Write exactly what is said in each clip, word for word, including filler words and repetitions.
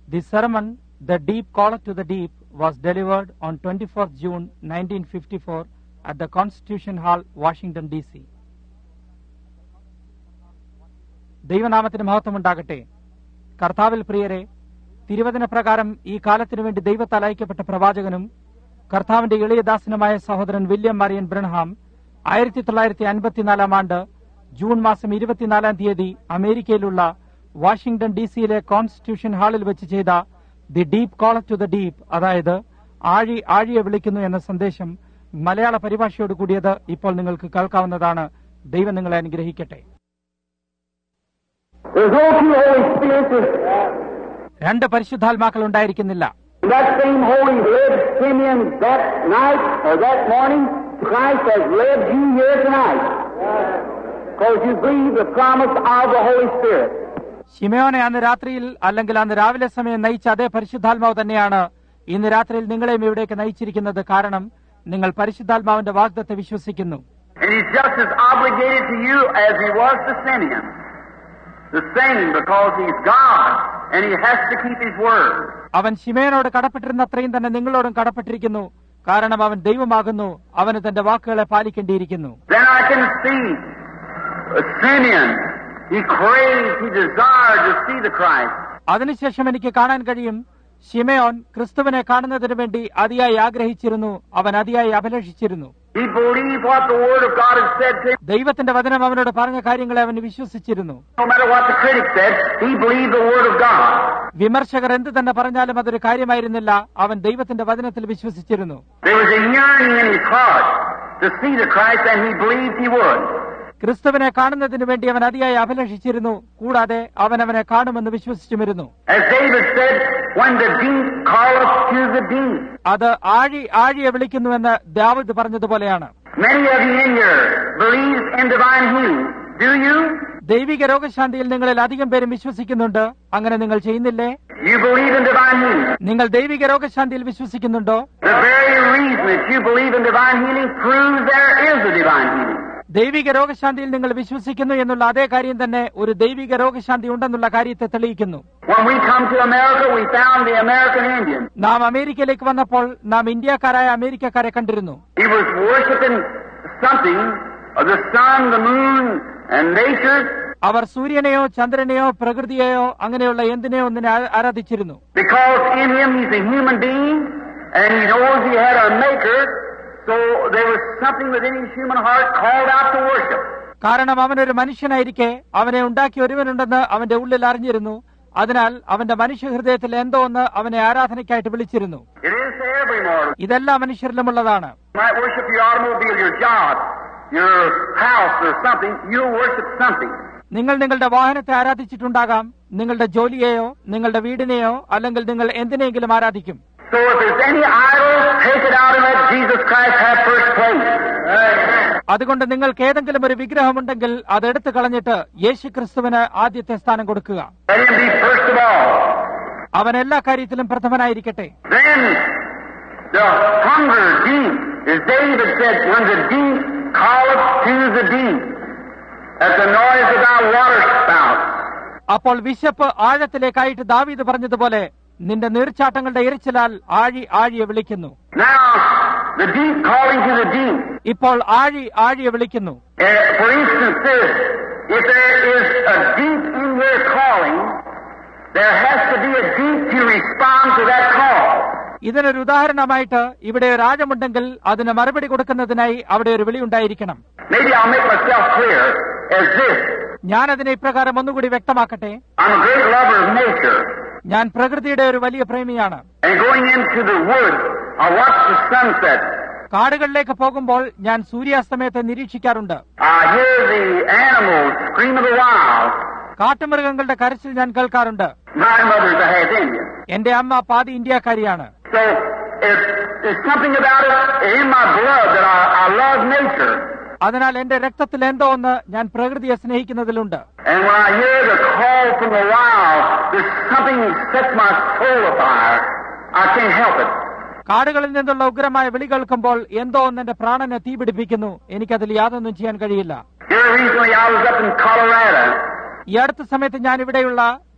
The sermon, The Deep Calleth to the Deep, was delivered on twenty-fourth June nineteen fifty-four at the Constitution Hall, Washington, D C ദൈവനാമത്തിന് മഹത്വമുണ്ടാകട്ടെ. കർത്താവിൽ പ്രിയരെ, തിരുവചന പ്രകാരം ഈ കാലത്തിനു വേണ്ടി ദൈവത്താൽ അയക്കപ്പെട്ട പ്രവാചകനും കർത്താവിന്റെ ഇളയദാസനുമായ സഹോദരൻ വില്യം മറിയൻ ബ്രൺഹാം ആയിരത്തി തൊള്ളായിരത്തി അൻപത്തിനാലാം ആണ്ട് ജൂൺ മാസം ഇരുപത്തിനാലാം തീയതി അമേരിക്കയിലുള്ള വാഷിംഗ്ടൺ ഡി സിയിലെ കോൺസ്റ്റിറ്റ്യൂഷൻ ഹാളിൽ വെച്ച് ചെയ്ത the deep calleth to the deep, അതായത് ആഴി ആഴിയെ വിളിക്കുന്നു എന്ന സന്ദേശം മലയാള പരിഭാഷയോട് കൂടിയത് ഇപ്പോൾ നിങ്ങൾക്ക് കേൾക്കാവുന്നതാണ്. ദൈവം നിങ്ങളെ അനുഗ്രഹിക്കട്ടെ. രണ്ട് പരിശുദ്ധാത്മാക്കൾ ഉണ്ടായിരിക്കുന്നില്ല. That same Holy led Simeon that night or that morning. Christ has led you here tonight because you believe the promise of the Holy Spirit. ശിമയോനെ അന്ന് രാത്രിയിൽ അല്ലെങ്കിൽ അന്ന് രാവിലെ സമയം നയിച്ച അതേ പരിശുദ്ധാത്മാവ് തന്നെയാണ് ഇന്ന് രാത്രിയിൽ നിങ്ങളെയും ഇവിടേക്ക് നയിച്ചിരിക്കുന്നത്. കാരണം നിങ്ങൾ പരിശുദ്ധാത്മാവിന്റെ വാഗ്ദത്തെ വിശ്വസിക്കുന്നു. And he's just as obligated to you as he was to Simeon. The same, because he's God and he has to keep his word. അവൻ ശിമയോനോട് കടപ്പെട്ടിരുന്ന അത്രയും തന്നെ നിങ്ങളോടും കടപ്പെട്ടിരിക്കുന്നു. കാരണം അവൻ ദൈവമാകുന്നു, അവന് തന്റെ വാക്കുകളെ പാലിക്കേണ്ടിയിരിക്കുന്നു. Then I can see Simeon. He craved, he desired to see the Christ. അതിനുശേഷം എനിക്ക് കാണാൻ കഴിയും, ശിമയോൻ ക്രിസ്തുവിനെ കാണുന്നതിനു വേണ്ടി അതിയായി ആഗ്രഹിച്ചിരുന്നു, അവൻ അതിയായി അഭിലഷിച്ചിരുന്നു. He believed what the Word of God had said to him. ദൈവത്തിന്റെ വചനം അവനോട് പറഞ്ഞ കാര്യങ്ങളെ അവൻ വിശ്വസിച്ചിരുന്നു. No matter what the critics said, he believed the Word of God. വിമർശകർ എന്ത് തന്നെ പറഞ്ഞാലും അതൊരു കാര്യമായിരുന്നില്ല, അവൻ ദൈവത്തിന്റെ വചനത്തിൽ വിശ്വസിച്ചിരുന്നു. There was a yearning in his heart to see the Christ, and he believed he would. ക്രിസ്തുവിനെ കാണുന്നതിനു വേണ്ടി അവൻ അതിയായി അഭിലഷിച്ചിരുന്നു, കൂടാതെ അവൻ അവനെ കാണുമെന്ന് വിശ്വസിച്ചുമിരുന്നു. As David said, when the deep calleth to the deep. അത് ആഴി ആഴിയെ വിളിക്കുന്നുവെന്ന് ദാവീദ് പറഞ്ഞതുപോലെയാണ്. Many of you in here believe in divine healing. Do you? ദൈവിക രോഗശാന്തിയിൽ നിങ്ങളിൽ അധികം പേരും വിശ്വസിക്കുന്നുണ്ട്. അങ്ങനെ നിങ്ങൾ ചെയ്യുന്നില്ലേ? You believe in divine healing. നിങ്ങൾ ദൈവിക രോഗശാന്തിയിൽ വിശ്വസിക്കുന്നുണ്ടോ? The very reason that you believe in divine healing proves there is a divine healing. ദൈവിക രോഗശാന്തിയിൽ നിങ്ങൾ വിശ്വസിക്കുന്നു എന്നുള്ള അതേ കാര്യം തന്നെ ഒരു ദൈവിക രോഗശാന്തി ഉണ്ടെന്നുള്ള കാര്യത്തെ തെളിയിക്കുന്നു. When we come to America, we found the American Indian. നാം അമേരിക്കയിലേക്ക് വന്നപ്പോൾ നാം ഇന്ത്യക്കാരായ അമേരിക്കക്കാരെ കണ്ടിരുന്നു. He was worshiping something of the sun, the moon, and nature. അവർ സൂര്യനെയോ ചന്ദ്രനെയോ പ്രകൃതിയെയോ അങ്ങനെയുള്ള എന്തിനെയോ ഒന്നിനെ ആരാധിച്ചിരുന്നു. Because in him he's a human being, and he knows he had a maker. So there was something within his human heart called out to worship. കാരണം അവനൊരു മനുഷ്യനായിരിക്കെ അവനെ ഉണ്ടാക്കി ഒരുവനുണ്ടെന്ന് അവന്റെ ഉള്ളിൽ അറിഞ്ഞിരുന്നു. അതിനാൽ അവന്റെ മനുഷ്യഹൃദയത്തിൽ എന്തോ ഒന്ന് അവനെ ആരാധനയ്ക്കായിട്ട് വിളിച്ചിരുന്നു. It is to every mortal. ഇതെല്ലാ മനുഷ്യരിലുമുള്ളതാണ്. You might worship your automobile, your job, your house, or something. You'll worship something. നിങ്ങൾ നിങ്ങളുടെ വാഹനത്തെ ആരാധിച്ചിട്ടുണ്ടാകാം, നിങ്ങളുടെ ജോലിയെയോ നിങ്ങളുടെ വീടിനെയോ അല്ലെങ്കിൽ നിങ്ങൾ എന്തിനെങ്കിലും ആരാധിക്കും. So if there's any idol, take it out and let Jesus Christ have first place. അതുകൊണ്ട് നിങ്ങൾക്ക് ഏതെങ്കിലും ഒരു വിഗ്രഹമുണ്ടെങ്കിൽ അതെടുത്തു കളഞ്ഞിട്ട് യേശു ക്രിസ്തുവിന് ആദ്യത്തെ സ്ഥാനം കൊടുക്കുക. Let him be first of all. അവൻ എല്ലാ കാര്യത്തിലും പ്രഥമനായിരിക്കട്ടെ. Then the hunger deep, as David said, when the deep calleth to the deep, at the noise of thy water spout. അപ്പോൾ വിശപ്പ് ആഴത്തിലേക്കായിട്ട് ദാവീദ് പറഞ്ഞതുപോലെ നിന്റെ നീർച്ചാട്ടങ്ങളുടെ ഇരച്ചിലാൽ ആഴി ആഴിയെ വിളിക്കുന്നു. Now, the deep calling to the deep. ഇപ്പോൾ ആഴി ആഴിയെ വിളിക്കുന്നു. Uh, for instance, this, if there is a deep in your calling, there has to be a deep to respond to that call. ഇതിനൊരു ഉദാഹരണമായിട്ട് ഇവിടെ ഒരു ആഴമുണ്ടെങ്കിൽ അതിന് മറുപടി കൊടുക്കുന്നതിനായി അവിടെ ഒരു വിളി ഉണ്ടായിരിക്കണം. Maybe I'll make myself clear as this. ഞാൻ അതിനെ ഇപ്രകാരം ഒന്നുകൂടി വ്യക്തമാക്കട്ടെ. I'm a great lover of nature. ഞാൻ പ്രകൃതിയുടെ ഒരു വലിയ പ്രേമിയാണ്. And going into the woods, I watch the sunset. കാടുകളിലേക്ക് പോകുമ്പോൾ ഞാൻ സൂര്യാസ്തമയത്തെ നിരീക്ഷിക്കാറുണ്ട്. I hear the animals scream of the wild. കാട്ടുമൃഗങ്ങളുടെ കരച്ചിൽ ഞാൻ കേൾക്കാറുണ്ട്. My mother's a half Indian. എന്റെ അമ്മ പാതി ഇന്ത്യക്കാരിയാണ്. So if there's something about it in my blood that I, I love nature. അതിനാൽ എന്റെ രക്തത്തിൽ എന്തോ ഒന്ന് ഞാൻ പ്രകൃതിയെ സ്നേഹിക്കുന്നതിലുണ്ട്. And when I hear the call from the wild, there's something that sets my soul afire. I can't help it. കാടുകളിൽ നിന്നുള്ള ഉഗ്രമായ വിളി കേൾക്കുമ്പോൾ എന്തോ ഒന്ന് എന്റെ പ്രാണനെ തീപിടിപ്പിക്കുന്നു. എനിക്കതിൽ യാതൊന്നും ചെയ്യാൻ കഴിയില്ല. Here recently I was up in Colorado. ഈ അടുത്ത സമയത്ത് ഞാൻ ഇവിടെയുള്ള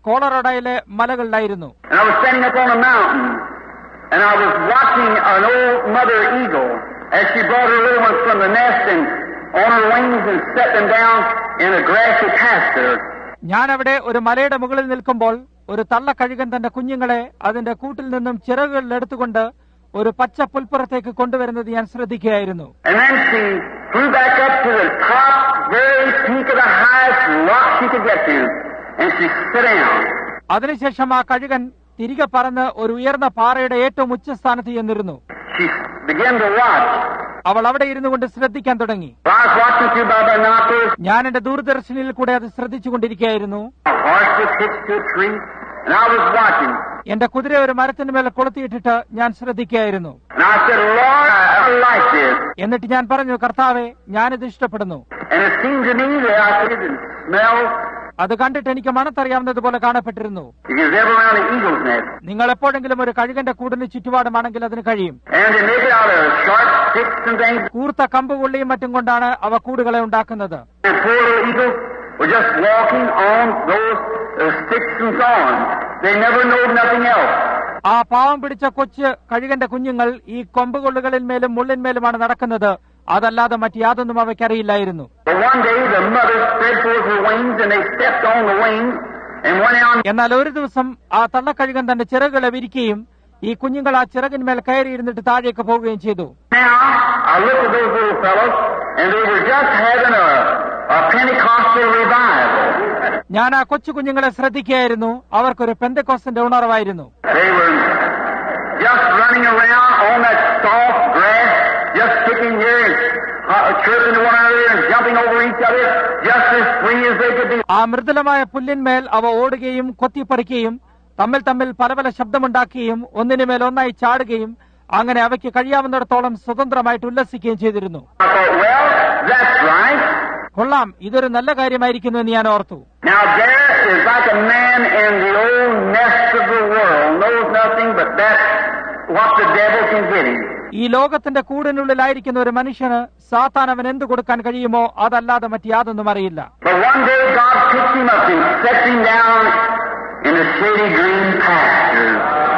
കോളറോഡയിലെ മലകളിലായിരുന്നു. And I was standing up on a mountain, and I was watching an old mother eagle as she brought her little ones from the nest and on her wings and set them down in a grassy pasture. ഞാനവിടെ ഒരു മലയുടെ മുകളിൽ നിൽക്കുമ്പോൾ ഒരു തള്ളക്കഴുകൻ തന്റെ കുഞ്ഞുങ്ങളെ അതിന്റെ കൂട്ടിൽ നിന്നും ചിറകുകളിൽ എടുത്തുകൊണ്ട് ഒരു പച്ച പുൽപ്പുറത്തേക്ക് കൊണ്ടുവരുന്നത് ഞാൻ ശ്രദ്ധിക്കുകയായിരുന്നു. And then she flew back up to the top, very peak of the highest rock she could get to, and she sat down. അതിനുശേഷം ആ കഴുകൻ തിരികെ പറന്ന് ഒരു ഉയർന്ന പാറയുടെ ഏറ്റവും ഉച്ചസ്ഥാനത്ത് ചെന്നിരുന്നു. She began to watch. അവൾ അവിടെ ഇരുന്നു കൊണ്ട് ശ്രദ്ധിക്കാൻ തുടങ്ങി. I was watching through my binoculars. ഞാൻ എന്റെ ദൂരദർശനിൽ കൂടെ അത് ശ്രദ്ധിച്ചുകൊണ്ടിരിക്കുകയായിരുന്നു. A horse was hitched to a tree, and I was watching. എന്റെ കുതിര ഒരു മരത്തിന് മേലെ കൊളുത്തിയിട്ടിട്ട് ഞാൻ ശ്രദ്ധിക്കുകയായിരുന്നു. And I said, Lord, I like this. എന്നിട്ട് ഞാൻ പറഞ്ഞു, കർത്താവേ, ഞാനിത് ഇഷ്ടപ്പെടുന്നു. And it seemed to me that I could smell. അത് കണ്ടിട്ട് എനിക്ക് മണത്തറിയാവുന്നതുപോലെ കാണപ്പെട്ടിരുന്നു. It is ever around an eagle's nest. നിങ്ങൾ എപ്പോഴെങ്കിലും ഒരു കഴുകന്റെ കൂടിന് ചുറ്റുപാടുമാണെങ്കിൽ അതിന് കഴിയും. And they make it out of sharp sticks and things. കൂർത്ത കമ്പുകൊള്ളിയും മറ്റും കൊണ്ടാണ് അവ കൂടുകളെ ഉണ്ടാക്കുന്നത്. And poor little eagles were just walking on those uh, sticks and so on. They never know nothing else. ആ പാവം പിടിച്ച കൊച്ചു കഴുകന്റെ കുഞ്ഞുങ്ങൾ ഈ കൊമ്പുകൊള്ളുകളിന്മേലും മുള്ളിന്മേലുമാണ് നടക്കുന്നത്. അതല്ലാതെ മറ്റ് യാതൊന്നും അവയ്ക്കറിയില്ലായിരുന്നു. But one day the mother spread forth her wings and they stepped on the wings and went on. എന്നാൽ ഒരു ദിവസം ആ തള്ളക്കഴുകൻ തന്റെ ചിറകുകളെ വിരിക്കുകയും ഈ കുഞ്ഞുങ്ങൾ ആ ചിറകിന്മേൽ കയറിയിരുന്നിട്ട് താഴേക്ക് പോവുകയും ചെയ്തു. Now I looked at those little fellows and they were just having a, a Pentecostal revival. ഞാൻ ആ കൊച്ചു കുഞ്ഞുങ്ങളെ ശ്രദ്ധിക്കുകയായിരുന്നു. അവർക്കൊരു പെന്തക്കോസ്തിന്റെ ഉണർവായിരുന്നു. They were just running around on that soft grass, just sitting here and uh, chirping to one another and jumping over each other, just as free as they could be. ആ മൃദുലമായ പുല്ലിന്മേൽ അവ ഓടുകയും കൊത്തിപ്പറിക്കുകയും തമ്മിൽ തമ്മിൽ പല പല ശബ്ദമുണ്ടാക്കുകയും ഒന്നിനുമേൽ ഒന്നായി ചാടുകയും അങ്ങനെ അവയ്ക്ക് കഴിയാവുന്നിടത്തോളം സ്വതന്ത്രമായിട്ട് ഉല്ലസിക്കുകയും ചെയ്തിരുന്നു. I thought, well, that's right. കൊള്ളാം, ഇതൊരു നല്ല കാര്യമായിരിക്കുന്നു എന്ന് ഞാൻ ഓർത്തു. Now there is like a man in the old nest of the world, knows nothing but that's what the devil can get him. ഈ ലോകത്തിന്റെ കൂടിനുള്ളിലായിരിക്കുന്ന ഒരു മനുഷ്യന് സാത്താൻ അവൻ എന്ത് കൊടുക്കാൻ കഴിയുമോ അതല്ലാതെ മറ്റ് യാതൊന്നും അറിയില്ല. But one day God picked him up and set him down in a shady green pasture.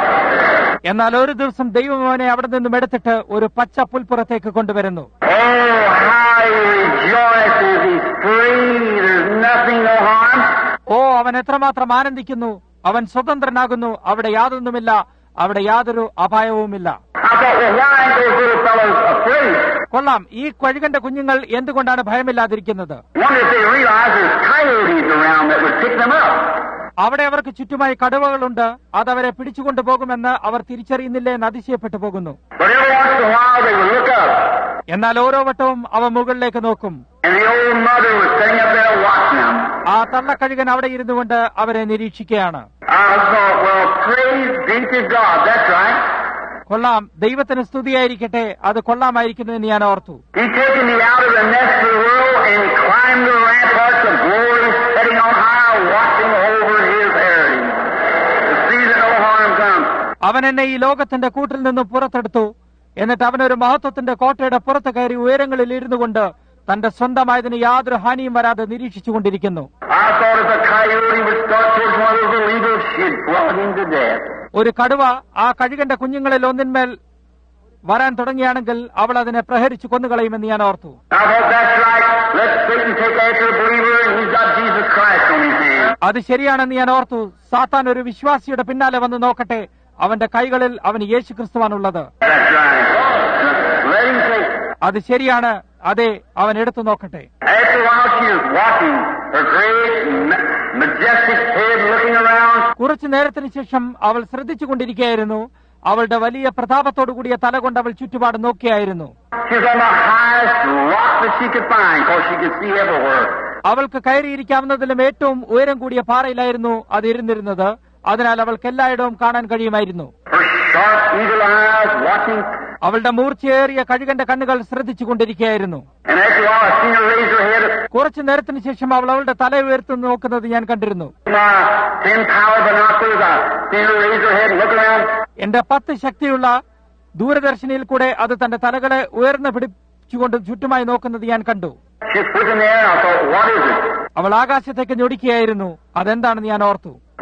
എന്നാൽ ഒരു ദിവസം ദൈവം അവനെ അവിടെ നിന്നും എടുത്തിട്ട് ഒരു പച്ച പുൽപ്പുറത്തേക്ക് കൊണ്ടുവരുന്നു. Oh, how he rejoices, he's free, there's nothing, no harm. ഓ, അവൻ എത്രമാത്രം ആനന്ദിക്കുന്നു, അവൻ സ്വതന്ത്രനാകുന്നു, അവിടെ യാതൊന്നുമില്ല, അവിടെ യാതൊരു അപായവുമില്ല. I thought, well, why ain't those little fellows afraid? കൊള്ളാം, ഈ കഴുകന്റെ കുഞ്ഞുങ്ങൾ എന്തുകൊണ്ടാണ് ഭയമില്ലാതിരിക്കുന്നത്? Wonder if they realize there's coyotes around that would pick them up. അവിടെ അവർക്ക് ചുറ്റുമായി കടുവകളുണ്ട്, അതവരെ പിടിച്ചുകൊണ്ടുപോകുമെന്ന് അവർ തിരിച്ചറിയുന്നില്ലേ എന്ന് അതിശയപ്പെട്ടു പോകുന്നു. But every once in a while they would look up. എന്നാൽ ഓരോ വട്ടവും അവ മുകളിലേക്ക് നോക്കും. And the old mother was sitting up there watching them. ആ തള്ളക്കഴുകൻ അവിടെ ഇരുന്നു കൊണ്ട് അവരെ നിരീക്ഷിക്കുകയാണ്. I thought, well, praise be to God, that's right. കൊള്ളാം, ദൈവത്തിന് സ്തുതിയായിരിക്കട്ടെ, അത് കൊള്ളാമായിരിക്കുന്നു എന്ന് ഞാൻ ഓർത്തു. He's taken me out of the nest of the world and climbed the ramparts of glory, sitting on high, watching over his heritage, to see that no harm comes. അവൻ എന്നെ ഈ ലോകത്തിന്റെ കൂട്ടിൽ നിന്ന് പുറത്തെടുത്തു. എന്നിട്ട് അവനൊരു മഹത്വത്തിന്റെ കോട്ടയുടെ പുറത്ത് കയറി ഉയരങ്ങളിൽ ഇരുന്നു കൊണ്ട് തന്റെ സ്വന്തമായതിന് യാതൊരു ഹാനിയും വരാതെ നിരീക്ഷിച്ചുകൊണ്ടിരിക്കുന്നു. I thought if a coyote would start towards one of those little eagles, she'd flog him to death. ഒരു കടുവ ആ കഴുകന്റെ കുഞ്ഞുങ്ങളിൽ ഒന്നിന്മേൽ വരാൻ തുടങ്ങിയാണെങ്കിൽ അവൾ അതിനെ പ്രഹരിച്ചു കൊന്നുകളയുമെന്ന് ഞാൻ ഓർത്തു. I thought that's right. Let Satan take after a believer, and he's got Jesus Christ on his hand. അത് ശരിയാണെന്ന് ഞാൻ ഓർത്തു. സാത്താൻ ഒരു വിശ്വാസിയുടെ പിന്നാലെ വന്ന് നോക്കട്ടെ, അവന്റെ കൈകളിൽ അവന് യേശു ക്രിസ്തുവാണുള്ളത്. That's right. Let him take. അത് ശരിയാണ്, അതെ, അവൻ എടുത്തു നോക്കട്ടെ. After a while, she was walking, her great, ma- majestic head looking around. കുറച്ചു നേരത്തിന് ശേഷം അവൾ ശ്രദ്ധിച്ചുകൊണ്ടിരിക്കുകയായിരുന്നു. അവളുടെ വലിയ പ്രതാപത്തോടു കൂടിയ തല കൊണ്ട് അവൾ ചുറ്റുപാട് നോക്കിയായിരുന്നു. She was on the highest rock that she could find, because she could see everywhere. അവൾക്ക് കയറിയിരിക്കാവുന്നതിലും ഏറ്റവും ഉയരം കൂടിയ പാറയിലായിരുന്നു അത് ഇരുന്നിരുന്നത്. അതിനാൽ അവൾക്ക് എല്ലായിടവും കാണാൻ കഴിയുമായിരുന്നു. Her sharp, eagle eyes watching. അവളുടെ മൂർച്ചയേറിയ കഴുകന്റെ കണ്ണുകൾ ശ്രദ്ധിച്ചുകൊണ്ടിരിക്കുകയായിരുന്നു. And after a while, I seen her raise her head. കുറച്ചു നേരത്തിന് ശേഷം അവൾ അവളുടെ തല ഉയർത്തി നോക്കുന്നത് ഞാൻ കണ്ടിരുന്നു. My ten power binoculars, I seen her raise her head and look around. എന്റെ പത്ത് ശക്തിയുള്ള ദൂരദർശനിയിൽ കൂടെ അത് തന്റെ തലകളെ ഉയർന്നു പിടിച്ചുകൊണ്ട് ചുറ്റുമായി നോക്കുന്നത് ഞാൻ കണ്ടു. She was in the air, and I thought, what is it? അവൾ ആകാശത്തേക്ക് ഞൊടിക്കുകയായിരുന്നു. അതെന്താണെന്ന് ഞാൻ ഓർത്തു.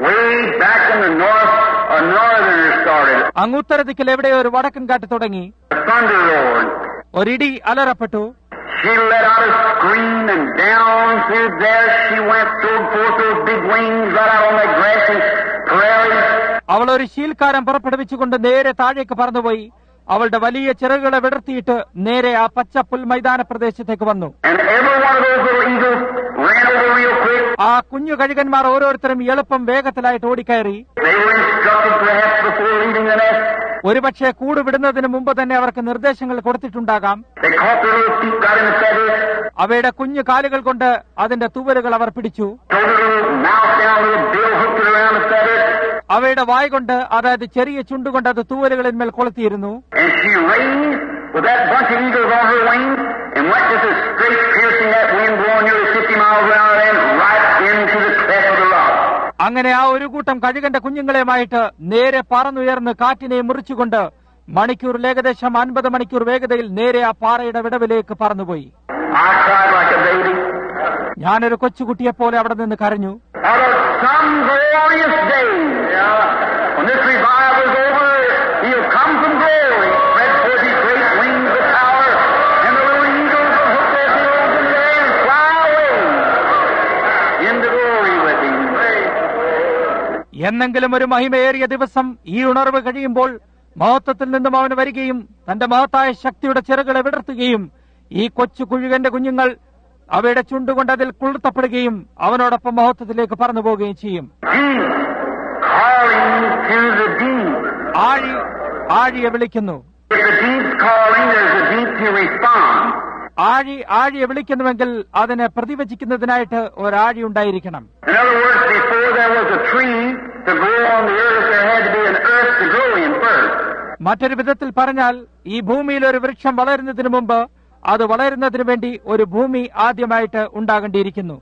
Way back in the north, a northerner started. അങ്ങ് ഉത്തരദിക്കിൽ എവിടെയോ ഒരു വടക്കൻ കാറ്റ് തുടങ്ങി. A thunder roared. ഒരിടി അലറപ്പെട്ടു. She let out a scream, and down through there she went, throwing forth those big wings right out on that grassy prairie. അവൾ ഒരു ശീൽക്കാരം പുറപ്പെടുവിച്ചുകൊണ്ട് നേരെ താഴേക്ക് പറന്നുപോയി. അവളുടെ വലിയ ചിറകുകളെ വിടർത്തിയിട്ട് നേരെ ആ പച്ച പുൽ മൈതാന പ്രദേശത്തേക്ക് വന്നു. And every one of those little eagles ran over real quick. ആ കുഞ്ഞു കഴുകന്മാർ ഓരോരുത്തരും എളുപ്പം വേഗത്തിലായിട്ട് ഓടിക്കയറി. They were instructed perhaps before leaving the nest. ഒരുപക്ഷെ കൂട് വിടുന്നതിന് മുമ്പ് തന്നെ അവർക്ക് നിർദ്ദേശങ്ങൾ കൊടുത്തിട്ടുണ്ടാകാം. They caught their little feet right in the feathers. അവയുടെ കുഞ്ഞു കാലുകൾ കൊണ്ട് അതിന്റെ തൂവലുകൾ അവർ പിടിച്ചു. Throw their little mouth down, little bill hooked it around the feathers. അവയുടെ വായ കൊണ്ട്, അതായത് ചെറിയ ചുണ്ടുകൊണ്ട് അത് തൂവലുകളിന്മേൽ കൊളുത്തിയിരുന്നു. And she raised with that bunch of eagles on her wings and went just as straight, piercing that wind blowing nearly fifty miles an hour and right into the cleft of the rock. അങ്ങനെ ആ ഒരു കൂട്ടം കഴുകന്റെ കുഞ്ഞുങ്ങളെയുമായിട്ട് നേരെ പറന്നുയർന്ന് കാറ്റിനെ മുറിച്ചുകൊണ്ട് മണിക്കൂറിൽ ഏകദേശം അൻപത് മണിക്കൂർ വേഗതയിൽ നേരെ ആ പാറയുടെ വിടവിലേക്ക് പറന്നുപോയി. I cried like a baby. ഞാനൊരു കൊച്ചുകുട്ടിയെപ്പോലെ അവിടെ നിന്ന് കരഞ്ഞു. Out of some glorious day, when this revival is over, he'll come from glory, spread forth his great wings of power, and the little eagles will hook their bills in there and fly away into glory with him. എന്നെങ്കിലും ഒരു മഹിമയേറിയ ദിവസം ഈ ഉണർവ് കഴിയുമ്പോൾ മഹത്വത്തിൽ നിന്നും അവൻ വരികയും തന്റെ മഹത്തായ ശക്തിയുടെ ചിറകുകളെ വിടർത്തുകയും ഈ കൊച്ചു കുഴുകന്റെ കുഞ്ഞുങ്ങൾ അവയുടെ ചുണ്ടുകൊണ്ട് അതിൽ കുളിർത്തപ്പെടുകയും അവനോടൊപ്പം മഹത്വത്തിലേക്ക് പറന്നു പോവുകയും ചെയ്യും. ആഴി ആഴിയെ വിളിക്കുന്നു. ആഴി ആഴിയെ വിളിക്കുന്നുവെങ്കിൽ അതിനെ പ്രതിവചിക്കുന്നതിനായിട്ട് ഒരാഴി ഉണ്ടായിരിക്കണം. മറ്റൊരു വിധത്തിൽ പറഞ്ഞാൽ ഈ ഭൂമിയിൽ ഒരു വൃക്ഷം വളരുന്നതിന് മുമ്പ് അത് വളരുന്നതിനു വേണ്ടി ഒരു ഭൂമി ആദ്യമായിട്ട് ഉണ്ടാകേണ്ടിയിരിക്കുന്നു.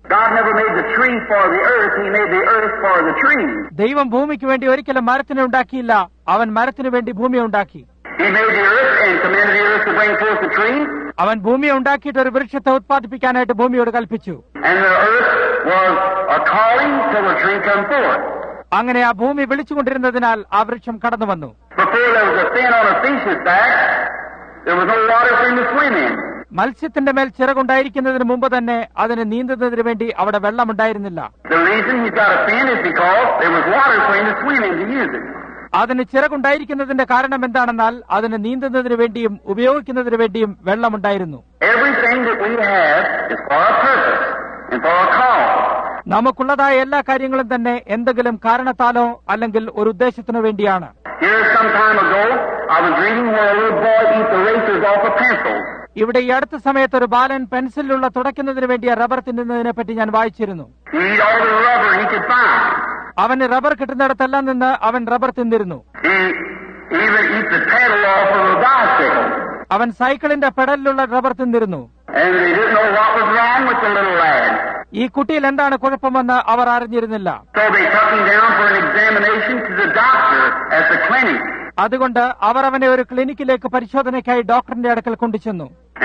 ദൈവം ഭൂമിക്ക് വേണ്ടി ഒരിക്കലും മരത്തിനെ ഉണ്ടാക്കിയില്ല, അവൻ മരത്തിനു വേണ്ടി ഭൂമിയെ ഉണ്ടാക്കി. അവൻ ഭൂമിയെ ഉണ്ടാക്കിയിട്ട് ഒരു വൃക്ഷത്തെ ഉത്പാദിപ്പിക്കാനായിട്ട് ഭൂമിയോട് കൽപ്പിച്ചു. അങ്ങനെ ആ ഭൂമി വിളിച്ചുകൊണ്ടിരുന്നതിനാൽ ആ വൃക്ഷം കടന്നു വന്നു. മത്സ്യത്തിന്റെ മേൽ ചിറകുണ്ടായിരിക്കുന്നതിന് മുമ്പ് തന്നെ അതിന് നീന്തുന്നതിന് വേണ്ടി അവിടെ വെള്ളമുണ്ടായിരുന്നില്ല. അതിന് ചിറകുണ്ടായിരിക്കുന്നതിന്റെ കാരണം എന്താണെന്നാൽ അതിന് നീന്തുന്നതിന് വേണ്ടിയും ഉപയോഗിക്കുന്നതിന് വേണ്ടിയും വെള്ളമുണ്ടായിരുന്നു. നമുക്കുള്ളതായ എല്ലാ കാര്യങ്ങളും തന്നെ എന്തെങ്കിലും കാരണത്താലോ അല്ലെങ്കിൽ ഒരു ഉദ്ദേശത്തിനു വേണ്ടിയാണ്. ഇവിടെ ഈ അടുത്ത സമയത്ത് ഒരു ബാലൻ പെൻസിലുള്ള തുടയ്ക്കുന്നതിന് വേണ്ടി റബ്ബർ തിന്നുന്നതിനെ പറ്റി ഞാൻ വായിച്ചിരുന്നു. അവന് റബ്ബർ കിട്ടുന്നിടത്തെല്ലാം നിന്ന് അവൻ റബ്ബർ തിന്നിരുന്നു. അവൻ സൈക്കിളിന്റെ പെഡലിലുള്ള റബ്ബർ തിന്നിരുന്നു. ഈ കുട്ടിയിൽ എന്താണ് കുഴപ്പമെന്ന് അവർ അറിഞ്ഞിരുന്നില്ല. അതുകൊണ്ട് അവർ അവനെ ഒരു ക്ലിനിക്കിലേക്ക് പരിശോധനയ്ക്കായി ഡോക്ടറിന്റെ അടുക്കൽ കൊണ്ടുചെന്നു.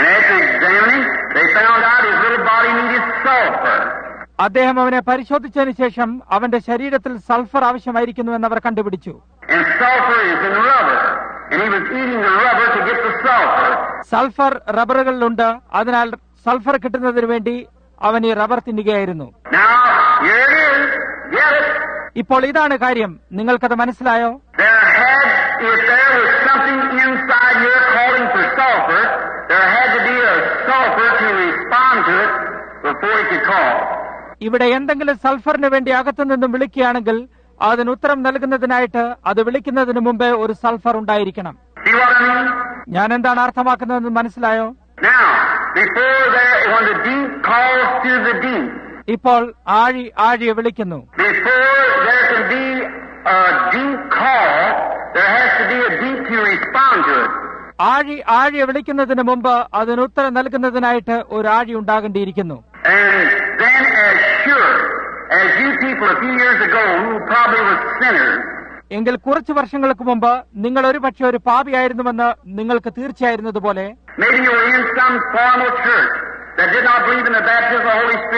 അദ്ദേഹം അവനെ പരിശോധിച്ചതിന് ശേഷം അവന്റെ ശരീരത്തിൽ സൾഫർ ആവശ്യമായിരിക്കുന്നുവെന്ന് അവർ കണ്ടുപിടിച്ചു. സൾഫർ റബ്ബറുകളിലുണ്ട്, അതിനാൽ സൾഫർ കിട്ടുന്നതിന് വേണ്ടി അവൻ ഈ റബ്ബർ തിന്നുകയായിരുന്നു. ഇപ്പോൾ ഇതാണ് കാര്യം, നിങ്ങൾക്കത് മനസ്സിലായോ? ഇവിടെ എന്തെങ്കിലും സൾഫറിന് വേണ്ടി അകത്തുനിന്നും വിളിക്കുകയാണെങ്കിൽ അതിന് ഉത്തരം നൽകുന്നതിനായിട്ട് അത് വിളിക്കുന്നതിന് മുമ്പേ ഒരു സൾഫർ ഉണ്ടായിരിക്കണം. ഞാൻ എന്താണ് അർത്ഥമാക്കുന്നതെന്ന് മനസ്സിലായോ? ഇപ്പോൾ ആഴി ആഴിയെ വിളിക്കുന്നു. ആഴി ആഴിയെ വിളിക്കുന്നതിന് മുമ്പ് അതിന് ഉത്തരം നൽകുന്നതിനായിട്ട് ഒരു ആഴി ഉണ്ടാകേണ്ടിയിരിക്കുന്നു. എങ്കിൽ കുറച്ചു വർഷങ്ങൾക്ക് മുമ്പ് നിങ്ങൾ ഒരു പക്ഷെ ഒരു പാപിയായിരുന്നുവെന്ന് നിങ്ങൾക്ക് തീർച്ചയായിരുന്നതുപോലെ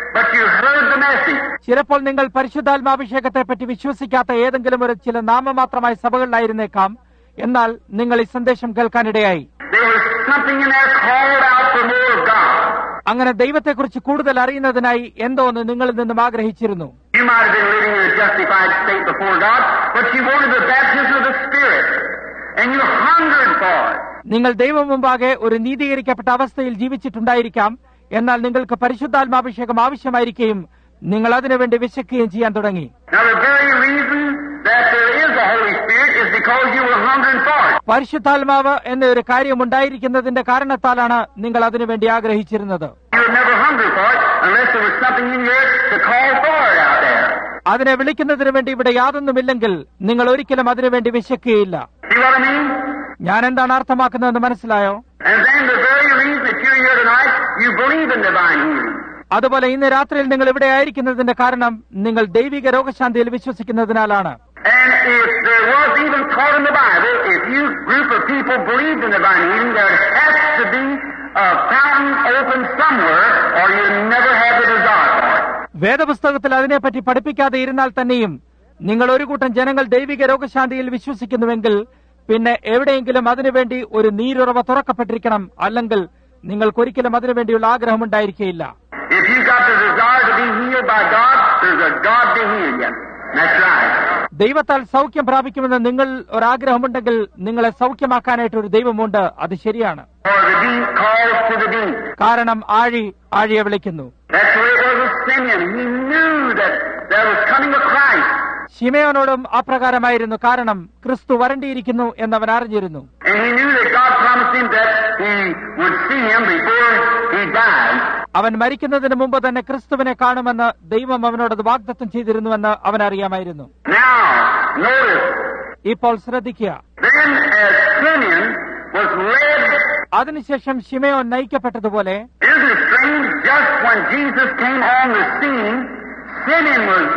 but you heard the message. ചിലപ്പോൾ നിങ്ങൾ പരിശുദ്ധാത്മാഭിഷേകത്തെ പറ്റി വിശ്വസിക്കാത്ത ഏതെങ്കിലും ഒരു ചില നാമമാത്രമായ സഭകളിലായിരുന്നേക്കാം. എന്നാൽ നിങ്ങൾ ഈ സന്ദേശം കേൾക്കാനിടയായി. There was something in there called out for more of God. അങ്ങനെ ദൈവത്തെക്കുറിച്ച് കൂടുതൽ അറിയുന്നതിനായി എന്തോ ഒന്ന് നിങ്ങളിൽ നിന്നും ആഗ്രഹിച്ചിരുന്നു. You might have been living in a justified state before God, but you wanted the baptism of the Spirit, and you hungered for it. നിങ്ങൾ ദൈവം മുമ്പാകെ ഒരു നീതീകരിക്കപ്പെട്ട അവസ്ഥയിൽ ജീവിച്ചിട്ടുണ്ടായിരിക്കാം. എന്നാൽ നിങ്ങൾക്ക് പരിശുദ്ധാത്മാഭിഷേകം ആവശ്യമായിരിക്കുകയും നിങ്ങൾ അതിനുവേണ്ടി വിശക്കുകയും ചെയ്യാൻ തുടങ്ങി. Now the very reason that there is a Holy Spirit is because you were hungering for it. പരിശുദ്ധാത്മാവ് എന്ന ഒരു കാര്യം ഉണ്ടായിരിക്കുന്നതിന്റെ കാരണത്താലാണ് നിങ്ങൾ അതിനുവേണ്ടി ആഗ്രഹിച്ചിരുന്നത്. You would never hunger for it unless there was something in here to call for it out there. അതിനെ വിളിക്കുന്നതിന് വേണ്ടി ഇവിടെ യാതൊന്നുമില്ലെങ്കിൽ നിങ്ങൾ ഒരിക്കലും അതിനുവേണ്ടി വിശക്കുകയില്ല. See what I mean? ഞാൻ എന്താണ് അർത്ഥമാക്കുന്നതെന്ന് മനസ്സിലായോ? And then the very reason that you're here tonight, you believe in divine healing. അതുപോലെ ഇന്ന് രാത്രിയിൽ നിങ്ങൾ ഇവിടെ ആയിരിക്കുന്നതിന്റെ കാരണം നിങ്ങൾ ദൈവിക രോഗശാന്തിയിൽ വിശ്വസിക്കുന്നതിനാലാണ്. And if there was even taught in the Bible, if you group of people believed in divine healing, there has to be a fountain open somewhere, or you never have the desire for it. വേദപുസ്തകത്തിൽ അതിനെപ്പറ്റി പഠിപ്പിക്കാതെ ഇരുന്നാൽ തന്നെയും നിങ്ങൾ ഒരു കൂട്ടം ജനങ്ങൾ ദൈവിക രോഗശാന്തിയിൽ വിശ്വസിക്കുന്നുവെങ്കിൽ പിന്നെ എവിടെയെങ്കിലും അതിനുവേണ്ടി ഒരു നീരുറവ തുറക്കപ്പെട്ടിരിക്കണം. അല്ലെങ്കിൽ നിങ്ങൾക്കൊരിക്കലും അതിനുവേണ്ടിയുള്ള ആഗ്രഹം ഉണ്ടായിരിക്കുകയില്ല. If you got the desire to be healed by God, there's a God to heal you. That's right. ദൈവത്താൽ സൗഖ്യം പ്രാപിക്കുമെന്ന് നിങ്ങൾ ഒരാഗ്രഹമുണ്ടെങ്കിൽ നിങ്ങളെ സൗഖ്യമാക്കാനായിട്ട് ഒരു ദൈവമുണ്ട്. അത് ശരിയാണ്. For the deep calls to the deep. കാരണം ആഴി ആഴിയെ വിളിക്കുന്നു. That's the way it was with Simeon. He knew that there was coming a Christ. ശിമയോനോടും അപ്രകാരമായിരുന്നു. കാരണം ക്രിസ്തു വരണ്ടിയിരിക്കുന്നു എന്നവൻ അറിഞ്ഞിരുന്നു. And he knew that God promised him that he would see him before he died. അവൻ മരിക്കുന്നതിന് മുമ്പ് തന്നെ ക്രിസ്തുവിനെ കാണുമെന്ന് ദൈവം അവനോടത് വാഗ്ദത്തം ചെയ്തിരുന്നുവെന്ന് അവൻ അറിയാമായിരുന്നു. Now, notice. ഇപ്പോൾ ശ്രദ്ധിക്കുക. Then as Simeon was led. അതിനുശേഷം ശിമയോൻ നയിക്കപ്പെട്ടതുപോലെ. Isn't it strange? Just when Jesus came on the scene, Simeon was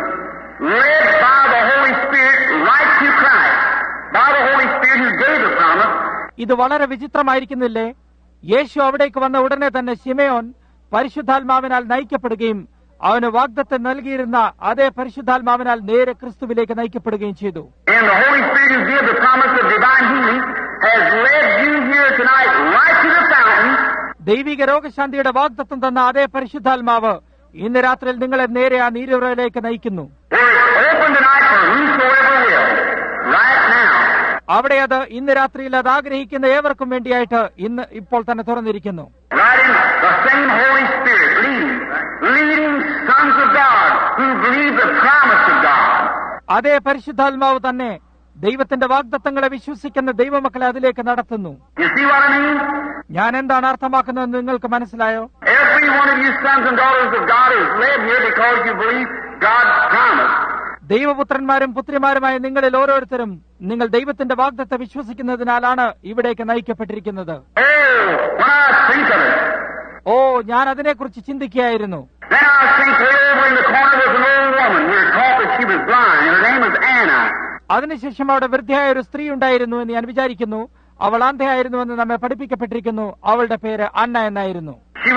led by the Holy Spirit right to Christ. By the Holy Spirit who gave the promise. ഇത് വളരെ വിചിത്രമായിരിക്കുന്നില്ലേ? യേശു അവിടേക്ക് വന്ന ഉടനെ തന്നെ ശിമയോൻ പരിശുദ്ധാത്മാവിനാൽ നയിക്കപ്പെടുകയും അവന് വാഗ്ദത്തം നൽകിയിരുന്ന അതേ പരിശുദ്ധാത്മാവിനാൽ നേരെ ക്രിസ്തുവിലേക്ക് നയിക്കപ്പെടുകയും ചെയ്തു. And the Holy Spirit who gave the promise of divine healing has led you here tonight right to the fountain. ദൈവിക രോഗശാന്തിയുടെ വാഗ്ദത്തം തന്ന അതേ പരിശുദ്ധാത്മാവ് ഇന്ന് രാത്രിയിൽ നിങ്ങളെ നേരെ ആ നീരുറവിലേക്ക് നയിക്കുന്നു. അവിടെ അത് ഇന്ന് രാത്രിയിൽ അത് ആഗ്രഹിക്കുന്ന ഏവർക്കും വേണ്ടിയായിട്ട് ഇന്ന് ഇപ്പോൾ തന്നെ തുറന്നിരിക്കുന്നു. അതേ പരിശുദ്ധാത്മാവ് തന്നെ ദൈവത്തിന്റെ വാഗ്ദത്തങ്ങളെ വിശ്വസിക്കുന്ന ദൈവമക്കളെ അതിലേക്ക് നടത്തുന്നു. ഞാൻ എന്താണ് അർത്ഥമാക്കുന്നതെന്ന് നിങ്ങൾക്ക് മനസ്സിലായോ? ദൈവപുത്രന്മാരും പുത്രിമാരുമായ നിങ്ങളിൽ ഓരോരുത്തരും നിങ്ങൾ ദൈവത്തിന്റെ വാഗ്ദത്തെ വിശ്വസിക്കുന്നതിനാലാണ് ഇവിടേക്ക് നയിക്കപ്പെട്ടിരിക്കുന്നത്. ഓ, ഞാൻ അതിനെക്കുറിച്ച് ചിന്തിക്കുകയായിരുന്നു. അതിനുശേഷം അവിടെ വൃദ്ധയായ ഒരു സ്ത്രീ ഉണ്ടായിരുന്നു എന്ന് ഞാൻ വിചാരിക്കുന്നു. അവൾ അന്ധയായിരുന്നുവെന്ന് നമ്മെ പഠിപ്പിക്കപ്പെട്ടിരിക്കുന്നു. അവളുടെ പേര് അന്ന എന്നായിരുന്നു.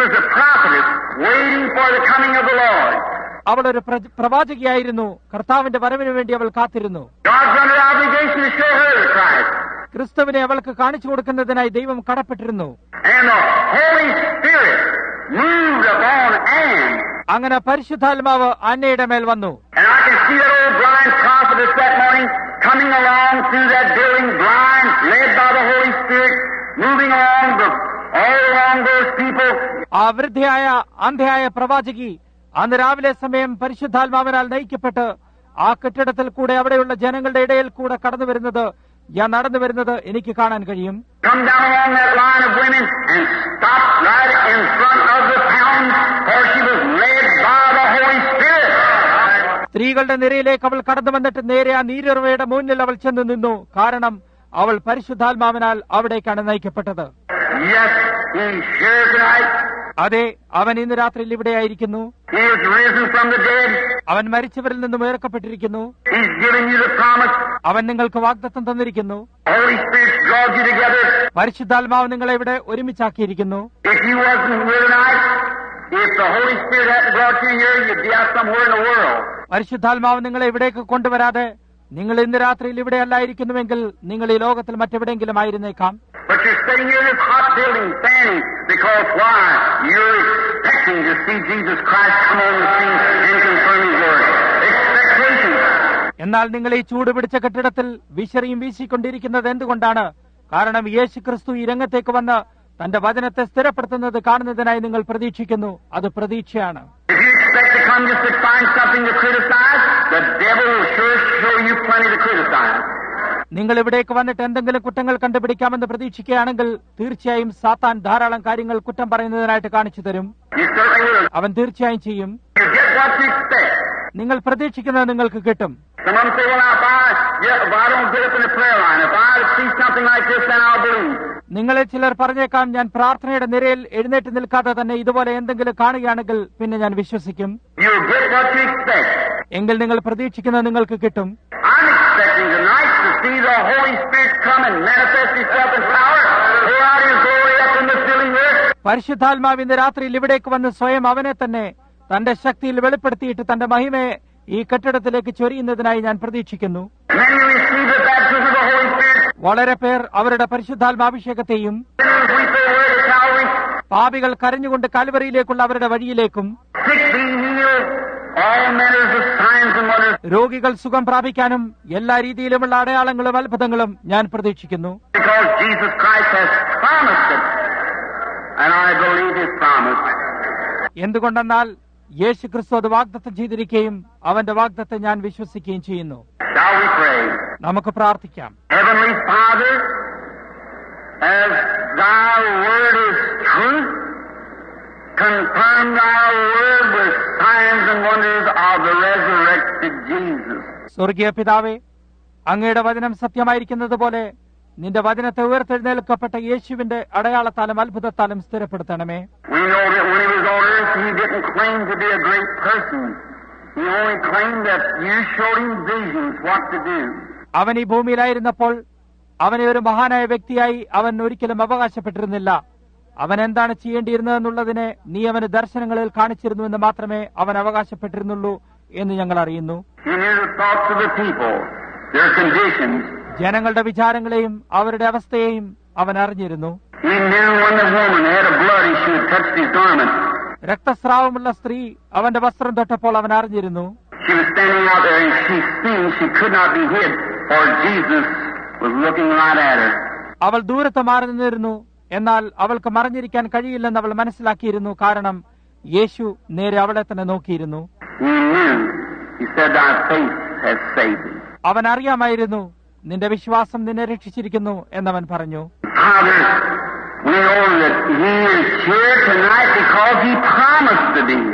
അവൾ ഒരു പ്രവാചകിയായിരുന്നു. കർത്താവിന്റെ വരവിന് വേണ്ടി അവൾ കാത്തിരുന്നു. ക്രിസ്തുവിനെ അവൾക്ക് കാണിച്ചു കൊടുക്കുന്നതിനായി ദൈവം കടപ്പെട്ടിരുന്നു. അങ്ങനെ പരിശുദ്ധാത്മാവ് അന്നയുടെ മേൽ വന്നു. ആ വൃദ്ധയായ അന്ധയായ പ്രവാചകി അന്ന് രാവിലെ സമയം പരിശുദ്ധാത്മാവിനാൽ നയിക്കപ്പെട്ട് ആ കെട്ടിടത്തിൽ കൂടെ അവിടെയുള്ള ജനങ്ങളുടെ ഇടയിൽ കൂടെ കടന്നു വരുന്നത് ഞാൻ നടന്നു വരുന്നത് എനിക്ക് കാണാൻ കഴിയും. സ്ത്രീകളുടെ നിരയിലേക്ക് അവൾ കടന്നു വന്നിട്ട് നേരെ ആ നീരുറവയുടെ മുന്നിൽ അവൾ ചെന്ന് നിന്നു. കാരണം അവൾ പരിശുദ്ധാത്മാവിനാൽ അവിടേക്കാണ് നയിക്കപ്പെട്ടത്. അതെ, അവൻ ഇന്ന് രാത്രിയിൽ ഇവിടെയായിരിക്കുന്നു. അവൻ മരിച്ചവരിൽ നിന്നും ഉയർക്കപ്പെട്ടിരിക്കുന്നു. അവൻ നിങ്ങൾക്ക് വാഗ്ദത്തം തന്നിരിക്കുന്നു. പരിശുദ്ധാത്മാവ് നിങ്ങളെ ഇവിടെ ഒരുമിച്ചാക്കിയിരിക്കുന്നു. If the Holy Spirit hadn't brought you here, you'd be out somewhere in the world. പരിശുദ്ധാത്മാവ് നിങ്ങളെ ഇവിടേക്ക് കൊണ്ടുവരാതെ നിങ്ങൾ ഇന്ന് രാത്രിയിൽ ഇവിടെ അല്ലായിരിക്കുന്നുവെങ്കിൽ നിങ്ങൾ ഈ ലോകത്തിൽ മറ്റെവിടെയെങ്കിലും ആയിരുന്നേക്കാം. But you're sitting here in this hot building standing because why? You're expecting to see Jesus Christ come on the scene and confirm His word. Expectation. എന്നാൽ നിങ്ങൾ ഈ ചൂട് പിടിച്ച കെട്ടിടത്തിൽ വിശറിയും വീശിക്കൊണ്ടിരിക്കുന്നത് എന്തുകൊണ്ടാണ്? കാരണം യേശു ക്രിസ്തു ഈ രംഗത്തേക്ക് വന്ന് തന്റെ വചനത്തെ സ്ഥിരപ്പെടുത്തുന്നത് കാണുന്നതിനായി നിങ്ങൾ പ്രതീക്ഷിക്കുന്നു. അത് പ്രതീക്ഷയാണ്. If you expect to come just to find something to criticize, the devil will sure show you plenty to criticize. നിങ്ങൾ ഇവിടേക്ക് വന്നിട്ട് എന്തെങ്കിലും കുറ്റങ്ങൾ കണ്ടുപിടിക്കാമെന്ന് പ്രതീക്ഷിക്കുകയാണെങ്കിൽ തീർച്ചയായും സാത്താൻ ധാരാളം കാര്യങ്ങൾ കുറ്റം പറയുന്നതിനായിട്ട് കാണിച്ചു തരും. You certainly will. അവൻ തീർച്ചയായും ചെയ്യും. You get what you expect. നിങ്ങൾ പ്രതീക്ഷിക്കുന്നത് നിങ്ങൾക്ക് കിട്ടും. Some of them say, well, now, if I, yeah, if I don't get up in the prayer line, if I see something like this, then I'll believe. നിങ്ങളിൽ ചിലർ പറഞ്ഞേക്കാം, ഞാൻ പ്രാർത്ഥനയുടെ നിരയിൽ എഴുന്നേറ്റ് നിൽക്കാതെ തന്നെ ഇതുപോലെ എന്തെങ്കിലും കാണുകയാണെങ്കിൽ പിന്നെ ഞാൻ വിശ്വസിക്കും. You get what you expect. എങ്കിൽ നിങ്ങൾ പ്രതീക്ഷിക്കുന്നത് നിങ്ങൾക്ക് കിട്ടും. I'm expecting tonight to see the Holy Spirit come and manifest Himself in power, pour out His glory up in the filling earth. പരിശുദ്ധാത്മാവ് ഇന്ന് രാത്രിയിൽ ഇവിടേക്ക് വന്ന് സ്വയം അവനെ തന്നെ തന്റെ ശക്തിയിൽ വെളിപ്പെടുത്തിയിട്ട് തന്റെ മഹിമയെ ഈ കെട്ടിടത്തിലേക്ക് ചൊരിയുന്നതിനായി ഞാൻ പ്രതീക്ഷിക്കുന്നു. Many receive the baptism of the Holy Spirit. വളരെ പേർ അവരുടെ പരിശുദ്ധാത്മാഭിഷേകത്തെയും Sinners weep their way to Calvary. പാപികൾ കരഞ്ഞുകൊണ്ട് കാൽവരിയിലേക്കുള്ള അവരുടെ വഴിയിലേക്കും Sick being healed. All manners of signs and wonders. രോഗികൾ സുഖം പ്രാപിക്കാനും എല്ലാ രീതിയിലുമുള്ള അടയാളങ്ങളും അത്ഭുതങ്ങളും ഞാൻ പ്രതീക്ഷിക്കുന്നു. Because Jesus Christ has promised it. And I believe His promise. എന്തുകൊണ്ടെന്നാൽ യേശു ക്രിസ്തു അത് വാഗ്ദത്തം ചെയ്തിരിക്കുകയും അവന്റെ വാഗ്ദത്തം ഞാൻ വിശ്വസിക്കുകയും ചെയ്യുന്നു. Shall we pray? നമുക്ക് പ്രാർത്ഥിക്കാം. Heavenly Father, as Thy word is truth, confirm Thy word with signs and wonders of the resurrected Jesus. സ്വർഗീയ പിതാവേ, അങ്ങയുടെ വചനം സത്യമായിരിക്കുന്നത് പോലെ നിന്റെ വചനത്തെ ഉയർത്തെഴുന്നേൽക്കപ്പെട്ട യേശുവിന്റെ അടയാളത്താലും അത്ഭുതത്താലും സ്ഥിരപ്പെടുത്തണമേ. We know that when He was on earth, He didn't claim to be a great person. He only claimed that you showed Him visions what to do. അവൻ ഈ ഭൂമിയിലായിരുന്നപ്പോൾ അവനെ ഒരു മഹാനായ വ്യക്തിയായി അവൻ ഒരിക്കലും അവകാശപ്പെട്ടിരുന്നില്ല. അവൻ എന്താണ് ചെയ്യേണ്ടിയിരുന്നതെന്നുള്ളതിനെ നീ അവന് ദർശനങ്ങളിൽ കാണിച്ചിരുന്നുവെന്ന് മാത്രമേ അവൻ അവകാശപ്പെട്ടിരുന്നുള്ളൂ എന്ന് ഞങ്ങൾ അറിയുന്നു. He knew the thoughts of the people, their conditions. ജനങ്ങളുടെ വിചാരങ്ങളെയും അവരുടെ അവസ്ഥയെയും അവൻ അറിഞ്ഞിരുന്നു. He knew when the woman had a bloody, she had touched His garment. രക്തസ്രാവമുള്ള സ്ത്രീ അവന്റെ വസ്ത്രം തൊട്ടപ്പോൾ അവൻ അറിഞ്ഞിരുന്നു. She was standing out there and she seen she could not be hid, for Jesus was looking right at her. അവൾ ദൂരത്ത് മാറി നിന്നിരുന്നു. എന്നാൽ അവൾക്ക് മറഞ്ഞിരിക്കാൻ കഴിയില്ലെന്ന് അവൾ മനസ്സിലാക്കിയിരുന്നു. കാരണം യേശു നേരെ അവളെ തന്നെ നോക്കിയിരുന്നു. He knew. He said, "Thy faith has saved thee." അവൻ അറിയാമായിരുന്നു, നിന്റെ വിശ്വാസം നിന്നെ രക്ഷിച്ചിരിക്കുന്നു എന്നവൻ പറഞ്ഞു. Father, we know that He is here tonight because He promised to be.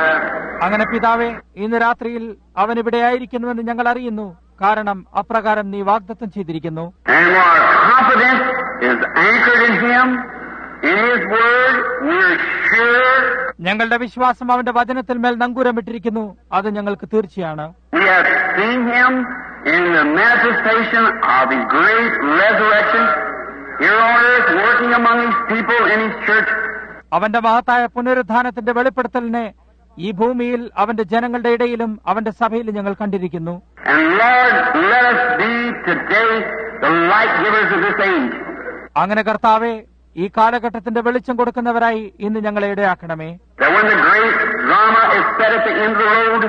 അങ്ങനെ പിതാവേ, ഇന്ന് രാത്രിയിൽ അവൻ ഇവിടെ ആയിരിക്കുന്നുവെന്ന് ഞങ്ങൾ അറിയുന്നു. കാരണം അപ്രകാരം നീ വാഗ്ദത്തം ചെയ്തിരിക്കുന്നു. And our confidence is anchored in Him, in His Word. We're sure. ഞങ്ങളുടെ വിശ്വാസം അവന്റെ വചനത്തിൽ മേൽ നങ്കൂരമിട്ടിരിക്കുന്നു. അത് ഞങ്ങൾക്ക് തീർച്ചയാണ്. We have seen Him in the manifestation of His great resurrection here on earth, working among His people in His church. അവന്റെ മഹത്തായ പുനരുത്ഥാനത്തിന്റെ വെളിപ്പെടുത്തലിനെ ഈ ഭൂമിയിൽ അവന്റെ ജനങ്ങളുടെ ഇടയിലും അവന്റെ സഭയിലും ഞങ്ങൾ കണ്ടിരിക്കുന്നു. And Lord, let us be today the light givers of this age. അങ്ങനെ കർത്താവേ, ഈ കാലഘട്ടത്തിന്റെ വെളിച്ചം കൊടുക്കുന്നവരായി ഇന്ന് ഞങ്ങളെ ഇടയാക്കണമേ. That when the great drama is set at the end of the road,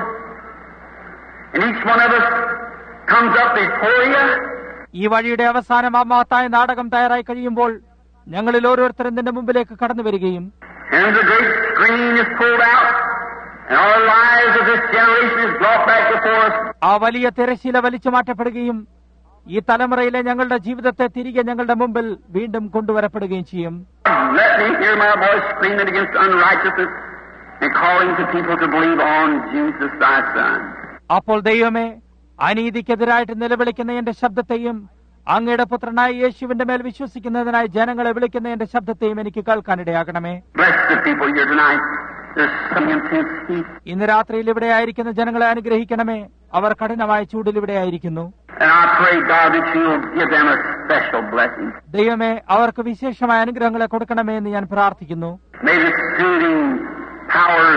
and each one of us comes up before You, ഈ വഴിയുടെ അവസാനം ആ മഹത്തായ നാടകം തയ്യാറായി കഴിയുമ്പോൾ ഞങ്ങളിൽ ഓരോരുത്തരും നിന്റെ മുമ്പിലേക്ക് കടന്നു വരികയും and the great screen is pulled out, and our lives of this generation is brought back before us. ആ വലിയ തിരശ്ശീല വലിച്ചു മാറ്റപ്പെടുകയും ഈ തലമുറയിലെ ഞങ്ങളുടെ ജീവിതത്തെ തിരികെ ഞങ്ങളുടെ മുമ്പിൽ വീണ്ടും കൊണ്ടുവരപ്പെടുകയും ചെയ്യും. Let me hear my voice screaming against unrighteousness and calling to people to believe on Jesus Thy Son. അപ്പോൾ ദൈവമേ, അനീതിക്കെതിരായിട്ട് നിലവിളിക്കുന്ന എന്റെ ശബ്ദത്തെയും അങ്ങയുടെ പുത്രനായ യേശുവിന്റെ മേൽ വിശ്വസിക്കുന്നതിനായി ജനങ്ങളെ വിളിക്കുന്ന എന്റെ ശബ്ദത്തെയും എനിക്ക് കേൾക്കാനിടയാകണമേ. Bless the people here tonight. There's some intense heat. ഇന്ന് രാത്രിയിൽ ഇവിടെ ആയിരിക്കുന്ന ജനങ്ങളെ അനുഗ്രഹിക്കണമേ. അവർ കഠിനമായ ചൂടിൽ ഇവിടെ ആയിരിക്കുന്നു. And I pray, God, that You'll give them a special blessing. ദൈവമേ, അവർക്ക് വിശേഷമായ അനുഗ്രഹങ്ങളെ കൊടുക്കണമേ എന്ന് ഞാൻ പ്രാർത്ഥിക്കുന്നു. May the soothing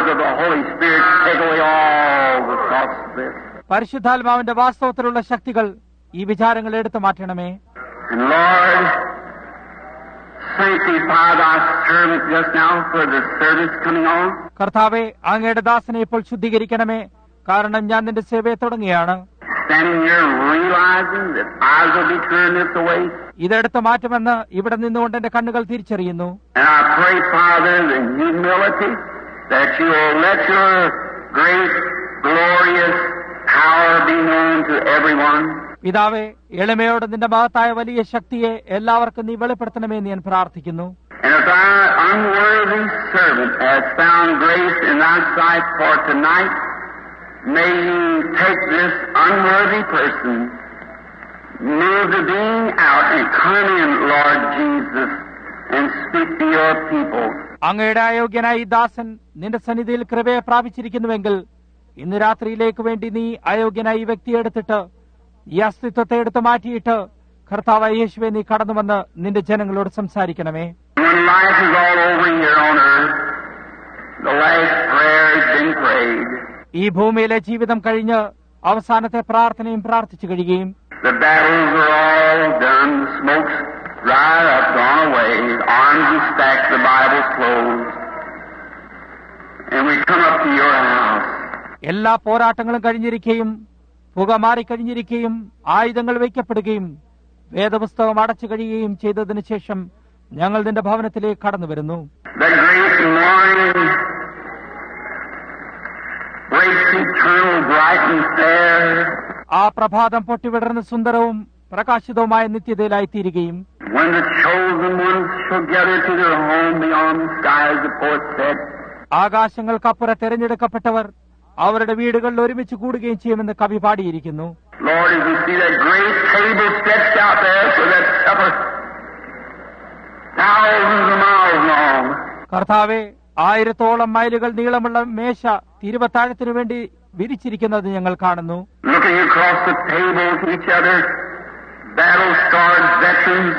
of the Holy Spirit take away all the thoughts of this. പരിശുദ്ധാത്മാവിന്റെ വാസ്തവത്തിലുള്ള ശക്തികൾ ഈ വിചാരങ്ങൾ എടുത്തു മാറ്റണമേ. And Lord, sanctify thy servant just now for the service coming on. കർത്താവേ, അങ്ങയുടെ ദാസനെ ഇപ്പോൾ ശുദ്ധീകരിക്കണമേ, കാരണം ഞാൻ നിന്റെ സേവയെ തുടങ്ങിയാണ്. Standing here realizing that eyes will be turned this way. ഇതെടുത്ത് മാറ്റുമെന്ന് ഇവിടെ നിന്നുകൊണ്ട് എന്റെ കണ്ണുകൾ തിരിച്ചറിയുന്നു. And I pray, Father, in humility, that you will let your great, glorious power be known to everyone. പിതാവേ, എളിമയോട് നിന്റെ മഹത്തായ വലിയ ശക്തിയെ എല്ലാവർക്കും നീ വെളിപ്പെടുത്തണമെന്ന് ഞാൻ പ്രാർത്ഥിക്കുന്നു. And if thy unworthy servant has found grace in thy sight for tonight, may you take this unworthy person, move the being out and come in, Lord Jesus, and speak to your people. അങ്ങയുടെ അയോഗ്യനായ ഈ ദാസൻ നിന്റെ സന്നിധിയിൽ കൃപയെ പ്രാപിച്ചിരിക്കുന്നുവെങ്കിൽ ഇന്ന് രാത്രിയിലേക്ക് വേണ്ടി നീ അയോഗ്യനായ ഈ വ്യക്തിയെ എടുത്തിട്ട് ഈ അസ്തിത്വത്തെ എടുത്തു മാറ്റിയിട്ട് കർത്താവായ യേശുവേ നീ കടന്നുവന്ന് നിന്റെ ജനങ്ങളോട് സംസാരിക്കണമേ. When life is all over here on earth, the last prayer has been prayed. ഈ ഭൂമിയിലെ ജീവിതം കഴിഞ്ഞ് അവസാനത്തെ പ്രാർത്ഥനയും പ്രാർത്ഥിച്ചു കഴിയുകയും the battles are all done, the smoke's dried up, gone away, arms are stacked, the Bible's closed, and we come up to your house. എല്ലാ പോരാട്ടങ്ങളും കഴിഞ്ഞിരിക്കുകയും പുക മാറിക്കഴിഞ്ഞിരിക്കുകയും ആയുധങ്ങൾ വയ്ക്കപ്പെടുകയും വേദപുസ്തകം അടച്ചു കഴിയുകയും ചെയ്തതിനു ശേഷം ഞങ്ങൾ നിന്റെ ഭവനത്തിലേക്ക് കടന്നു വരുന്നു. The great morning breaks eternal, bright and fair. ആ പ്രഭാതം പൊട്ടിവിടർന്ന് സുന്ദരവും പ്രകാശിതവുമായ നിത്യതയിലായിത്തീരുകയും When the chosen ones shall gather to their home beyond the skies, the poet said. ആകാശങ്ങൾക്കപ്പുറം തെരഞ്ഞെടുക്കപ്പെട്ടവർ അവരുടെ വീടുകളിൽ ഒരുമിച്ച് കൂടുകയും ചെയ്യുമെന്ന് കവി പാടിയിരിക്കുന്നു. Lord, as we see that great table stretched out there for that supper, thousands of miles long. കർത്താവേ, ആയിരത്തോളം മൈലുകൾ നീളമുള്ള മേശ തിരുവത്താഴത്തിനു വേണ്ടി വിരിച്ചിരിക്കുന്നത് ഞങ്ങൾ കാണുന്നു. Looking across the table to each other, battle-scarred veterans,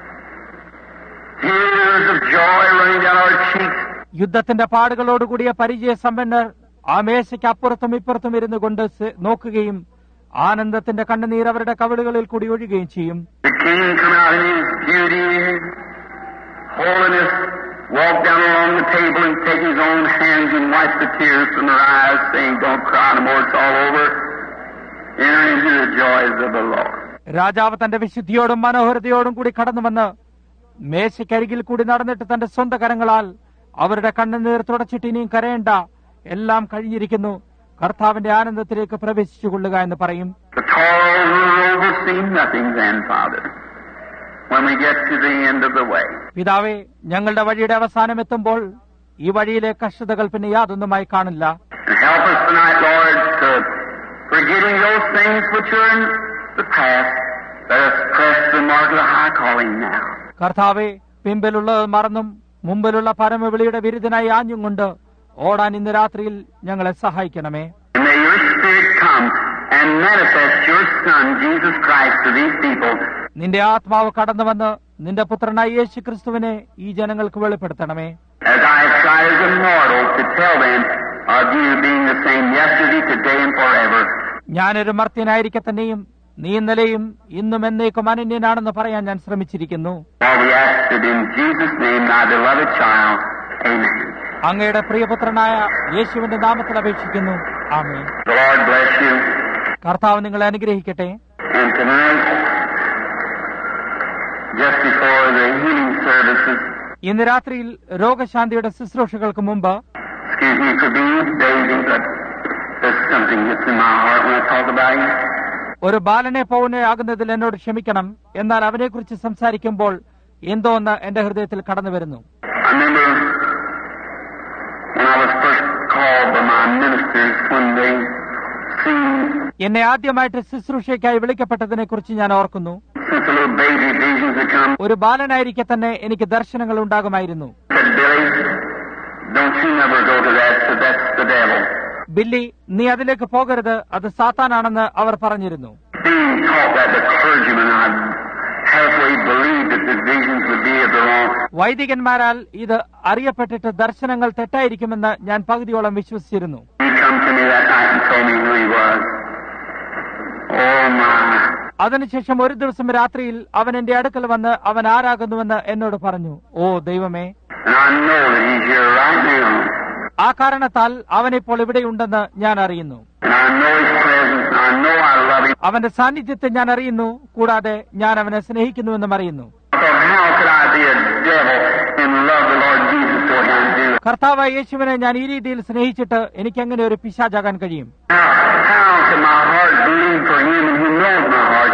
tears of joy running down our cheeks. യുദ്ധത്തിന്റെ പാടുകളോടുകൂടിയ പരിചയ സമ്പന്നർ ആ മേശയ്ക്ക് അപ്പുറത്തും ഇപ്പുറത്തും ഇരുന്നു കൊണ്ട് നോക്കുകയും ആനന്ദത്തിന്റെ കണ്ണുനീർ അവരുടെ കവിളുകളിൽ കൂടി ഒഴുകുകയും ചെയ്യും. The King come out in his beauty, holiness, walk down along the table and take his own hands and wipe the tears from their eyes, saying, "Don't cry no more, it's all over. Enter into the joys of the Lord." രാജാവ് തന്റെ വിശുദ്ധിയോടും മനോഹരതയോടും കൂടി കടന്നുവന്ന് മേശയ്ക്കരികിൽ കൂടി നടന്നിട്ട് തന്റെ സ്വന്തം കരങ്ങളാൽ അവരുടെ കണ്ണുനീർ തുടച്ചിട്ട് ഇനിയും കരയേണ്ട, എല്ലാം കഴിഞ്ഞിരിക്കുന്നു, കർത്താവിന്റെ ആനന്ദത്തിലേക്ക് പ്രവേശിച്ചുകൊള്ളുക എന്ന് പറയും. The toil road will seem nothing then, Father, when we get to the end of the way. പിതാവേ, ഞങ്ങളുടെ വഴിയുടെ അവസാനം എത്തുമ്പോൾ ഈ വഴിയിലെ കഷ്ടതകൾ പിന്നെ യാതൊന്നുമായി കാണില്ല. And help us tonight, Lord, to forgetting those things which are in the past, let us press the mark of the high calling now. കർത്താവേ, പിമ്പിലുള്ളത് മറന്നും മുമ്പിലുള്ള പരമവിളിയുടെ വിരുദ്ധനായി ആഞ്ഞും കൊണ്ട് ഓടാൻ ഇന്ന് രാത്രിയിൽ ഞങ്ങളെ സഹായിക്കണമേ. And may your Spirit come and manifest your Son, Jesus Christ, to these people. നിന്റെ ആത്മാവ് കടന്നുവന്ന് നിന്റെ പുത്രനായ യേശു ക്രിസ്തുവിനെ ഈ ജനങ്ങൾക്ക് വെളിപ്പെടുത്തണമേ. As I have tried as a mortal to tell them of you being the same yesterday, today, and forever. ഞാനൊരു മർത്യനായിരിക്കെ തന്നെയും നീ ഇന്നലെയും ഇന്നും എന്നേക്കും അനന്യനാണെന്ന് പറയാൻ ഞാൻ ശ്രമിച്ചിരിക്കുന്നു. All we ask it in Jesus' name, thy beloved child. Amen. അങ്ങയുടെ പ്രിയപുത്രനായ യേശുവിന്റെ നാമത്തിൽ അപേക്ഷിക്കുന്നു. ആമേൻ. The Lord bless you. കർത്താവ് നിങ്ങളെ അനുഗ്രഹിക്കട്ടെ. And tonight, just before the healing services, ഇന്ന് രാത്രിയിൽ രോഗശാന്തിയുടെ ശുശ്രൂഷകൾക്ക് മുമ്പ്, excuse me for being baby, but there's something that's in my heart when I talk about you. ഒരു ബാലനെ പൗനെ ആകുന്നതിൽ എന്നോട് ക്ഷമിക്കണം, എന്നാൽ അവനെക്കുറിച്ച് സംസാരിക്കുമ്പോൾ എന്തോ ഒന്ന് എന്റെ ഹൃദയത്തിൽ കടന്നു വരുന്നു. I remember when I was first called by my ministers when they seen എന്നെ ആദ്യമായിട്ട് ശുശ്രൂഷയ്ക്കായി വിളിക്കപ്പെട്ടതിനെ കുറിച്ച് ഞാൻ ഓർക്കുന്നു. since the little baby visions had come. ഒരു ബാലനായിരിക്കെ തന്നെ എനിക്ക് ദർശനങ്ങൾ ഉണ്ടാകുമായിരുന്നു. Said, Billy, don't you never go to that, so that's the devil. Billy, നീ അതിലേക്ക് പോകരുത്, അത് സാത്താനാണെന്ന് അവർ പറഞ്ഞിരുന്നു. Being taught that the clergyman, I halfway believed it, that visions would be of the wrong. വൈദികന്മാരാൽ ഇത് അറിയപ്പെട്ടിട്ട് ദർശനങ്ങൾ തെറ്റായിരിക്കുമെന്ന് ഞാൻ പകുതിയോളം വിശ്വസിച്ചിരുന്നു. He come to me that night and told me who he was. Oh my. അതിനുശേഷം ഒരു ദിവസം രാത്രിയിൽ അവൻ എന്റെ അടുക്കൽ വന്ന് അവൻ ആരാകുന്നുവെന്ന് എന്നോട് പറഞ്ഞു. ഓ ദൈവമേ, And I know that he's here right now. ആ കാരണത്താൽ അവനിപ്പോൾ ഇവിടെയുണ്ടെന്ന് ഞാൻ അറിയുന്നു. And I know his presence. And I know I love him. അവന്റെ സാന്നിധ്യത്തെ ഞാൻ അറിയുന്നു, കൂടാതെ ഞാൻ അവനെ സ്നേഹിക്കുന്നുവെന്നും അറിയുന്നു. So how could I be a devil and love the Lord Jesus the way I do? കർത്താവായ യേശുവിനെ ഞാൻ ഈ രീതിയിൽ സ്നേഹിച്ചിട്ട് എനിക്ക് എങ്ങനെ ഒരു പിശാചാകാൻ കഴിയും? How, how can my heart bleed for him and who knows my heart?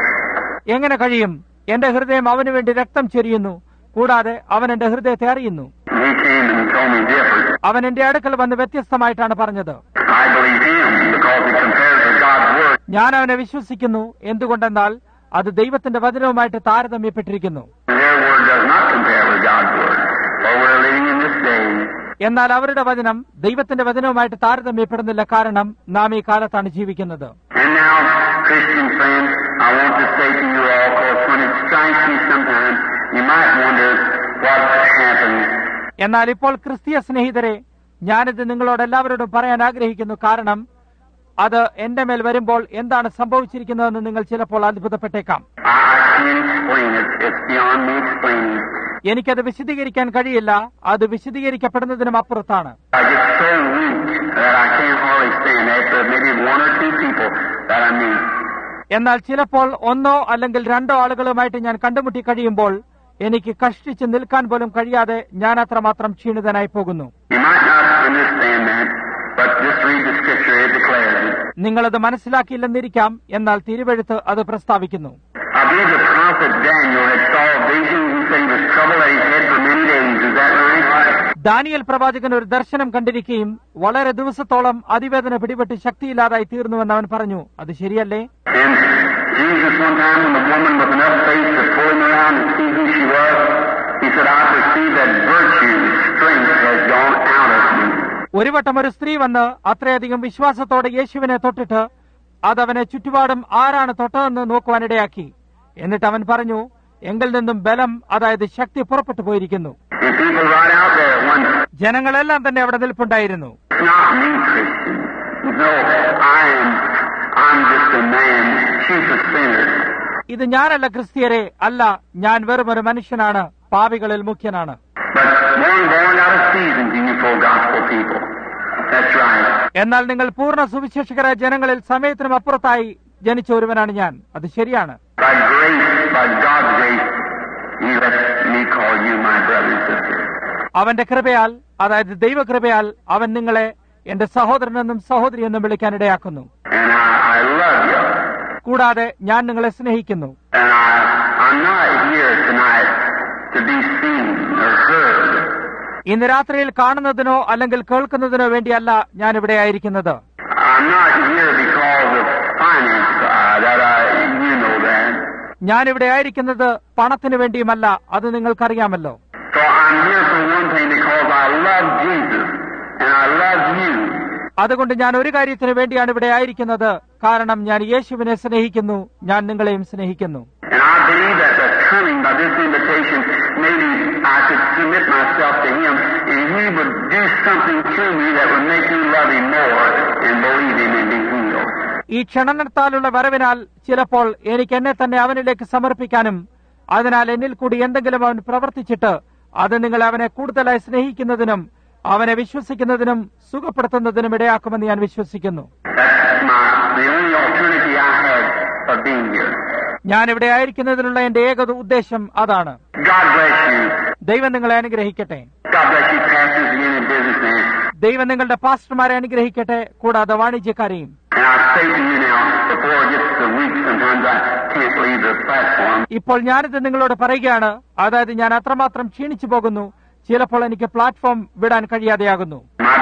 എങ്ങനെ കഴിയും? എന്റെ ഹൃദയം അവന് വേണ്ടി രക്തം ചൊരിയുന്നു, കൂടാതെ അവൻ എന്റെ ഹൃദയത്തെ അറിയുന്നു. He came and told me different. അവൻ എന്റെ അടുക്കൽ വന്ന് വ്യത്യസ്തമായിട്ടാണ് പറഞ്ഞത്. I believe him because he compares with God's word. ഞാൻ അവനെ വിശ്വസിക്കുന്നു. എന്തുകൊണ്ടെന്നാൽ അത് ദൈവത്തിന്റെ വചനവുമായിട്ട് താരതമ്യപ്പെട്ടിരിക്കുന്നു. Their word does not compare with God's word. For we're living in this day. എന്നാൽ അവരുടെ വചനം ദൈവത്തിന്റെ വചനവുമായിട്ട് താരതമ്യപ്പെടുന്നില്ല, കാരണം നാം ഈ കാലത്താണ് ജീവിക്കുന്നത്. And now, Christian friends, I want to say to you all, because when it strikes you sometimes, you might wonder what's happened. എന്നാൽ ഇപ്പോൾ ക്രിസ്തീയ സ്നേഹിതരെ, ഞാനിത് നിങ്ങളോട് എല്ലാവരോടും പറയാൻ ആഗ്രഹിക്കുന്നു, കാരണം അത് എന്റെ മേൽ വരുമ്പോൾ എന്താണ് സംഭവിച്ചിരിക്കുന്നതെന്ന് നിങ്ങൾ ചിലപ്പോൾ അത്ഭുതപ്പെട്ടേക്കാം. I can't explain it. It's beyond me explaining. എനിക്കത് വിശദീകരിക്കാൻ കഴിയില്ല. അത് വിശദീകരിക്കപ്പെടുന്നതിനും അപ്പുറത്താണ്. I get so weak that I can't hardly stand after maybe one or two people that I meet. എന്നാൽ ചിലപ്പോൾ ഒന്നോ അല്ലെങ്കിൽ രണ്ടോ ആളുകളുമായിട്ട് ഞാൻ കണ്ടുമുട്ടി കഴിയുമ്പോൾ എനിക്ക് കഷ്ടിച്ച് നിൽക്കാൻ പോലും കഴിയാതെ ഞാൻ അത്രമാത്രം ക്ഷീണിതനായി പോകുന്നു. You might not understand that, but just read the scripture, it declares it. നിങ്ങളത് മനസ്സിലാക്കിയില്ലെന്നിരിക്കാം, എന്നാൽ തിരുവെഴുത്ത് അത് പ്രസ്താവിക്കുന്നു. I believe the prophet Daniel had saw a vision. He said he was troubled at his head for many days. Is that right? ദാനിയേൽ പ്രവാചകൻ ഒരു ദർശനം കണ്ടിരിക്കുകയും വളരെ ദിവസത്തോളം അതിവേദന പിടിപെട്ട് ശക്തിയില്ലാതായി തീർന്നുവെന്ന് അവൻ പറഞ്ഞു. അത് ശരിയല്ലേ? And Jesus one time, when the woman with enough faith to pull him around and see who she was, he said, I perceive that virtue, strength has gone out of me. ഒരു വട്ടം ഒരു സ്ത്രീ വന്ന് അത്രയധികം വിശ്വാസത്തോടെ യേശുവിനെ തൊട്ടിട്ട് അതവനെ ചുറ്റുപാടും ആരാണ് തൊട്ടതെന്ന് നോക്കുവാനിടയാക്കി. എന്നിട്ട് അവൻ പറഞ്ഞു, എങ്കിൽ നിന്നും ബലം, അതായത് ശക്തി പുറപ്പെട്ടു പോയിരിക്കുന്നു. And people right out there at one, ജനങ്ങളെല്ലാം തന്നെ അവിടെ നിൽപ്പുണ്ടായിരുന്നു. it's not me, Christian. No, I am, I'm just a man, chief of sinners. ഇത് ഞാനല്ല ക്രിസ്ത്യരെ, അല്ല, ഞാൻ വെറും ഒരു മനുഷ്യനാണ്, പാപികളിൽ മുഖ്യനാണ്. But one born out of season to you full gospel people. That's right. എന്നാൽ നിങ്ങൾ പൂർണ്ണ സുവിശേഷകരായ ജനങ്ങളിൽ സമയത്തിനും അപ്പുറത്തായി ജനിച്ച ഒരുവനാണ് ഞാൻ. അത് ശരിയാണ്. By grace, by God's grace, He let me call you my brother and sister. അവന്റെ കൃപയാൽ, അതായത് ദൈവകൃപയാൽ അവൻ നിങ്ങളെ എന്റെ സഹോദരനെന്നും സഹോദരിയെന്നും വിളിക്കാനിടയാക്കുന്നു. And I, I love you. കൂടാതെ ഞാൻ നിങ്ങളെ സ്നേഹിക്കുന്നു. And I, I'm not here tonight to be seen or heard. ഇന്ന് രാത്രിയിൽ കാണുന്നതിനോ അല്ലെങ്കിൽ കേൾക്കുന്നതിനോ വേണ്ടിയല്ല ഞാൻ ഇവിടെ ആയിരിക്കുന്നത്. I'm not here because of finance. Uh, that I, you know that. ഞാൻ ഇവിടെ ആയിരിക്കുന്നത് പണത്തിനു വേണ്ടിയുമല്ല, അത് നിങ്ങൾക്കറിയാമല്ലോ. So I'm here for one thing because I love Jesus and I love you. അതുകൊണ്ട് ഞാൻ ഒരു കാര്യത്തിന് വേണ്ടിയാണ് ഇവിടെ ആയിരിക്കുന്നത്, കാരണം ഞാൻ യേശുവിനെ സ്നേഹിക്കുന്നു, ഞാൻ നിങ്ങളെയും സ്നേഹിക്കുന്നു. And I believe that the coming by this invitation, maybe I could submit myself to Him and He would do something to me that would make me love Him more and believe Him and be healed. ഈ ക്ഷണനത്താലുള്ള വരവിനാൽ ചിലപ്പോൾ എനിക്ക് എന്നെ തന്നെ അവനിലേക്ക് സമർപ്പിക്കാനും അതിനാൽ എന്നിൽ കൂടി എന്തെങ്കിലും അവൻ പ്രവർത്തിച്ചിട്ട് അത് നിങ്ങൾ അവനെ കൂടുതലായി സ്നേഹിക്കുന്നതിനും അവനെ വിശ്വസിക്കുന്നതിനും സുഖപ്പെടുത്തുന്നതിനും ഇടയാക്കുമെന്ന് ഞാൻ വിശ്വസിക്കുന്നു. ഞാൻ ഇവിടെ ആയിരിക്കുന്നതിനുള്ള എന്റെ ഏക ഉദ്ദേശം അതാണ്. ദൈവം നിങ്ങളെ അനുഗ്രഹിക്കട്ടെ. ദൈവം നിങ്ങളുടെ പാസ്റ്റർമാരെ അനുഗ്രഹിക്കട്ടെ, കൂടാതെ വാണിജ്യക്കാരെയും. ഇപ്പോൾ ഞാനിത് നിങ്ങളോട് പറയുകയാണ്, അതായത് ഞാൻ അത്രമാത്രം ക്ഷീണിച്ചു പോകുന്നു, ചിലപ്പോൾ എനിക്ക് പ്ലാറ്റ്ഫോം വിടാൻ കഴിയാതെയാകുന്നു.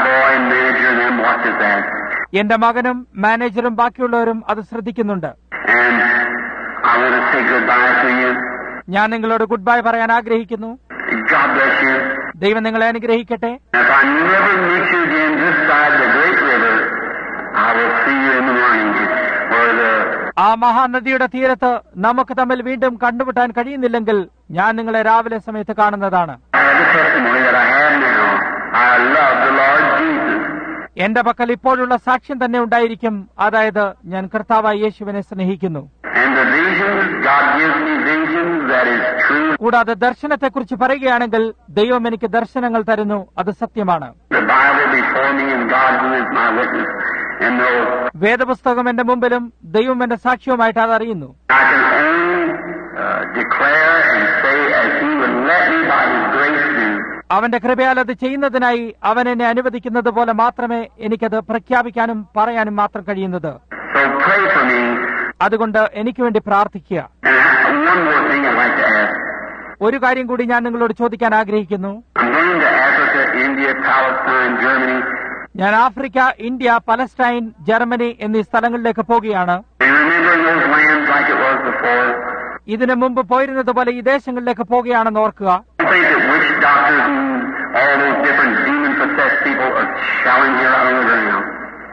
എന്റെ മകനും മാനേജറും ബാക്കിയുള്ളവരും അത് ശ്രദ്ധിക്കുന്നുണ്ട്. ഞാൻ നിങ്ങളോട് ഗുഡ് ബൈ പറയാൻ ആഗ്രഹിക്കുന്നു. ദൈവം നിങ്ങളെ അനുഗ്രഹിക്കട്ടെ. ആ മഹാനദിയുടെ തീരത്ത് നമുക്ക് തമ്മിൽ വീണ്ടും കണ്ടുമുട്ടാൻ കഴിയുന്നില്ലെങ്കിൽ ഞാൻ നിങ്ങളെ രാവിലെ സമയത്ത് കാണുന്നതാണ്. I have the testimony that I have now. I love the Lord Jesus. എന്റെ പക്കൽ ഇപ്പോഴുള്ള സാക്ഷ്യം തന്നെ ഉണ്ടായിരിക്കും, അതായത് ഞാൻ കർത്താവായ യേശുവിനെ സ്നേഹിക്കുന്നു. And the visions, God gives me visions that is true. കൂടാതെ ദർശനത്തെക്കുറിച്ച് പറയുകയാണെങ്കിൽ ദൈവം എനിക്ക് ദർശനങ്ങൾ തരുന്നു, അത് സത്യമാണ്. The Bible before me and God who is my witness and knows. വേദപുസ്തകം എന്റെ മുമ്പിലും ദൈവം എന്റെ സാക്ഷ്യവുമായിട്ട് അതറിയുന്നു. I can only uh, declare and say as He would let me by His grace do. അവന്റെ കൃപയാൽ അത് ചെയ്യുന്നതിനായി അവൻ എന്നെ അനുവദിക്കുന്നത് പോലെ മാത്രമേ എനിക്കത് പ്രഖ്യാപിക്കാനും പറയാനും മാത്രം കഴിയുന്നത്. So pray for me. അതുകൊണ്ട് എനിക്ക് വേണ്ടി പ്രാർത്ഥിക്കുക. And one more thing I'd like to ask. ഒരു കാര്യം കൂടി ഞാൻ നിങ്ങളോട് ചോദിക്കാൻ ആഗ്രഹിക്കുന്നു. I'm going to Africa, India, Palestine, Germany. ഞാൻ ആഫ്രിക്ക, ഇന്ത്യ, പലസ്റ്റൈൻ, ജർമ്മനി എന്നീ സ്ഥലങ്ങളിലേക്ക് പോകുകയാണ്. And remembering those lands like it was before. ഇതിനു മുമ്പ് പോയിരുന്നത് പോലെ ഈ ദേശങ്ങളിലേക്ക് പോകുകയാണെന്ന് ഓർക്കുക. I think that witch doctors and all those different demon-possessed people are shouting here out on the ground.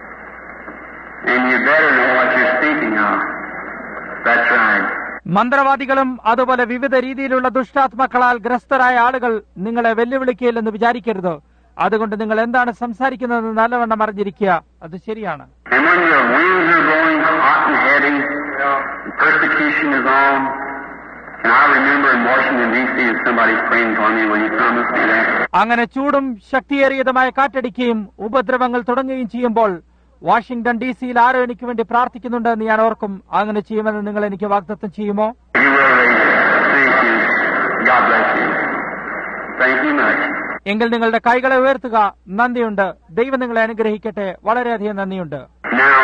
And you better know what you're speaking of. That's right. മന്ത്രവാദികളും അതുപോലെ വിവിധ രീതിയിലുള്ള ദുഷ്ടാത്മാക്കളാൽ ഗ്രസ്തരായ ആളുകൾ നിങ്ങളെ വെല്ലുവിളിക്കുകയില്ലെന്ന് വിചാരിക്കരുത്. അതുകൊണ്ട് നിങ്ങൾ എന്താണ് സംസാരിക്കുന്നതെന്ന് നല്ലവണ്ണം അറിഞ്ഞിരിക്കുക. അത് ശരിയാണ്. And when your winds are blowing hot and heavy, and persecution is on, and I remember in Washington, D C, somebody praying for me. Will you promise me that? അങ്ങനെ ചൂടും ശക്തിയേറിയതുമായ കാറ്റടിക്കുകയും ഉപദ്രവങ്ങൾ തുടങ്ങുകയും ചെയ്യുമ്പോൾ വാഷിംഗ്ടൺ ഡി സിയിൽ ആരോ എനിക്ക് വേണ്ടി പ്രാർത്ഥിക്കുന്നുണ്ട് എന്ന് ഞാൻ ഓർക്കും. അങ്ങനെ ചെയ്യുമെന്ന് നിങ്ങൾ എനിക്ക് വാഗ്ദത്തം ചെയ്യുമോ? You will raise it. Thank you. God bless you. Thank you much. എങ്കിൽ നിങ്ങളുടെ കൈകളെ ഉയർത്തുക. നന്ദിയുണ്ട്. ദൈവം നിങ്ങളെ അനുഗ്രഹിക്കട്ടെ. വളരെയധികം നന്ദിയുണ്ട്. Now,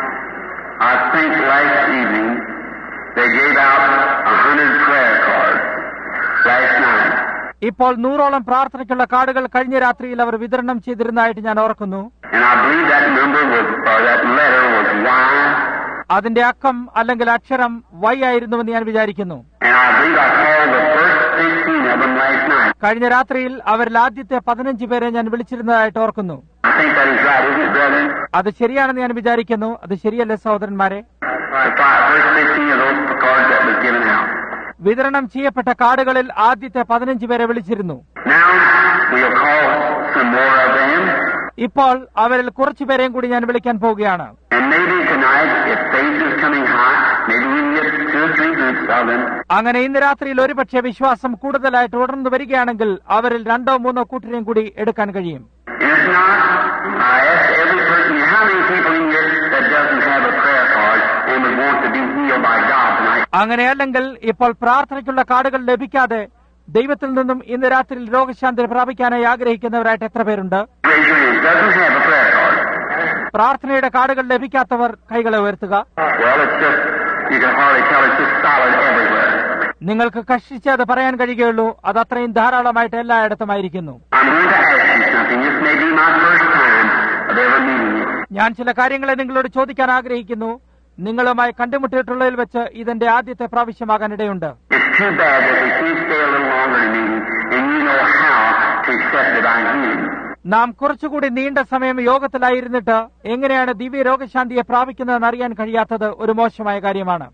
I think last evening they gave out a hundred prayer cards last night. ഇപ്പോൾ നൂറോളം പ്രാർത്ഥനയ്ക്കുള്ള കാർഡുകൾ കഴിഞ്ഞ രാത്രിയിൽ അവർ വിതരണം ചെയ്തിരുന്നതായിട്ട് ഞാൻ ഓർക്കുന്നു. And I believe that number was, or that letter was Y. അതിന്റെ അക്കം അല്ലെങ്കിൽ അക്ഷരം വൈ ആയിരുന്നുവെന്ന് ഞാൻ വിചാരിക്കുന്നു. And I believe I called the first fifteen of them last night. കഴിഞ്ഞ രാത്രിയിൽ അവരിൽ ആദ്യത്തെ പതിനഞ്ച് പേരെ ഞാൻ വിളിച്ചിരുന്നതായിട്ട് ഓർക്കുന്നു. I think that is right, isn't it, brethren? അത് ശരിയാണെന്ന് ഞാൻ വിചാരിക്കുന്നു. അത് ശരിയല്ലേ സഹോദരന്മാരെ? The five, first fifteen of those cards that was given out. വിതരണം ചെയ്യപ്പെട്ട കാർഡുകളിൽ ആദ്യത്തെ പതിനഞ്ച് പേരെ വിളിച്ചിരുന്നു. Now we'll call some more of them. ഇപ്പോൾ അവരിൽ കുറച്ചുപേരെയും കൂടി ഞാൻ വിളിക്കാൻ പോവുകയാണ്. And maybe tonight, if faith is coming high, maybe we can get two or three groups of them. അങ്ങനെ ഇന്ന് രാത്രിയിൽ ഒരുപക്ഷെ വിശ്വാസം കൂടുതലായിട്ട് തുടർന്നു വരികയാണെങ്കിൽ അവരിൽ രണ്ടോ മൂന്നോ കൂട്ടരെയും കൂടി എടുക്കാൻ കഴിയും. If not, I ask every person, how many people in here that doesn't have a prayer card and would want to be healed by God tonight? അങ്ങനെയല്ലെങ്കിൽ ഇപ്പോൾ പ്രാർത്ഥനയ്ക്കുള്ള കാർഡുകൾ ലഭിക്കാതെ ദൈവത്തിൽ നിന്നും ഇന്ന് രാത്രിയിൽ രോഗശാന്തി പ്രാപിക്കാനായി ആഗ്രഹിക്കുന്നവരായിട്ട് എത്ര പേരുണ്ട്? Raise your hand. Doesn't have a prayer card. പ്രാർത്ഥനയുടെ കാർഡുകൾ ലഭിക്കാത്തവർ കൈകളെ ഉയർത്തുക. Well, it's just, you can hardly tell it's just solid everywhere. നിങ്ങൾക്ക് കഷ്ടിച്ച് അത് പറയാൻ കഴിയുകയുള്ളൂ. അത് അത്രയും ധാരാളമായിട്ട് എല്ലായിടത്തുമായിരിക്കുന്നു. I'm going to ask you something. This may be my first time of ever meeting you. ഞാൻ ചില കാര്യങ്ങളെ നിങ്ങളോട് ചോദിക്കാൻ ആഗ്രഹിക്കുന്നു. നിങ്ങളുമായി കണ്ടുമുട്ടിയിട്ടുള്ളതിൽ വെച്ച് ഇതെന്റെ ആദ്യത്തെ പ്രാവശ്യമാകാൻ ഇടയുണ്ട്. It's too bad that we can't stay a little longer in meeting, and you know how to accept divine healing. നാം കുറച്ചുകൂടി നീണ്ട സമയം യോഗത്തിലായിരുന്നിട്ട് എങ്ങനെയാണ് ദിവ്യ രോഗശാന്തിയെ പ്രാപിക്കുന്നതെന്ന് അറിയാൻ കഴിയാത്തത് ഒരു മോശമായ കാര്യമാണ്.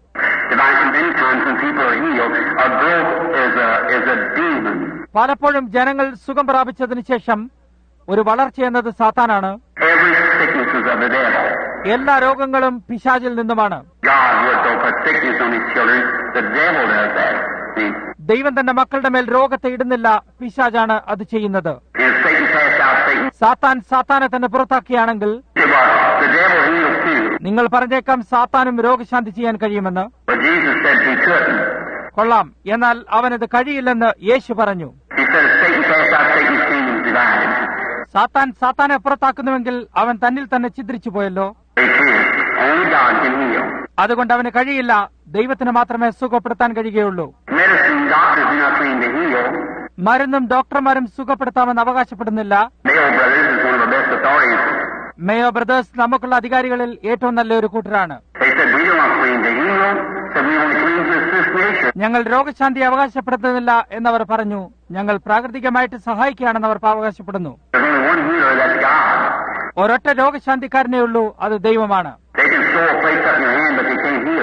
Many times when people are healed, a growth is a is a demon. പലപ്പോഴും ജനങ്ങൾ സുഖം പ്രാപിച്ചതിന് ശേഷം ഒരു വളർച്ച എന്നത് സാത്താനാണ്. Every sickness is of the devil. എല്ലാ രോഗങ്ങളും പിശാചിൽ നിന്നുമാണ്. God would go put sickness on his children. The devil does that. See? ദൈവം തന്റെ മക്കളുടെ മേൽ രോഗത്തെ ഇടുന്നില്ല, പിശാചാണ് അത് ചെയ്യുന്നത്. And Satan cast out Satan. സാത്താൻ സാത്താനെ തന്നെ പുറത്താക്കിയാണെങ്കിൽ The devil heals too. നിങ്ങൾ പറഞ്ഞേക്കാം സാത്താനും രോഗശാന്തി ചെയ്യാൻ കഴിയുമെന്ന്. But Jesus said he couldn't. കൊള്ളാം, എന്നാൽ അവനത് കഴിയില്ലെന്ന് യേശു പറഞ്ഞു. He said if Satan cast out Satan's kingdom is divided. സാത്താൻ സാത്താനെ പുറത്താക്കുന്നുവെങ്കിൽ അവൻ തന്നിൽ തന്നെ ഛിദ്രിച്ചു പോയല്ലോ. They can't. Only God can heal. അതുകൊണ്ട് അവന് കഴിയില്ല. ദൈവത്തിന് മാത്രമേ സുഖപ്പെടുത്താൻ കഴിയുകയുള്ളൂ. Medicine doctors do not claim to heal. മരുന്നും ഡോക്ടർമാരും സുഖപ്പെടുത്താമെന്ന് അവകാശപ്പെടുന്നില്ല. Mayo Brothers is one of the best authorities. Mayo Brothers നമുക്കുള്ള അധികാരികളിൽ ഏറ്റവും നല്ലൊരു കൂട്ടരാണ്. They said we don't claim to heal. Said we only claim to assist nature. ഞങ്ങൾ രോഗശാന്തി അവകാശപ്പെടുത്തുന്നില്ല എന്നവർ പറഞ്ഞു. ഞങ്ങൾ പ്രാകൃതികമായിട്ട് സഹായിക്കുകയാണെന്ന് അവർ അവകാശപ്പെടുന്നു. There's only one healer, that's God. ഒരൊറ്റ രോഗശാന്തിക്കാരനേ ഉള്ളൂ, അത് ദൈവമാണ്. They can sew a place up in your hand, but they can't heal it.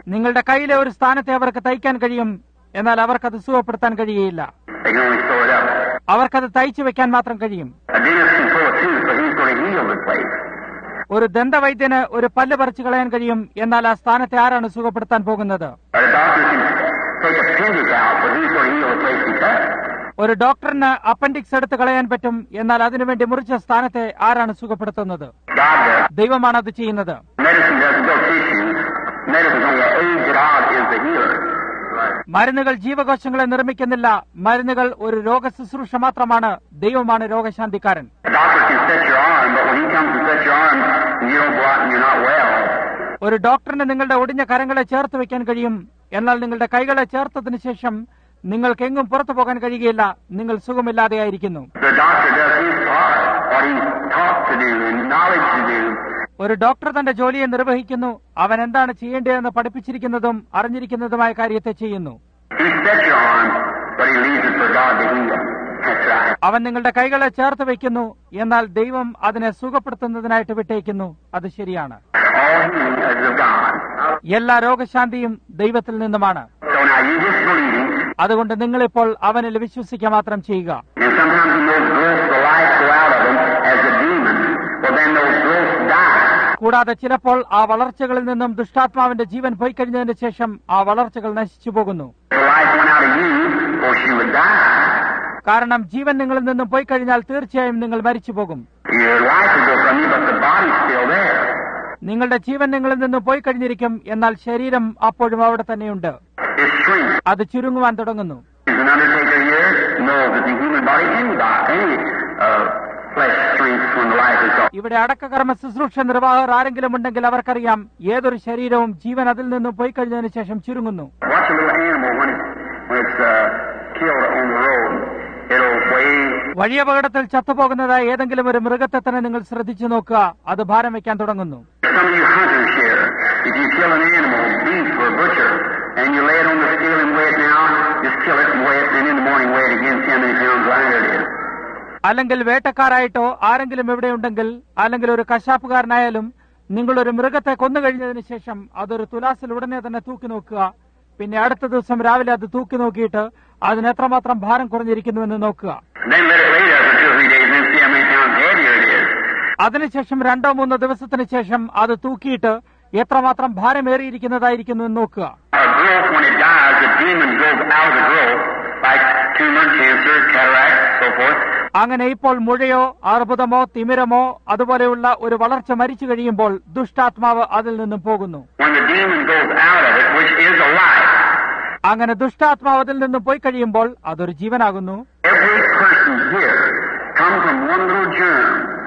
നിങ്ങളുടെ കയ്യിലെ ഒരു സ്ഥാനത്തെ അവർക്ക് തയ്ക്കാൻ കഴിയും, എന്നാൽ അവർക്കത് സുഖപ്പെടുത്താൻ കഴിയുകയില്ല. They can only sew it up. അവർക്കത് തയ്ച്ചു വെക്കാൻ മാത്രം കഴിയും. A dentist can pull a tooth, but he's going to heal the place. ഒരു ദന്തവൈദ്യന് ഒരു പല്ല് പറിച്ചു കളയാൻ കഴിയും, എന്നാൽ ആ സ്ഥാനത്തെ ആരാണ് സുഖപ്പെടുത്താൻ പോകുന്നത്? Or a doctor can take appendix out, but he's going to heal the place he cut. ഒരു ഡോക്ടറിന് അപ്പൻഡിക്സ് എടുത്ത് കളയാൻ പറ്റും, എന്നാൽ അതിനുവേണ്ടി മുറിച്ച സ്ഥാനത്തെ ആരാണ് സുഖപ്പെടുത്തുന്നത്? God does. ദൈവമാണ് അത് ചെയ്യുന്നത്. Medicine doesn't build tissues. Medicine only aids God is the healer. മരുന്നുകൾ ജീവകോശങ്ങളെ നിർമ്മിക്കുന്നില്ല. മരുന്നുകൾ ഒരു രോഗശുശ്രൂഷ മാത്രമാണ്. ദൈവമാണ് രോഗശാന്തിക്കാരൻ. A doctor can set your arm, but when he comes to set your arm, you don't go out and you're not well. ഒരു ഡോക്ടറിന് നിങ്ങളുടെ ഒടിഞ്ഞ കരങ്ങളെ ചേർത്ത് വെക്കാൻ കഴിയും, എന്നാൽ നിങ്ങളുടെ കൈകളെ ചേർത്തതിനു ശേഷം നിങ്ങൾക്ക് എങ്ങും പുറത്തു പോകാൻ കഴിയുകയില്ല. നിങ്ങൾ സുഖമില്ലാതെയായിരിക്കുന്നു. The doctor does his part, what he's taught to do and knowledge to do. ഒരു ഡോക്ടർ തന്റെ ജോലിയെ നിർവഹിക്കുന്നു. അവൻ എന്താണ് ചെയ്യേണ്ടതെന്ന് പഠിപ്പിച്ചിരിക്കുന്നതും അറിഞ്ഞിരിക്കുന്നതുമായ കാര്യത്തെ ചെയ്യുന്നു. He sets your arm, but he leaves it for God to heal. That's right. അവൻ നിങ്ങളുടെ കൈകളെ ചേർത്ത് വയ്ക്കുന്നു, എന്നാൽ ദൈവം അതിനെ സുഖപ്പെടുത്തുന്നതിനായിട്ട് വിട്ടേക്കുന്നു. അത് ശരിയാണ്. All healing is of God. എല്ലാ രോഗശാന്തിയും ദൈവത്തിൽ നിന്നുമാണ്. So now you just believe. അതുകൊണ്ട് നിങ്ങളിപ്പോൾ അവനിൽ വിശ്വസിക്കുക മാത്രം ചെയ്യുക. And sometimes when those growths of life go out of him as a demon, well then those growths die. കൂടാതെ ചിലപ്പോൾ ആ വളർച്ചകളിൽ നിന്നും ദുഷ്ടാത്മാവിന്റെ ജീവൻ പോയി കഴിഞ്ഞതിന് ശേഷം ആ വളർച്ചകൾ നശിച്ചു പോകുന്നു. The life went out of you, of course you would die. കാരണം ജീവൻ നിങ്ങളിൽ നിന്നും പോയി കഴിഞ്ഞാൽ തീർച്ചയായും നിങ്ങൾ മരിച്ചു പോകും. Your life will go from you, but the body's still there. നിങ്ങളുടെ ജീവൻ നിങ്ങളിൽ നിന്നും പോയി കഴിഞ്ഞിരിക്കും, എന്നാൽ ശരീരം അപ്പോഴും അവിടെ തന്നെയുണ്ട്. It shrinks. അത് ചുരുങ്ങുവാൻ തുടങ്ങുന്നു. Is an undertaker here knows that the human body, any body, any uh, flesh shrinks when the life is gone. ഇവിടെ അടക്കകർമ്മ ശുശ്രൂഷ നിർവാഹകർ ആരെങ്കിലും ഉണ്ടെങ്കിൽ അവർക്കറിയാം, ഏതൊരു ശരീരവും ജീവൻ അതിൽ നിന്നും പോയി കഴിഞ്ഞതിന് ശേഷം ചുരുങ്ങുന്നു. Watch a little animal when, it, when it's uh, killed on the road. It'll weigh. വഴിയപകടത്തിൽ ചത്തുപോകുന്നതായ ഏതെങ്കിലും ഒരു മൃഗത്തെ തന്നെ നിങ്ങൾ ശ്രദ്ധിച്ചു നോക്കുക, അത് ഭാരം വയ്ക്കാൻ തുടങ്ങുന്നു. Some of you hunters here, if you kill an animal, beef or butcher, and you lay it on the scale and weigh it now, just kill it and weigh it, and in the morning weigh it again, see how many pounds lighter it is. അല്ലെങ്കിൽ വേട്ടക്കാരായിട്ടോ ആരെങ്കിലും എവിടെയുണ്ടെങ്കിൽ, അല്ലെങ്കിൽ ഒരു കശാപ്പുകാരനായാലും, നിങ്ങളൊരു മൃഗത്തെ കൊന്നു കഴിഞ്ഞതിന് ശേഷം അതൊരു തുലാസിൽ ഉടനെ തന്നെ തൂക്കി നോക്കുക. പിന്നെ അടുത്ത ദിവസം രാവിലെ അത് തൂക്കി നോക്കിയിട്ട് അതിന് എത്രമാത്രം ഭാരം കുറഞ്ഞിരിക്കുന്നുവെന്ന് നോക്കുക. Then let it lay there for two or three days and see how many pounds heavier it is. അതിനുശേഷം രണ്ടോ മൂന്നോ ദിവസത്തിന് ശേഷം അത് തൂക്കിയിട്ട് എത്രമാത്രം ഭാരമേറിയിരിക്കുന്നതായിരിക്കുന്നു എന്ന് നോക്കുക. A growth, when it dies, the demon goes out of the growth, like tumor, cancer, cataract, so forth. അങ്ങനെ ഇപ്പോൾ മുഴയോ അർബുദമോ തിമിരമോ അതുപോലെയുള്ള ഒരു വളർച്ച മരിച്ചു കഴിയുമ്പോൾ ദുഷ്ടാത്മാവ് അതിൽ നിന്നും പോകുന്നു. When the demon goes out of it, which is a life, അങ്ങനെ ദുഷ്ടാത്മാവ് അതിൽ നിന്നും പോയി കഴിയുമ്പോൾ അതൊരു ജീവനാകുന്നു. every person here comes from one little germ,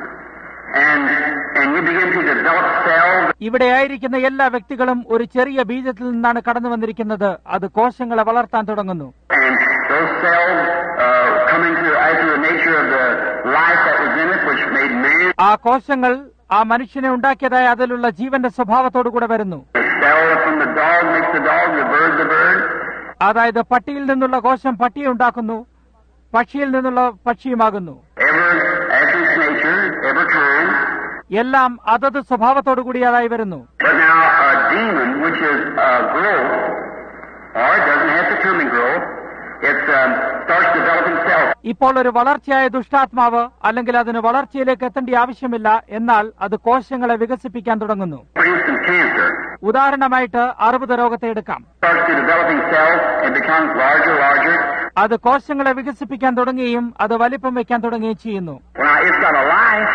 and and you begin to develop cells. ഇവിടെ ആയിരിക്കുന്ന എല്ലാ വ്യക്തികളും ഒരു ചെറിയ ബീജത്തിൽ നിന്നാണ് കടന്നു വന്നിരിക്കുന്നത്. അത് കോശങ്ങളെ വളർത്താൻ തുടങ്ങുന്നു. And those cells uh, come into, into the nature of the life that was in it, which made man. ആ കോശങ്ങൾ ആ മനുഷ്യനെ ഉണ്ടാക്കിയതായ അതിലുള്ള ജീവന്റെ സ്വഭാവത്തോടു കൂടെ വരുന്നു. The cell from the dog makes the dog, the bird the bird. അതായത് പട്ടിയിൽ നിന്നുള്ള കോശം പട്ടിയെ ഉണ്ടാക്കുന്നു, പക്ഷിയിൽ നിന്നുള്ള പക്ഷിയുമാകുന്നു. Ever after its nature, ever kind. എല്ലാം അതത് സ്വഭാവത്തോടു കൂടിയതായി വരുന്നു. But now a demon, which is a growth, or it doesn't have to come and grow, it um, starts developing cells. ഇപ്പോൾ ഒരു വളർച്ചയായ ദുഷ്ടാത്മാവ് അല്ലെങ്കിൽ അതിന് വളർച്ചയിലേക്ക് എത്തേണ്ട ആവശ്യമില്ല, എന്നാൽ അത് കോശങ്ങളെ വികസിപ്പിക്കാൻ തുടങ്ങുന്നു. For instance, cancer ഉദാഹരണമായിട്ട് അർബുദ രോഗത്തെ എടുക്കാം. starts to developing cells and becomes larger, larger. അത് കോശങ്ങളെ വികസിപ്പിക്കാൻ തുടങ്ങുകയും അത് വലിപ്പം വെക്കാൻ തുടങ്ങുകയും ചെയ്യുന്നു. Well, now it's got a life,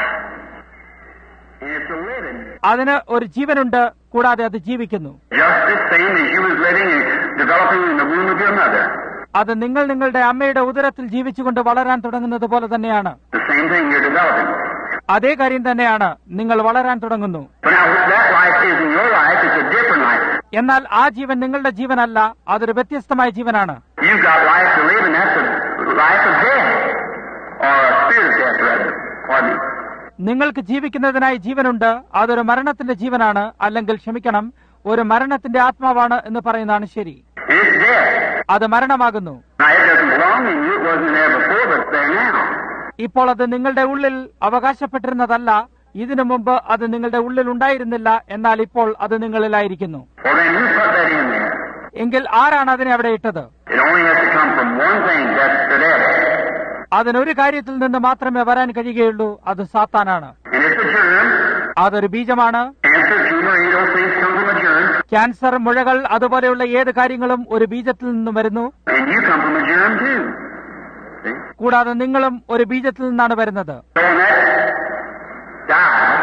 and it's a living. അതിന് ഒരു ജീവനുണ്ട്, കൂടാതെ അത് ജീവിക്കുന്നു. Just the same as you was living and developing in the womb of your mother. അത് നിങ്ങൾ നിങ്ങളുടെ അമ്മയുടെ ഉദരത്തിൽ ജീവിച്ചുകൊണ്ട് വളരാൻ തുടങ്ങുന്നത് പോലെ തന്നെയാണ്. The same thing you're developing. അതേ കാര്യം തന്നെയാണ്, നിങ്ങൾ വളരാൻ തുടങ്ങുന്നു. But now that life isn't your life, it's a different life. എന്നാൽ ആ ജീവൻ നിങ്ങളുടെ ജീവനല്ല, അതൊരു വ്യത്യസ്തമായ ജീവനാണ്. You've got life to live, and that's a life of death, or a spirit of death, rather. Pardon me. നിങ്ങൾക്ക് ജീവിക്കുന്നതിനായി ജീവനുണ്ട്, അതൊരു മരണത്തിന്റെ ജീവനാണ്, അല്ലെങ്കിൽ ക്ഷമിക്കണം, ഒരു മരണത്തിന്റെ ആത്മാവാണ് എന്ന് പറയുന്നതാണ് ശരി. And it's death. അത് മരണമാകുന്നു. Now it doesn't belong in you, it wasn't there before, but it's there now. ഇപ്പോൾ അത് നിങ്ങളുടെ ഉള്ളിൽ അവകാശപ്പെട്ടിരുന്നതല്ല, ഇതിനു മുമ്പ് അത് നിങ്ങളുടെ ഉള്ളിൽ ഉണ്ടായിരുന്നില്ല, എന്നാൽ ഇപ്പോൾ അത് നിങ്ങളിലായിരിക്കുന്നു. Well, then who put that in there? എങ്കിൽ ആരാണ് അതിനെ അവിടെ ഇട്ടത്? It only has to come from one thing, that's the devil. അതിനൊരു കാര്യത്തിൽ നിന്ന് മാത്രമേ വരാൻ കഴിയുകയുള്ളൂ, അത് സാത്താനാണ്. And it's a germ. അതൊരു ബീജമാണ്. Cancer, tumor, any of those things come from a germ. Cancer, മുഴകൾ, അതുപോലെയുള്ള ഏത് കാര്യങ്ങളും ഒരു ബീജത്തിൽ നിന്നും വരുന്നു. And you come from a germ too. See? കൂടാതെ നിങ്ങളും ഒരു ബീജത്തിൽ നിന്നാണ് വരുന്നത്. So when that dies,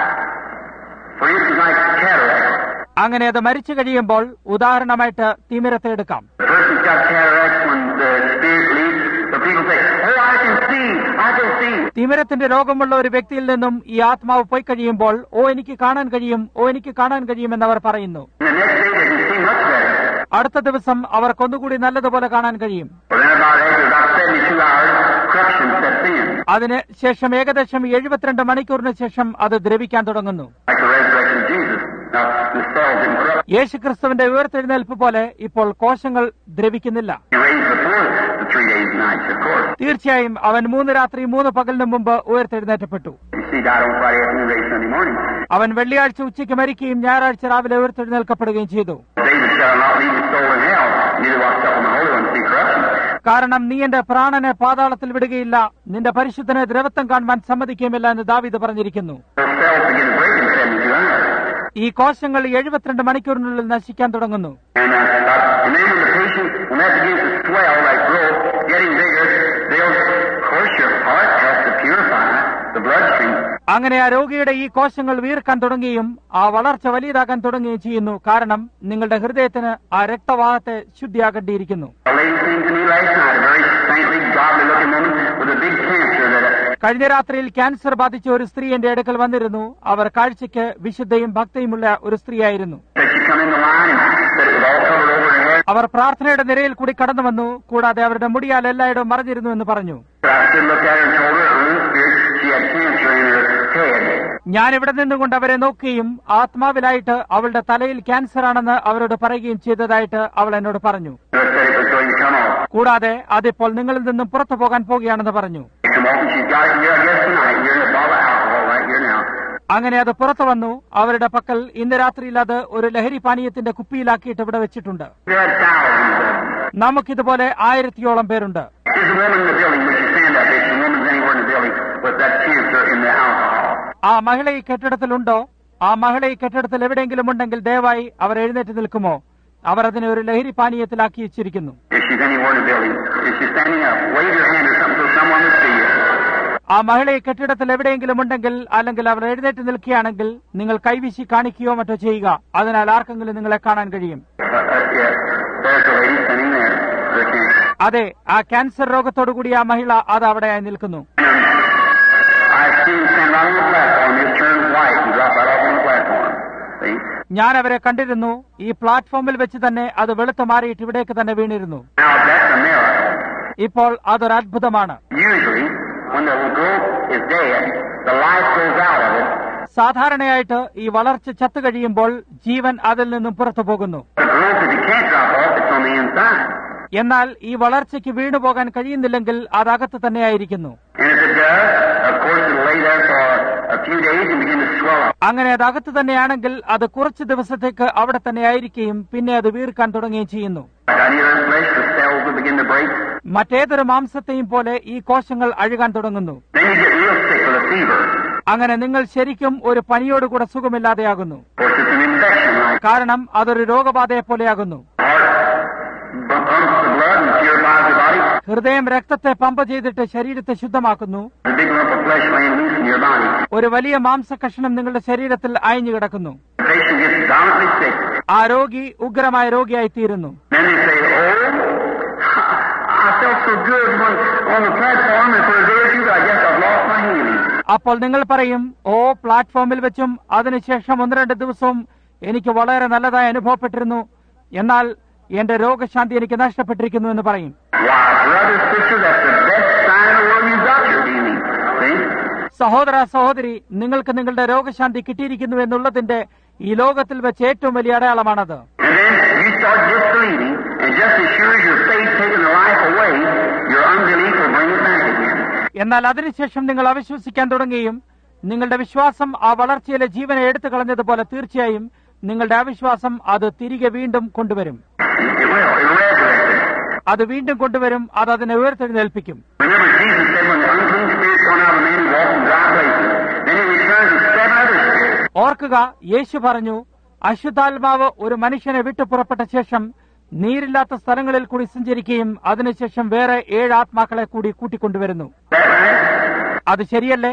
for instance, like cataract. അങ്ങനെ അത് മരിച്ചു കഴിയുമ്പോൾ ഉദാഹരണമായിട്ട് തിമിരത്തെ എടുക്കാം. The person's got cataracts when the spirit leaves. So people say, oh, I can see, I can see. തിമിരത്തിന്റെ രോഗമുള്ള ഒരു വ്യക്തിയിൽ നിന്നും ഈ ആത്മാവ് പോയി കഴിയുമ്പോൾ, ഓ എനിക്ക് കാണാൻ കഴിയും, ഓ എനിക്ക് കാണാൻ കഴിയുമെന്നവർ പറയുന്നു. And the next day they can see much better. അടുത്ത ദിവസം അവർക്കൊന്നുകൂടി നല്ലതുപോലെ കാണാൻ കഴിയും. Well, then about after about seventy-two hours, corruption sets in. അതിന് ശേഷം ഏകദേശം എഴുപത്തിരണ്ട് മണിക്കൂറിന് ശേഷം അത് ദ്രവിക്കാൻ തുടങ്ങുന്നു. Like the resurrection of Jesus. Now, the cells didn't corrupt. യേശുക്രിസ്തുവിന്റെ ഉയർത്തെഴുന്നേൽപ്പ് പോലെ ഇപ്പോൾ കോശങ്ങൾ ദ്രവിക്കുന്നില്ല. He raised before the three days and nights, of course. തീർച്ചയായും അവൻ മൂന്ന് രാത്രി മൂന്ന് പകലിന് മുമ്പ് ഉയർത്തെഴുന്നേറ്റപ്പെട്ടു. You see, died on Friday afternoon, raised Sunday morning. അവൻ വെള്ളിയാഴ്ച ഉച്ചയ്ക്ക് മരിക്കുകയും ഞായറാഴ്ച രാവിലെ ഉയർത്തെഴുന്നേൽക്കപ്പെടുകയും ചെയ്തു. David shall not leave his soul in hell, neither walk up on the Holy One to see corruption. കാരണം നീ എന്റെ പ്രാണനെ പാതാളത്തിൽ വിടുകയില്ല, നിന്റെ പരിശുദ്ധനെ ദ്രവത്വം കാണുവാൻ സമ്മതിക്കുകയുമില്ല എന്ന് ദാവീദ് പറഞ്ഞിരിക്കുന്നു. Those cells begin to break in seventy-two hours. ഈ കോശങ്ങൾ എഴുപത്തിരണ്ട് മണിക്കൂറിനുള്ളിൽ നശിക്കാൻ തുടങ്ങുന്നു. And, uh, and then when the patient, when that begins to swell, like grow, getting bigger, they'll, of course, your heart has to purify the bloodstream. അങ്ങനെ ആ രോഗിയുടെ ഈ കോശങ്ങൾ വീർക്കാൻ തുടങ്ങുകയും ആ വളർച്ച വലിയതാകാൻ തുടങ്ങുകയും ചെയ്യുന്നു. കാരണം നിങ്ങളുടെ ഹൃദയത്തിന് ആ രക്തവാഹത്തെ ശുദ്ധിയാകേണ്ടിയിരിക്കുന്നു. A lady came to me last night, a very saintly, godly-looking woman with a big cancer that. കഴിഞ്ഞ രാത്രിയിൽ ക്യാൻസർ ബാധിച്ച ഒരു സ്ത്രീ എന്റെ അടുക്കൽ വന്നിരുന്നു. അവർ കാഴ്ചയ്ക്ക് വിശുദ്ധയും ഭക്തിയുമുള്ള ഒരു സ്ത്രീയായിരുന്നു. That she come in the line and said it was all covered over her head. അവർ പ്രാർത്ഥനയുടെ നിരയിൽ കൂടി കടന്നു വന്നു. കൂടാതെ അവരുടെ മുടിയാൽ എല്ലായിടവും മറഞ്ഞിരുന്നു എന്ന് പറഞ്ഞു. I stood and looked at her and told her, her own spirit, she had cancer in her head. ഞാൻ ഇവിടെ നിന്നുകൊണ്ട് അവരെ നോക്കുകയും ആത്മാവിലായിട്ട് അവളുടെ തലയിൽ ക്യാൻസർ ആണെന്ന് അവരോട് പറയുകയും ചെയ്തതായിട്ട് അവൾ എന്നോട് പറഞ്ഞു. I said it was going to come off. കൂടാതെ അതിപ്പോൾ നിങ്ങളിൽ നിന്നും പുറത്തു പോകാൻ പോകുകയാണെന്ന് പറഞ്ഞു. Come off and she's got it here, I guess, tonight. You're in a bottle of alcohol right here now. അങ്ങനെ അത് പുറത്തു വന്നു. അവരുടെ പക്കൽ ഇന്ന് രാത്രിയിൽ അത് ഒരു ലഹരി പാനീയത്തിന്റെ കുപ്പിയിലാക്കിയിട്ട് ഇവിടെ വെച്ചിട്ടുണ്ട്. You had thousands of them. നമുക്കിതുപോലെ ആയിരത്തിയോളം പേരുണ്ട്. There's a woman in the building. Would you stand up? If the woman's anywhere in the building with that cancer in the alcohol. ആ മഹിള ഈ കെട്ടിടത്തിലുണ്ടോ? ആ മഹിള ഈ കെട്ടിടത്തിൽ എവിടെയെങ്കിലും ഉണ്ടെങ്കിൽ ദയവായി അവർ എഴുന്നേറ്റ് നിൽക്കുമോ? അവർ അതിനെ ഒരു ലഹരി പാനീയത്തിലാക്കി വെച്ചിരിക്കുന്നു. If she's anywhere in the building, if she's standing up, wave your hand or something so someone will see you. ആ മഹിള ഈ കെട്ടിടത്തിൽ എവിടെയെങ്കിലും ഉണ്ടെങ്കിൽ അല്ലെങ്കിൽ അവർ എഴുന്നേറ്റ് നിൽക്കുകയാണെങ്കിൽ നിങ്ങൾ കൈവീശി കാണിക്കുകയോ മറ്റോ ചെയ്യുക. അതിനാൽ ആർക്കെങ്കിലും നിങ്ങളെ കാണാൻ കഴിയും. Uh, uh, yeah. There's a lady standing there. The cancer. അതെ, ആ ക്യാൻസർ രോഗത്തോടുകൂടി ആ മഹിള അത് അവിടെയായി നിൽക്കുന്നു. I've seen stand right on the platform. It turns white and drop right off on the platform. See? ഞാൻ അവരെ കണ്ടിരുന്നു. ഈ പ്ലാറ്റ്ഫോമിൽ വെച്ച് തന്നെ അത് വെളുത്തു മാറിയിട്ട് ഇവിടേക്ക് തന്നെ വീണിരുന്നു. Now that's a miracle. ഇപ്പോൾ അതൊരു അത്ഭുതമാണ്. Usually, when the growth is dead, the life goes out of it. സാധാരണയായിട്ട് ഈ വളർച്ച ചത്തു കഴിയുമ്പോൾ ജീവൻ അതിൽ നിന്നും പുറത്തു പോകുന്നു. The growth, if you can't drop off, it's on the inside. എന്നാൽ ഈ വളർച്ചയ്ക്ക് വീണുപോകാൻ കഴിയുന്നില്ലെങ്കിൽ അത് അകത്ത് തന്നെയായിരിക്കുന്നു. And if it does, of course, it'll lay there for a few days and begin to swell up. അങ്ങനെ അത് അകത്ത് തന്നെയാണെങ്കിൽ അത് കുറച്ച് ദിവസത്തേക്ക് അവിടെ തന്നെ ആയിരിക്കുകയും പിന്നെ അത് വീർക്കാൻ തുടങ്ങുകയും ചെയ്യുന്നു. Like any other flesh, the cells will begin to break. മറ്റേതൊരു മാംസത്തെയും പോലെ ഈ കോശങ്ങൾ അഴുകാൻ തുടങ്ങുന്നു. Then you get real sick with a fever. അങ്ങനെ നിങ്ങൾ ശരിക്കും ഒരു പനിയോടുകൂടെ സുഖമില്ലാതെയാകുന്നു. Of course, it's an infection, like കാരണം അതൊരു രോഗബാധയെ പോലെയാകുന്നു. heart pumps the blood and purifies the body. ഹൃദയം രക്തത്തെ പമ്പ് ചെയ്തിട്ട് ശരീരത്തെ ശുദ്ധമാക്കുന്നു. A big lump of flesh laying loose in your body. ഒരു വലിയ മാംസകഷ്ണം നിങ്ങളുടെ ശരീരത്തിൽ അയഞ്ഞു കിടക്കുന്നു. The patient gets violently sick. ആ രോഗി ഉഗ്രമായ രോഗിയായി തീരുന്നു. Then they say, oh, I felt so good when, on the platform, and for a day or two, I guess I've lost my healing. അപ്പോൾ നിങ്ങൾ പറയും, ഓ പ്ലാറ്റ്ഫോമിൽ വെച്ചും അതിനുശേഷം ഒന്ന് രണ്ട് ദിവസവും എനിക്ക് വളരെ നല്ലതായി അനുഭവപ്പെട്ടിരുന്നു, എന്നാൽ എന്റെ രോഗശാന്തി എനിക്ക് നഷ്ടപ്പെട്ടിരിക്കുന്നു എന്ന് പറയും. Why, brother, sister, that's the best sign of where you got your healing. See? സഹോദര സഹോദരി, നിങ്ങൾക്ക് നിങ്ങളുടെ രോഗശാന്തി കിട്ടിയിരിക്കുന്നു എന്നുള്ളതിന്റെ ഈ ലോകത്തിൽ വെച്ച് ഏറ്റവും വലിയ അടയാളമാണത്. And then you start disbelieving, and just as sure as your faith taking the life away, your unbelief will bring it back again. എന്നാൽ അതിനുശേഷം നിങ്ങൾ അവിശ്വസിക്കാൻ തുടങ്ങുകയും നിങ്ങളുടെ വിശ്വാസം ആ വളർച്ചയിലെ ജീവനെ എടുത്തു കളഞ്ഞതുപോലെ തീർച്ചയായും നിങ്ങളുടെ അവിശ്വാസം അത് തിരികെ വീണ്ടും കൊണ്ടുവരും. അത് വീണ്ടും കൊണ്ടുവരും. അത് അതിനെ ഉയർത്തെഴുന്നേൽപ്പിക്കും. ഓർക്കുക, യേശു പറഞ്ഞു, അശുദ്ധാത്മാവ് ഒരു മനുഷ്യനെ വിട്ടു പുറപ്പെട്ട ശേഷം നീരില്ലാത്ത സ്ഥലങ്ങളിൽ കൂടി സഞ്ചരിക്കുകയും അതിനുശേഷം വേറെ ഏഴ് ആത്മാക്കളെ കൂടി കൂട്ടിക്കൊണ്ടുവരുന്നു. അത് ശരിയല്ലേ?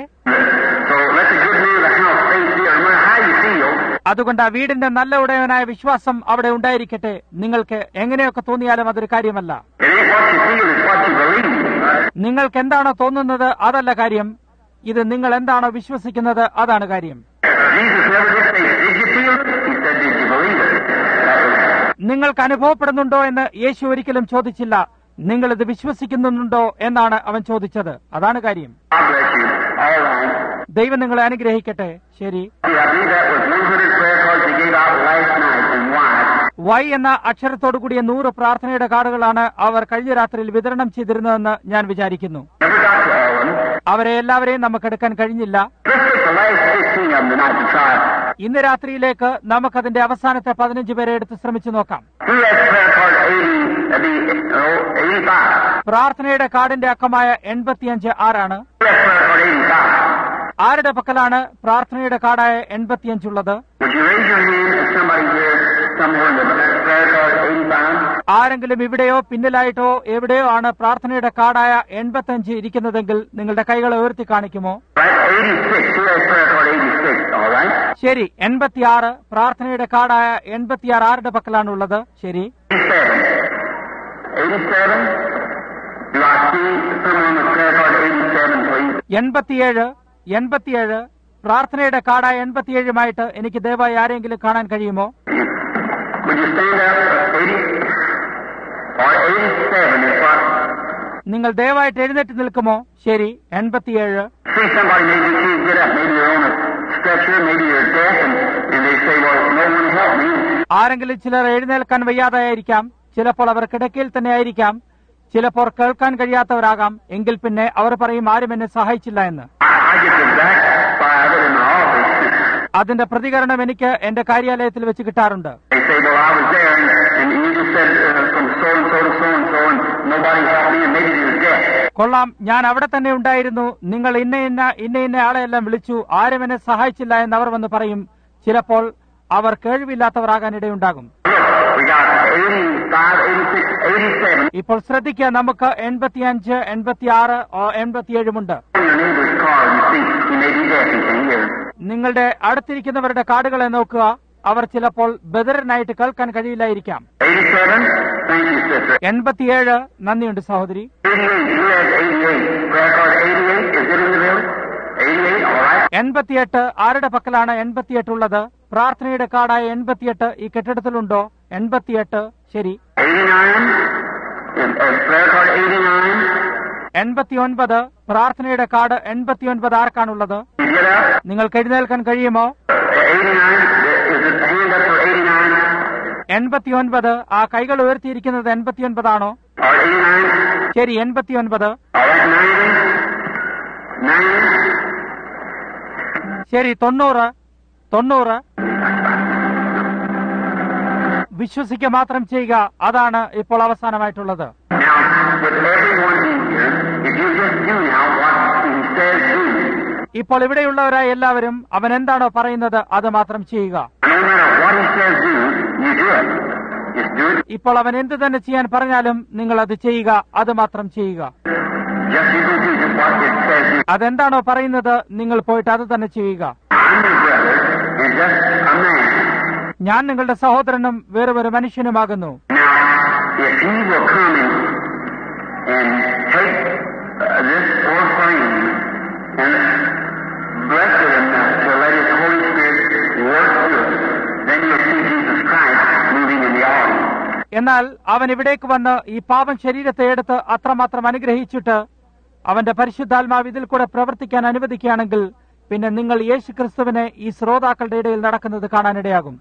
അതുകൊണ്ട് ആ വീടിന്റെ നല്ല ഉടയവനായ വിശ്വാസം അവിടെ ഉണ്ടായിരിക്കട്ടെ. നിങ്ങൾക്ക് എങ്ങനെയൊക്കെ തോന്നിയാലും അതൊരു കാര്യമല്ല. നിങ്ങൾക്ക് എന്താണോ തോന്നുന്നത് അതല്ല കാര്യം. ഇത് നിങ്ങൾ എന്താണോ വിശ്വസിക്കുന്നത് അതാണ് കാര്യം. നിങ്ങൾക്ക് അനുഭവപ്പെടുന്നുണ്ടോ എന്ന് യേശു ഒരിക്കലും ചോദിച്ചില്ല. നിങ്ങൾ ഇത് വിശ്വസിക്കുന്നുണ്ടോ എന്നാണ് അവൻ ചോദിച്ചത്. അതാണ് കാര്യം. ദൈവം നിങ്ങളെ അനുഗ്രഹിക്കട്ടെ. ശരി. വൈ എന്ന അക്ഷരത്തോടു കൂടിയ നൂറ് പ്രാർത്ഥനയുടെ കാർഡുകളാണ് അവർ കഴിഞ്ഞ രാത്രിയിൽ വിതരണം ചെയ്തിരുന്നതെന്ന് ഞാൻ വിചാരിക്കുന്നു. അവരെ എല്ലാവരെയും നമുക്കെടുക്കാൻ കഴിഞ്ഞില്ല. ഇന്ന് രാത്രിയിലേക്ക് നമുക്കതിന്റെ അവസാനത്തെ പതിനഞ്ച് പേരെ എടുത്ത് ശ്രമിച്ചു നോക്കാം. പ്രാർത്ഥനയുടെ കാർഡിന്റെ അക്കമായ എൺപത്തിയഞ്ച് ആരാണ്? ആരുടെ പക്കലാണ് പ്രാർത്ഥനയുടെ കാർഡായ എൺപത്തിയഞ്ചുള്ളത്? ആരെങ്കിലും ഇവിടെയോ പിന്നിലായിട്ടോ എവിടെയോ ആണ് പ്രാർത്ഥനയുടെ കാർഡായ എൺപത്തിയഞ്ച് ഇരിക്കുന്നതെങ്കിൽ നിങ്ങളുടെ കൈകളെ ഉയർത്തി കാണിക്കുമോ? ശരി. എൺപത്തിയാറ് പ്രാർത്ഥനയുടെ കാർഡായ എൺപത്തിയാറ് ആരുടെ പക്കലാണുള്ളത്? ശരി. എൺപത്തിയേഴ് എൺപത്തിയേഴ് പ്രാർത്ഥനയുടെ കാർഡായ എൺപത്തിയേഴുമായിട്ട് എനിക്ക് ദയവായി ആരെങ്കിലും കാണാൻ കഴിയുമോ? നിങ്ങൾ ദയവായിട്ട് എഴുന്നേറ്റ് നിൽക്കുമോ? ശരി. എൺപത്തിയേഴ്. ആരെങ്കിലും ചിലർ എഴുന്നേൽക്കാൻ വയ്യാതായിരിക്കാം. ചിലപ്പോൾ അവർ കിടക്കയിൽ തന്നെ ആയിരിക്കാം. ചിലപ്പോൾ കേൾക്കാൻ കഴിയാത്തവരാകാം. എങ്കിൽ പിന്നെ അവർ പറയും, ആരും എന്നെ സഹായിച്ചില്ല എന്ന്. അതിന്റെ പ്രതികരണം എനിക്ക് എന്റെ കാര്യാലയത്തിൽ വെച്ച് കിട്ടാറുണ്ട്. കൊള്ളാം, ഞാൻ അവിടെ തന്നെ ഉണ്ടായിരുന്നു. നിങ്ങൾ ഇന്ന ഇന്ന ഇന്ന ഇന്ന ആളെയെല്ലാം വിളിച്ചു, ആരും എന്നെ സഹായിച്ചില്ല എന്ന് അവർ വന്ന് പറയും. ചിലപ്പോൾ അവർ കേൾവില്ലാത്തവരാകാനിടയുണ്ടാകും. ഇപ്പോൾ ശ്രദ്ധിക്കുക, നമുക്ക് എൺപത്തിയഞ്ച് എൺപത്തിയാറ് എൺപത്തിയേഴുമുണ്ട്. നിങ്ങളുടെ അടുത്തിരിക്കുന്നവരുടെ കാർഡുകളെ നോക്കുക. അവർ ചിലപ്പോൾ ബദറിനായിട്ട് കേൾക്കാൻ കഴിയില്ലായിരിക്കാം. എൺപത്തിയേഴ്. നന്ദിയുണ്ട് സഹോദരി. എൺപത്തിയെട്ട് ആരുടെ പക്കലാണ് എൺപത്തിയെട്ട് ഉള്ളത്? പ്രാർത്ഥനയുടെ കാർഡായ എൺപത്തിയെട്ട് ഈ കെട്ടിടത്തിലുണ്ടോ? എൺപത്തിയെട്ട്. ശരി. എൺപത്തിയൊൻപത് പ്രാർത്ഥനയുടെ കാർഡ് എൺപത്തിയൊൻപത് ആർക്കാണുള്ളത്? നിങ്ങൾക്ക് എഴുന്നേൽക്കാൻ കഴിയുമോ? എൺപത്തിയൊൻപത്. ആ കൈകൾ ഉയർത്തിയിരിക്കുന്നത് എൺപത്തിയൊൻപതാണോ? ശരി. എൺപത്തിയൊൻപത്. ശരി. തൊണ്ണൂറ്. തൊണ്ണൂറ്. വിശ്വസിക്കുക മാത്രം ചെയ്യുക. അതാണ് ഇപ്പോൾ അവസാനമായിട്ടുള്ളത്. ഇപ്പോൾ ഇവിടെയുള്ളവരായ എല്ലാവരും അവൻ എന്താണോ പറയുന്നത് അത് മാത്രം ചെയ്യുക. ഇപ്പോൾ അവൻ എന്ത് തന്നെ ചെയ്യാൻ പറഞ്ഞാലും നിങ്ങൾ അത് ചെയ്യുക. അത് മാത്രം ചെയ്യുക. അതെന്താണോ പറയുന്നത് നിങ്ങൾ പോയിട്ട് അത് തന്നെ ചെയ്യുക. ഞാൻ നിങ്ങളുടെ സഹോദരനും വേറൊരു മനുഷ്യനുമാകുന്നു. എന്നാൽ അവൻ ഇവിടേക്ക് വന്ന് ഈ പാപം ശരീരത്തെ എടുത്ത് അത്രമാത്രം അനുഗ്രഹിച്ചിട്ട് അവന്റെ പരിശുദ്ധാത്മാവ് ഇതിൽ കൂടെ പ്രവർത്തിക്കാൻ അനുവദിക്കുകയാണെങ്കിൽ പിന്നെ നിങ്ങൾ യേശു ക്രിസ്തുവിനെ ഈ ശ്രോതാക്കളുടെ ഇടയിൽ നടക്കുന്നത് കാണാനിടയാകും.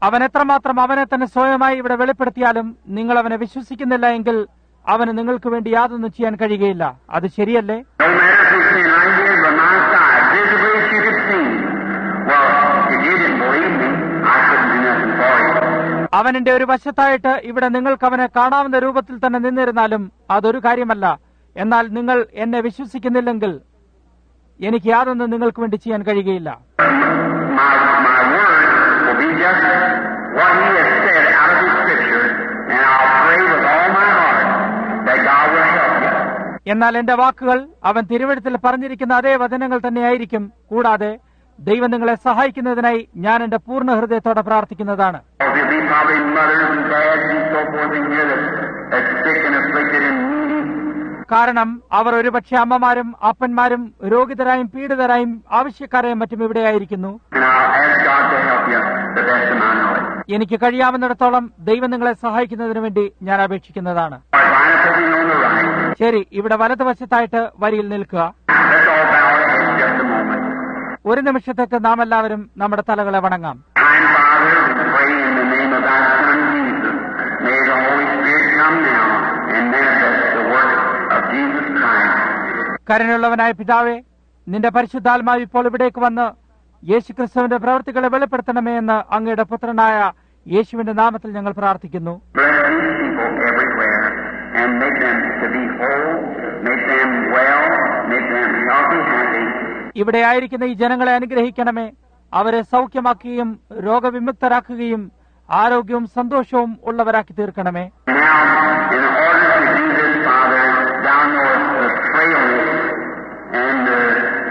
അവൻ എത്രമാത്രം അവനെ തന്നെ സ്വയമായി ഇവിടെ വെളിപ്പെടുത്തിയാലും നിങ്ങൾ അവനെ വിശ്വസിക്കുന്നില്ല എങ്കിൽ അവന് നിങ്ങൾക്ക് വേണ്ടി യാതൊന്നും ചെയ്യാൻ കഴിയുകയില്ല. അത് ശരിയല്ലേ? No matter if you're saying, I'm here by my side, visibly as you could see. Well, if you didn't believe me, I couldn't do nothing for you. അവന്റെ ഒരു വശത്തായിട്ട് ഇവിടെ നിങ്ങൾക്ക് അവനെ കാണാവുന്ന രൂപത്തിൽ തന്നെ നിന്നിരുന്നാലും അതൊരു കാര്യമല്ല. എന്നാൽ നിങ്ങൾ എന്നെ വിശ്വസിക്കുന്നില്ലെങ്കിൽ എനിക്ക് യാതൊന്നും നിങ്ങൾക്ക് വേണ്ടി ചെയ്യാൻ കഴിയുകയില്ല. My, my word will be just what he has said out of his scripture, and I'll pray with all my heart that God will help you. എന്നാൽ എന്റെ വാക്കുകൾ അവൻ തിരുവെഴുത്തിൽ പറഞ്ഞിരിക്കുന്ന അതേ വചനങ്ങൾ തന്നെയായിരിക്കും. കൂടാതെ ദൈവം നിങ്ങളെ സഹായിക്കുന്നതിനായി ഞാൻ എന്റെ പൂർണ്ണ ഹൃദയത്തോടെ പ്രാർത്ഥിക്കുന്നതാണ്. There'll be probably mothers and dads and so forth in here that, that's sick and afflicted and needy. കാരണം അവർ ഒരുപക്ഷെ അമ്മമാരും അപ്പന്മാരും രോഗിതരായും പീഡിതരായും ആവശ്യക്കാരെയും മറ്റും ഇവിടെയായിരിക്കുന്നു. And I'll ask God to help you the best of my knowledge. എനിക്ക് കഴിയാവുന്നിടത്തോളം ദൈവം നിങ്ങളെ സഹായിക്കുന്നതിന് വേണ്ടി ഞാൻ അപേക്ഷിക്കുന്നതാണ്. All right, line up over here on the right. ശരി, ഇവിടെ വലതുവശത്തായിട്ട് വരിയിൽ നിൽക്കുക. Let's all bow our heads just a moment. ഒരു നിമിഷത്തേക്ക് നാം എല്ലാവരും നമ്മുടെ തലകളെ വണങ്ങാം. Kind Father, we pray in the name of thy Son Jesus. May the Holy Spirit come now and manifest the work of Jesus Christ. കരുണയുള്ളവനായ പിതാവേ, നിന്റെ പരിശുദ്ധാത്മാവ് ഇപ്പോൾ ഇവിടേക്ക് വന്ന് യേശുക്രിസ്തുവിന്റെ പ്രവൃത്തികളെ വെളിപ്പെടുത്തണമേ എന്ന് അങ്ങയുടെ പുത്രനായ യേശുവിന്റെ നാമത്തിൽ ഞങ്ങൾ പ്രാർത്ഥിക്കുന്നു. Bless these people everywhere and make them to be whole, make them well, make them healthy, happy. ഇവിടെ ആയിരിക്കുന്ന ഈ ജനങ്ങളെ അനുഗ്രഹിക്കണമേ. അവരെ സൗഖ്യമാക്കുകയും രോഗവിമുക്തരാക്കുകയും ആരോഗ്യവും സന്തോഷവും ഉള്ളവരാക്കി തീർക്കണമേ. Now, in order to do this, Father, thou knowest the frailness and uh,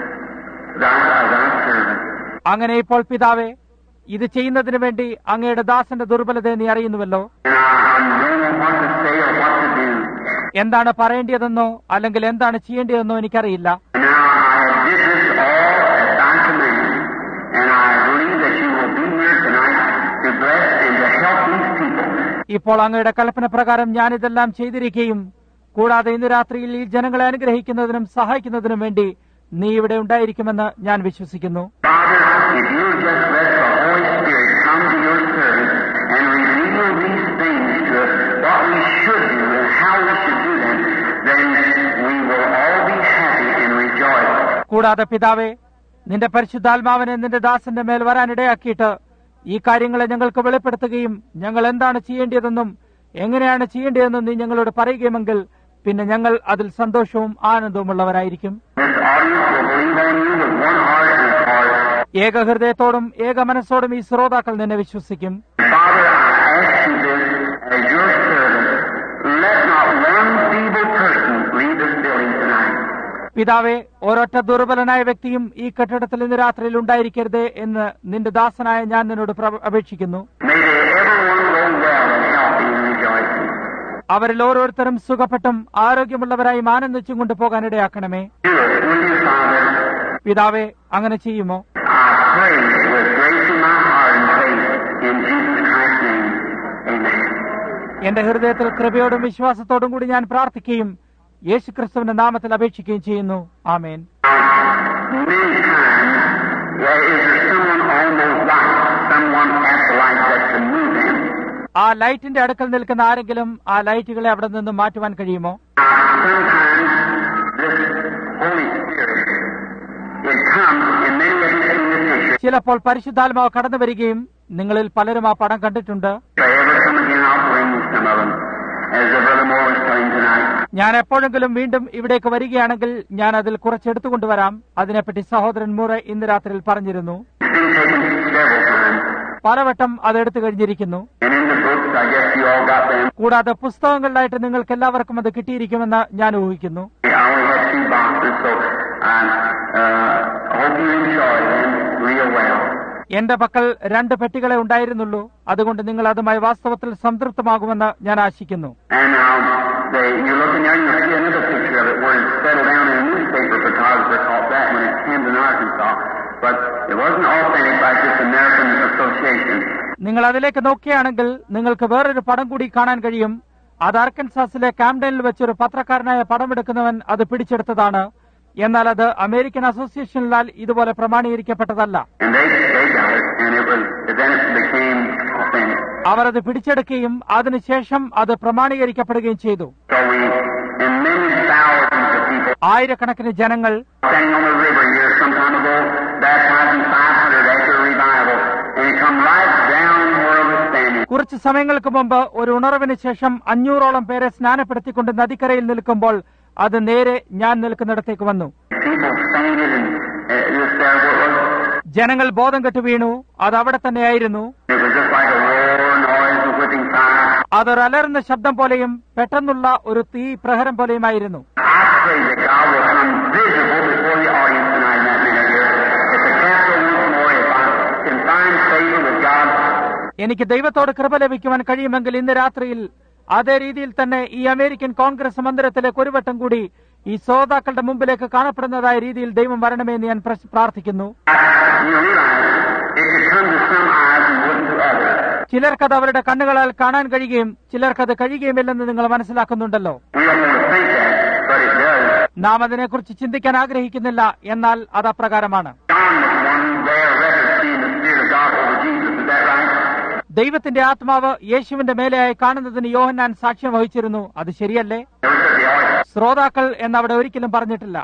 thy, thy servant. അങ്ങനെ ഇപ്പോൾ പിതാവേ, ഇത് ചെയ്യുന്നതിന് വേണ്ടി അങ്ങയുടെ ദാസന്റെ ദുർബലതയെ നീ അറിയുന്നുവല്ലോ. And I, I don't know what to say or what to do. എന്താണ് പറയേണ്ടതെന്നോ അല്ലെങ്കിൽ എന്താണ് ചെയ്യേണ്ടതെന്നോ എനിക്കറിയില്ല. Now I have did this all at thy command, and I believe that you will be here tonight to bless and to help these people. ഇപ്പോൾ അങ്ങയുടെ കൽപ്പന പ്രകാരം ഞാനിതെല്ലാം ചെയ്തിരിക്കുകയും കൂടാതെ ഇന്ന് രാത്രിയിൽ ഈ ജനങ്ങളെ അനുഗ്രഹിക്കുന്നതിനും സഹായിക്കുന്നതിനും വേണ്ടി നീ ഇവിടെ ഉണ്ടായിരിക്കുമെന്ന് ഞാൻ വിശ്വസിക്കുന്നു. Father, if you will just let the Holy Spirit come to your servant and reveal these things to us, what we should do and how we should do them, then we will all be happy and rejoice. കൂടാതെ പിതാവേ, നിന്റെ പരിശുദ്ധാത്മാവിനെ നിന്റെ ദാസന്റെ മേൽ വരാനിടയാക്കിയിട്ട് ഈ കാര്യങ്ങളെ ഞങ്ങൾക്ക് വെളിപ്പെടുത്തുകയും ഞങ്ങൾ എന്താണ് ചെയ്യേണ്ടതെന്നും എങ്ങനെയാണ് ചെയ്യേണ്ടതെന്നും നീ ഞങ്ങളോട് പറയുകയുമെങ്കിൽ പിന്നെ ഞങ്ങൾ അതിൽ സന്തോഷവും ആനന്ദവും ഉള്ളവരായിരിക്കും. This audience will believe on you with one heart and heart. ഏക ഹൃദയത്തോടും ഏക മനസ്സോടും ഈ ശ്രോതാക്കൾ നിന്നെ വിശ്വസിക്കും. Father, I ask you this as your servant. Let not one feeble person leave this building tonight. പിതാവേ, ഒരൊറ്റ ദുർബലനായ വ്യക്തിയും ഈ കെട്ടിടത്തിൽ ഇന്ന് രാത്രിയിൽ ഉണ്ടായിരിക്കരുതേ എന്ന് നിന്റെ ദാസനായ ഞാൻ നിന്നോട് അപേക്ഷിക്കുന്നു. May they everyone go well and healthy and rejoicing. അവരിൽ ഓരോരുത്തരും സുഖപ്പെട്ടും ആരോഗ്യമുള്ളവരായും ആനന്ദിച്ചും കൊണ്ടുപോകാനിടയാക്കണമേ. Do it, will you, Father? പിതാവേ, അങ്ങനെ ചെയ്യുമോ? I pray with grace in my heart and faith in Jesus Christ's name. Amen. എന്റെ ഹൃദയത്തിൽ കൃപയോടും വിശ്വാസത്തോടും കൂടി ഞാൻ പ്രാർത്ഥിക്കുകയും യേശുക്രിസ്തുവിന്റെ നാമത്തിൽ അപേക്ഷിക്കുകയും ചെയ്യുന്നു. ആമേൻ. Many times, yeah, is there someone on those lights, someone at the light that can move them? ആ ലൈറ്റിന്റെ അടുക്കൽ നിൽക്കുന്ന ആരെങ്കിലും ആ ലൈറ്റുകളെ അവിടെ നിന്ന് മാറ്റുവാൻ കഴിയുമോ? Sometimes this Holy Spirit, it comes in many of you seen the picture. ചിലപ്പോൾ പരിശുദ്ധാത്മാവ് കടന്നു വരികയും നിങ്ങളിൽ പലരും ആ പടം കണ്ടിട്ടുണ്ട്. If I ever come again, I'll bring some of them, as the Brother Moore was telling tonight. ഞാൻ എപ്പോഴെങ്കിലും വീണ്ടും ഇവിടേക്ക് വരികയാണെങ്കിൽ ഞാൻ അതിൽ കുറച്ചെടുത്തുകൊണ്ടുവരാം. അതിനെപ്പറ്റി സഹോദരൻ മൂറെ ഇന്ന് രാത്രിയിൽ പറഞ്ഞിരുന്നു. It's been taken several times. പലവട്ടം അതെടുത്തു കഴിഞ്ഞിരിക്കുന്നു. And in the books, I guess you all got them. കൂടാതെ പുസ്തകങ്ങളിലായിട്ട് നിങ്ങൾക്ക് എല്ലാവർക്കും അത് കിട്ടിയിരിക്കുമെന്ന് ഞാൻ ഊഹിക്കുന്നു. I only had two boxes, so I uh, hope you enjoy them real well. എന്റെ പക്കൽ രണ്ട് പെട്ടികളെ ഉണ്ടായിരുന്നുള്ളൂ. അതുകൊണ്ട് നിങ്ങൾ അതുമായി വാസ്തവത്തിൽ സംതൃപ്തമാകുമെന്ന് ഞാൻ ആശിക്കുന്നു. And now, they, you're looking there and you'll see another picture of it where it's settled down in a newspaper photographer caught that when it came to Arkansas. But it wasn't authentic like this American Association. നിങ്ങൾ അതിലേക്ക് നോക്കുകയാണെങ്കിൽ നിങ്ങൾക്ക് വേറൊരു പടം കൂടി കാണാൻ കഴിയും. അത് അർക്കൻസാസിലെ കാംഡനിൽ വെച്ചൊരു പത്രക്കാരനായ പടമെടുക്കുന്നവൻ അത് പിടിച്ചെടുത്തതാണ്. എന്നാൽ അത് അമേരിക്കൻ അസോസിയേഷനിലാൽ ഇതുപോലെ പ്രമാണീകരിക്കപ്പെട്ടതല്ല. And they, they got it, and it was, then it became finished. അവർ അത് പിടിച്ചെടുക്കുകയും അതിനുശേഷം അത് പ്രമാണീകരിക്കപ്പെടുകയും ചെയ്തു. So we, and many thousands of people ആയിരക്കണക്കിന് ജനങ്ങൾ standing on the river here some time ago, baptizing five hundred after a revival, and it come right down where I was standing. കുറച്ച് സമയങ്ങൾക്ക് മുമ്പ് ഒരു ഉണർവിന് ശേഷം അഞ്ഞൂറോളം പേരെ സ്നാനപ്പെടുത്തിക്കൊണ്ട് നദിക്കരയിൽ നിൽക്കുമ്പോൾ അത് നേരെ ഞാൻ നിൽക്കുന്നിടത്തേക്ക് വന്നു. People fainted and uh, just there what was. ജനങ്ങൾ ബോധം കെട്ടു വീണു. അത് അവിടെ തന്നെയായിരുന്നു. It was just like a roar noise of whipping fire. അതൊരു അലറുന്ന ശബ്ദം പോലെയും പെട്ടെന്നുള്ള ഒരു തീ പ്രഹരം പോലെയുമായിരുന്നു. I pray that God will come visible before the audience tonight in that minute here. If the castle once more, if I can find favor with God. എനിക്ക് ദൈവത്തോട് കൃപ ലഭിക്കുവാൻ കഴിയുമെങ്കിൽ ഇന്ന് രാത്രിയിൽ അതേ രീതിയിൽ തന്നെ ഈ അമേരിക്കൻ കോൺഗ്രസ് മന്ദിരത്തിലേക്ക് ഒരു വട്ടം കൂടി ഈ ശ്രോതാക്കളുടെ മുമ്പിലേക്ക് കാണപ്പെടുന്നതായ രീതിയിൽ ദൈവം വരണമെന്ന് ഞാൻ പ്രാർത്ഥിക്കുന്നു. You realize it could come to some eyes and wouldn't to others. ചിലർക്കത് അവരുടെ കണ്ണുകളാൽ കാണാൻ കഴിയുകയും ചിലർക്കത് കഴിയുകയുമില്ലെന്ന് നിങ്ങൾ മനസ്സിലാക്കുന്നുണ്ടല്ലോ. We don't want to think that, but it does. നാം അതിനെക്കുറിച്ച് ചിന്തിക്കാൻ ആഗ്രഹിക്കുന്നില്ല, എന്നാൽ അത് അപ്രകാരമാണ്. John was one who bare record seeing the Spirit of God over Jesus. Is that right? ദൈവത്തിന്റെ ആത്മാവ് യേശുവിന്റെ മേലെയായി കാണുന്നതിന് യോഹന്നാൻ സാക്ഷ്യം വഹിച്ചിരുന്നു. അത് ശരിയല്ലേ? Never said the audience. ശ്രോതാക്കൾ എന്നവിടെ ഒരിക്കലും പറഞ്ഞിട്ടില്ല.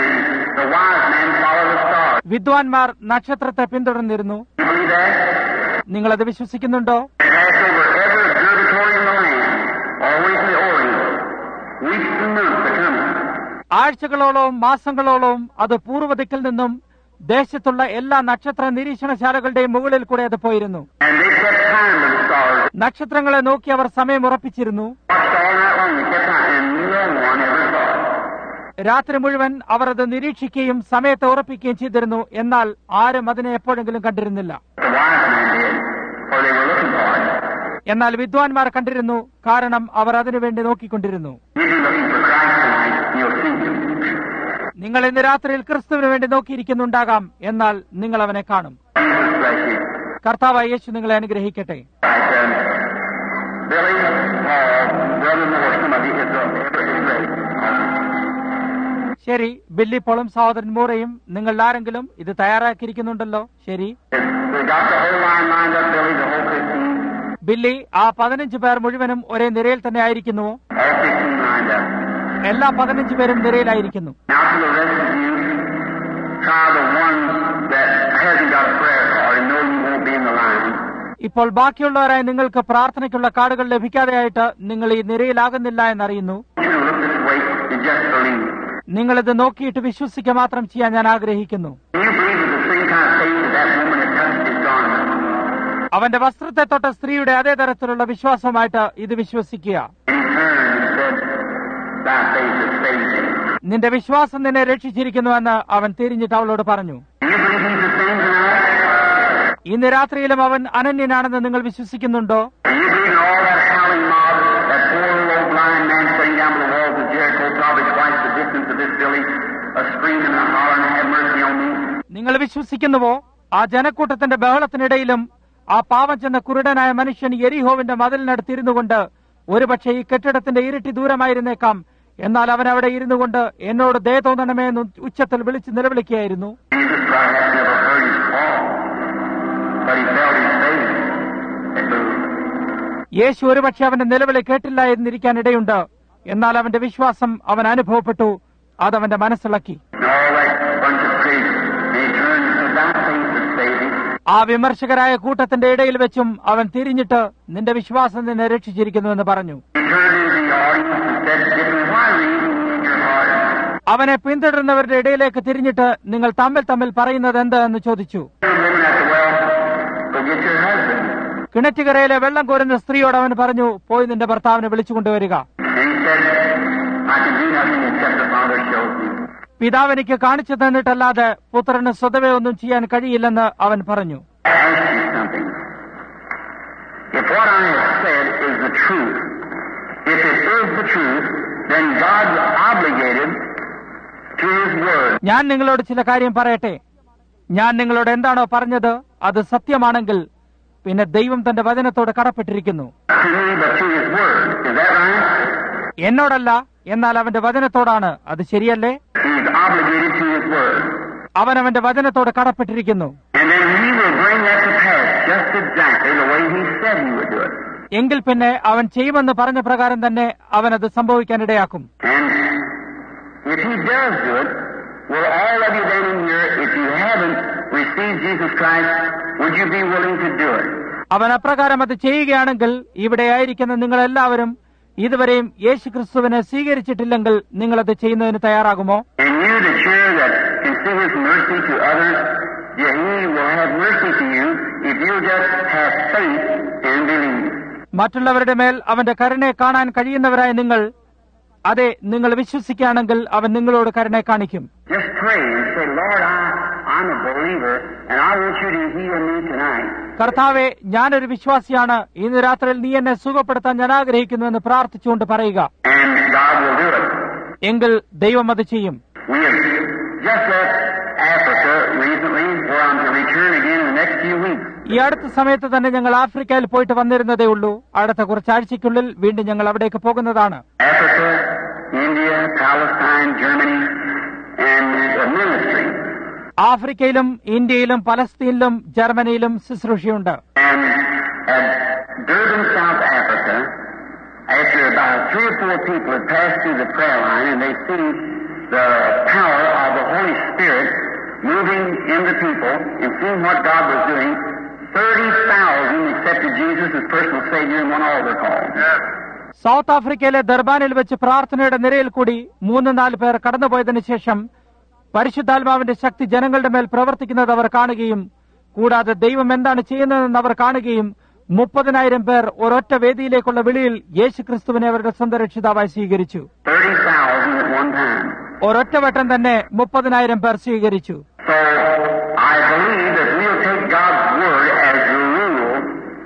The wise man followed the star. വിദ്വാൻമാർ നക്ഷത്രത്തെ പിന്തുടർന്നിരുന്നു. You believe that? നിങ്ങളത് വിശ്വസിക്കുന്നുണ്ടോ? It passed over every observatory in the land, always in the Orient. Weeks and months are coming. ആഴ്ചകളോളവും മാസങ്ങളോളവും അത് പൂർവ്വദിക്കിൽ നിന്നും ദേശത്തുള്ള എല്ലാ നക്ഷത്ര നിരീക്ഷണശാലകളുടെയും മുകളിൽ കൂടെ അത് പോയിരുന്നു. And they kept time to the stars. നക്ഷത്രങ്ങളെ നോക്കി അവർ സമയം ഉറപ്പിച്ചിരുന്നു. Watched all night long. They kept time, and no one ever saw it. രാത്രി മുഴുവൻ അവർ അത് നിരീക്ഷിക്കുകയും സമയത്തെ ഉറപ്പിക്കുകയും ചെയ്തിരുന്നു. എന്നാൽ ആരും അതിനെ എപ്പോഴെങ്കിലും കണ്ടിരുന്നില്ല. The wise man did, for they were looking for it. എന്നാൽ വിദ്വാൻമാർ കണ്ടിരുന്നു, കാരണം അവർ അതിനുവേണ്ടി നോക്കിക്കൊണ്ടിരുന്നു. You be looking for Christ tonight, you'll see him. നിങ്ങൾ ഇന്ന് രാത്രിയിൽ ക്രിസ്തുവിന് വേണ്ടി നോക്കിയിരിക്കുന്നുണ്ടാകാം, എന്നാൽ നിങ്ങൾ അവനെ കാണും. Jesus bless you. കർത്താവായ യേശു നിങ്ങളെ അനുഗ്രഹിക്കട്ടെ. Right, um, Billy, Paul, Brother Moore, some of you is great. ശരി, ബില്ലി പോളും സഹോദരൻ മൂറയും നിങ്ങൾ ആരെങ്കിലും ഇത് തയ്യാറാക്കിയിരിക്കുന്നുണ്ടല്ലോ. ശരി, We got the whole line lined up, Billy, the whole fifteen. Billy, ആ പതിനഞ്ച് പേർ മുഴുവനും ഒരേ നിരയിൽ തന്നെ ആയിരിക്കുന്നുവോ? All fifteen lined up. എല്ലാ പതിനഞ്ച് പേരും നിരയിലായിരിക്കുന്നു. Now to the rest of you, try the one that hasn't got a prayer card and know you won't be in the line. ഇപ്പോൾ ബാക്കിയുള്ളവരായി നിങ്ങൾക്ക് പ്രാർത്ഥനയ്ക്കുള്ള കാർഡുകൾ ലഭിക്കാതെയായിട്ട് നിങ്ങൾ ഈ നിരയിലാകുന്നില്ല എന്നറിയുന്നു. You know, look this way and just believe. നിങ്ങളിത് നോക്കിയിട്ട് വിശ്വസിക്കുക മാത്രം ചെയ്യാൻ ഞാൻ ആഗ്രഹിക്കുന്നു. You believe with the same kind of faith that that woman had touched his garment. അവന്റെ വസ്ത്രത്തെ തൊട്ട സ്ത്രീയുടെ അതേ തരത്തിലുള്ള വിശ്വാസമായിട്ട് ഇത് വിശ്വസിക്കുക. And he turned and said, thy faith has saved thee. നിന്റെ വിശ്വാസം നിന്നെ രക്ഷിച്ചിരിക്കുന്നുവെന്ന് അവൻ തിരിഞ്ഞിട്ട് അവളോട് പറഞ്ഞു. Do you believe he's the same tonight? ഇന്ന് രാത്രിയിലും അവൻ അനന്യനാണെന്ന് നിങ്ങൾ വിശ്വസിക്കുന്നുണ്ടോ? Do you believe in all that howling mob, that poor little old blind man sitting down by the walls of Jericho, probably twice the distance of this village, a screaming and a hollering, have mercy on me? നിങ്ങൾ വിശ്വസിക്കുന്നുവോ? ആ ജനക്കൂട്ടത്തിന്റെ ബഹളത്തിനിടയിലും ആ പാവം ചെന്ന കുരുടനായ മനുഷ്യൻ യെരിഹോവിന്റെ മതിലിനടുത്തിരുന്നു കൊണ്ട്, ഒരുപക്ഷെ ഈ കെട്ടിടത്തിന്റെ ഇരട്ടി ദൂരമായിരുന്നേക്കാം, എന്നാൽ അവൻ അവിടെ ഇരുന്നു കൊണ്ട് എന്നോട് ദയ തോന്നണമേ എന്ന് ഉച്ചത്തിൽ വിളിച്ച് നിലവിളിക്കുകയായിരുന്നു. Jesus Christ has never heard his call, but he felt his faith. It moved. യേശു ഒരുപക്ഷെ അവന്റെ നിലവിളി കേട്ടില്ല എന്നിരിക്കാൻ ഇടയുണ്ട്, എന്നാൽ അവന്റെ വിശ്വാസം അവൻ അനുഭവപ്പെട്ടു. അതവന്റെ മനസ്സിളക്കി. And all that bunch of critics, they turned and said, thy faith has saved thee. ആ വിമർശകരായ കൂട്ടത്തിന്റെ ഇടയിൽ വെച്ചും അവൻ തിരിഞ്ഞിട്ട് നിന്റെ വിശ്വാസം നിന്നെ രക്ഷിച്ചിരിക്കുന്നുവെന്ന് പറഞ്ഞു. He turned into the audience and said, give me why reason in your heart. അവനെ പിന്തുടരുന്നവരുടെ ഇടയിലേക്ക് തിരിഞ്ഞിട്ട് നിങ്ങൾ തമ്മിൽ തമ്മിൽ പറയുന്നത് എന്ത് എന്ന് ചോദിച്ചു. Young woman at the well, go get your husband. കിണറ്റുകരയിലെ വെള്ളം കോരുന്ന സ്ത്രീയോട് അവൻ പറഞ്ഞു, പോയി നിന്റെ ഭർത്താവിനെ വിളിച്ചുകൊണ്ടുവരിക. And he said, I can do nothing except the Father shows me. പിതാവെനിക്ക് കാണിച്ചു തന്നിട്ടല്ലാതെ പുത്രന് സ്വതവേ ഒന്നും ചെയ്യാൻ കഴിയില്ലെന്ന് അവൻ പറഞ്ഞു. I ask you something. If what I have said is the truth, if it is the truth, then God's obligated to His word. ഞാൻ നിങ്ങളോട് ചില കാര്യം പറയട്ടെ. ഞാൻ നിങ്ങളോട് എന്താണോ പറഞ്ഞത് അത് സത്യമാണെങ്കിൽ പിന്നെ ദൈവം തന്റെ വചനത്തോട് കടപ്പെട്ടിരിക്കുന്നു. To me, but to His word. Is that right? എന്നോടല്ല, എന്നാൽ അവന്റെ വചനത്തോടാണ്. അത് ശരിയല്ലേ? He is obligated to His word. അവൻ അവന്റെ വചനത്തോട് കടപ്പെട്ടിരിക്കുന്നു. And then He will bring that to pass, just as exactly the way he said he would do it. എങ്കിൽ പിന്നെ അവൻ ചെയ്യുമെന്ന് പറഞ്ഞ പ്രകാരം തന്നെ അവനത് സംഭവിക്കാനിടയാക്കും. And if he does do it, will all of you then in here, if you haven't received Jesus Christ, would you be willing to do it? അവൻ അപ്രകാരം അത് ചെയ്യുകയാണെങ്കിൽ ഇവിടെ ആയിരിക്കുന്ന നിങ്ങളെല്ലാവരും ഇതുവരെയും യേശു ക്രിസ്തുവിനെ സ്വീകരിച്ചിട്ടില്ലെങ്കിൽ നിങ്ങളത് ചെയ്യുന്നതിന് തയ്യാറാകുമോ? And you that share that considers mercy to others, yeah, he will have mercy to you if you just have faith and believe. മറ്റുള്ളവരുടെ മേൽ അവന്റെ കരുണയെ കാണാൻ കഴിയുന്നവരായ നിങ്ങൾ, അതെ, നിങ്ങൾ വിശ്വസിക്കുകയാണെങ്കിൽ അവൻ നിങ്ങളോട് കരുണ കാണിക്കും. Just pray and say, Lord, I, I'm a believer and I want you to heal me tonight. കർത്താവെ, ഞാനൊരു വിശ്വാസിയാണ്, ഇന്ന് രാത്രിയിൽ നീ എന്നെ സുഖപ്പെടുത്താൻ ഞാൻ ആഗ്രഹിക്കുന്നുവെന്ന് പ്രാർത്ഥിച്ചുകൊണ്ട് പറയുക. And God will do it. എങ്കിൽ ദൈവം അത് ചെയ്യും. We have just left Africa recently, where I'm to return again in the next few weeks. ഈ അടുത്ത സമയത്ത് തന്നെ ഞങ്ങൾ ആഫ്രിക്കയിൽ പോയിട്ട് വന്നിരുന്നതേ ഉള്ളൂ. അടുത്ത കുറച്ചാഴ്ചയ്ക്കുള്ളിൽ വീണ്ടും ഞങ്ങൾ അവിടേക്ക് പോകുന്നതാണ്. Africa, India, Palestine, Germany, and the ministry. ആഫ്രിക്കയിലും ഇന്ത്യയിലും പലസ്തീനിലും ജർമ്മനിയിലും ശുശ്രൂഷയുണ്ട്. And at Durban, South Africa, after about three or four people had passed through the prayer line and they seen the power of the Holy Spirit moving in the people and seeing what God was doing, thirty thousand accepted Jesus as personal Savior in one altar call. South ആഫ്രിക്കയിലെ ദർബാനിൽ വെച്ച് പ്രാർത്ഥനയുടെ നിരയിൽ കൂടി മൂന്ന് നാല് പേർ കടന്നുപോയതിനു ശേഷം പരിശുദ്ധാത്മാവിന്റെ ശക്തി ജനങ്ങളുടെ മേൽ പ്രവർത്തിക്കുന്നത് അവർ കാണുകയും കൂടാതെ ദൈവം എന്താണ് ചെയ്യുന്നതെന്ന് അവർ കാണുകയും മുപ്പതിനായിരം പേർ ഒരൊറ്റ വേദിയിലേക്കുള്ള വിളിയിൽ യേശു ക്രിസ്തുവിനെ അവരുടെ സ്വന്തം രക്ഷിതാവായി സ്വീകരിച്ചു. ഒരൊറ്റ വട്ടം തന്നെ മുപ്പതിനായിരം പേർ സ്വീകരിച്ചു. So I believe that we'll take God's word as the rule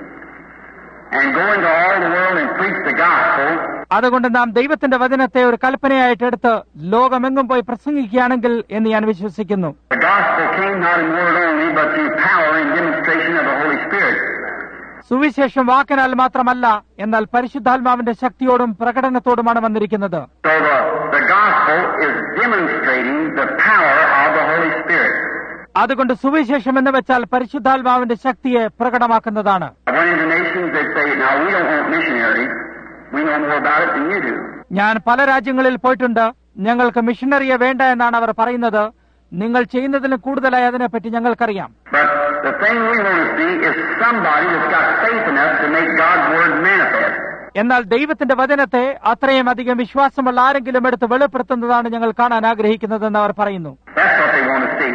and go into all the world and preach the gospel. അതുകൊണ്ട് നാം ദൈവത്തിന്റെ വചനത്തെ ഒരു കൽപ്പനയായിട്ട് എടുത്ത് ലോകമെങ്ങും പോയി പ്രസംഗിക്കുകയാണെങ്കിൽ എന്ന് ഞാൻ വിശ്വസിക്കുന്നു. The gospel came not in word only, but through power and demonstration of the Holy Spirit. സുവിശേഷം വാക്കിനാൽ മാത്രമല്ല, എന്നാൽ പരിശുദ്ധാത്മാവിന്റെ ശക്തിയോടും പ്രകടനത്തോടുമാണ് വന്നിരിക്കുന്നത്. So the, the gospel is demonstrating the power of the Holy Spirit. അതുകൊണ്ട് സുവിശേഷം എന്ന് വെച്ചാൽ പരിശുദ്ധാത്മാവിന്റെ ശക്തിയെ പ്രകടമാക്കുന്നതാണ്. I went into nations that say, now we don't want missionaries. We know more about it than you do. ഞാൻ പല രാജ്യങ്ങളിൽ പോയിട്ടുണ്ട്. ഞങ്ങൾക്ക് മിഷണറിയെ വേണ്ട എന്നാണ് അവർ പറയുന്നത്. നിങ്ങൾ ചെയ്യുന്നതിന് കൂടുതലായി അതിനെപ്പറ്റി ഞങ്ങൾക്കറിയാം. But the thing we want to see is somebody that's got faith enough to make God's word manifest. എന്നാൽ ദൈവത്തിന്റെ വചനത്തെ അത്രയും അധികം വിശ്വാസമുള്ള ആരെങ്കിലും എടുത്ത് വെളിപ്പെടുത്തുന്നതാണ് ഞങ്ങൾ കാണാൻ ആഗ്രഹിക്കുന്നതെന്ന് അവർ പറയുന്നു. That's what they want to see.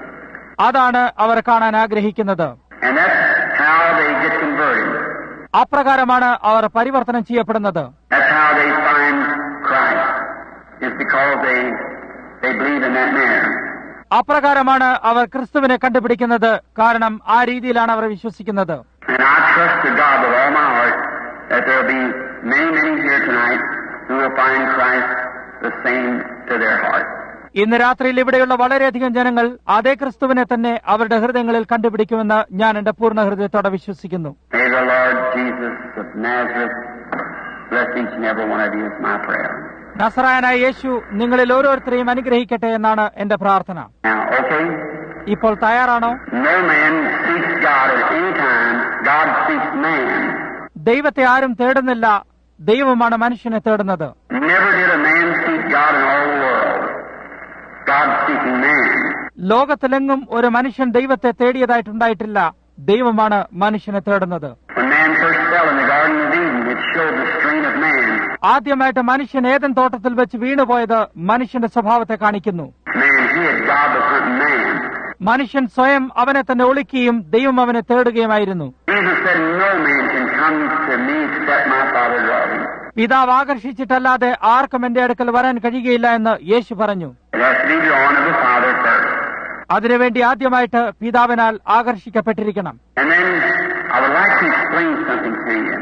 അതാണ് അവർ കാണാൻ ആഗ്രഹിക്കുന്നത്. And that's how they get converted. അപ്രകാരമാണ് അവർ പരിവർത്തനം ചെയ്യപ്പെടുന്നത്. That's how they find Christ. It's because they they believe in that manner. അപ്രകാരമാണ് അവർ ക്രിസ്തുവിനെ കണ്ടുപിടിക്കുന്നത്. കാരണം ആ രീതിയിലാണ് അവർ വിശ്വസിക്കുന്നത്. And I trust to God with all my heart that there will be many, many here tonight who will find Christ the same to their heart. ഇന്ന് രാത്രിയിൽ ഇവിടെയുള്ള വളരെയധികം ജനങ്ങൾ അതേ ക്രിസ്തുവിനെ തന്നെ അവരുടെ ഹൃദയങ്ങളിൽ കണ്ടുപിടിക്കുമെന്ന് ഞാൻ എന്റെ പൂർണ്ണ ഹൃദയത്തോടെ വിശ്വസിക്കുന്നു. May the Lord Jesus of Nazareth bless each and every one of you is my prayer. നസറായനായ യേശു നിങ്ങളിൽ ഓരോരുത്തരെയും അനുഗ്രഹിക്കട്ടെ എന്നാണ് എന്റെ പ്രാർത്ഥന. Now, okay? ഇപ്പോൾ തയ്യാറാണോ? No man seeks God at any time. God seeks man. ദൈവത്തെ ആരും തേടുന്നില്ല, ദൈവമാണ് മനുഷ്യനെ തേടുന്നത്. Never did a man seek God in all the world. God seeking man. ലോകത്തിലെങ്ങും ഒരു മനുഷ്യൻ ദൈവത്തെ തേടിയതായിട്ടുണ്ടായിട്ടില്ല, ദൈവമാണ് മനുഷ്യനെ തേടുന്നത്. When man first fell in the Garden of Eden, it showed the strain of man. ആദ്യമായിട്ട് മനുഷ്യൻ ഏദൻ തോട്ടത്തിൽ വെച്ച് വീണുപോയത് മനുഷ്യന്റെ സ്വഭാവത്തെ കാണിക്കുന്നു. Man hid, God was hunting man. മനുഷ്യൻ സ്വയം അവനെ തന്നെ ഒളിക്കുകയും ദൈവം അവനെ തേടുകയുമായിരുന്നു. Jesus said, no man can come to me except my Father draws him. പിതാവ് ആകർഷിച്ചിട്ടല്ലാതെ ആർക്കും എന്റെ അടുക്കൽ വരാൻ കഴിയുകയില്ല എന്ന് യേശു പറഞ്ഞു. It has to be drawn of the Father first. അതിനുവേണ്ടി ആദ്യമായിട്ട് പിതാവിനാൽ ആകർഷിക്കപ്പെട്ടിരിക്കണം. And then I would like to explain something to you.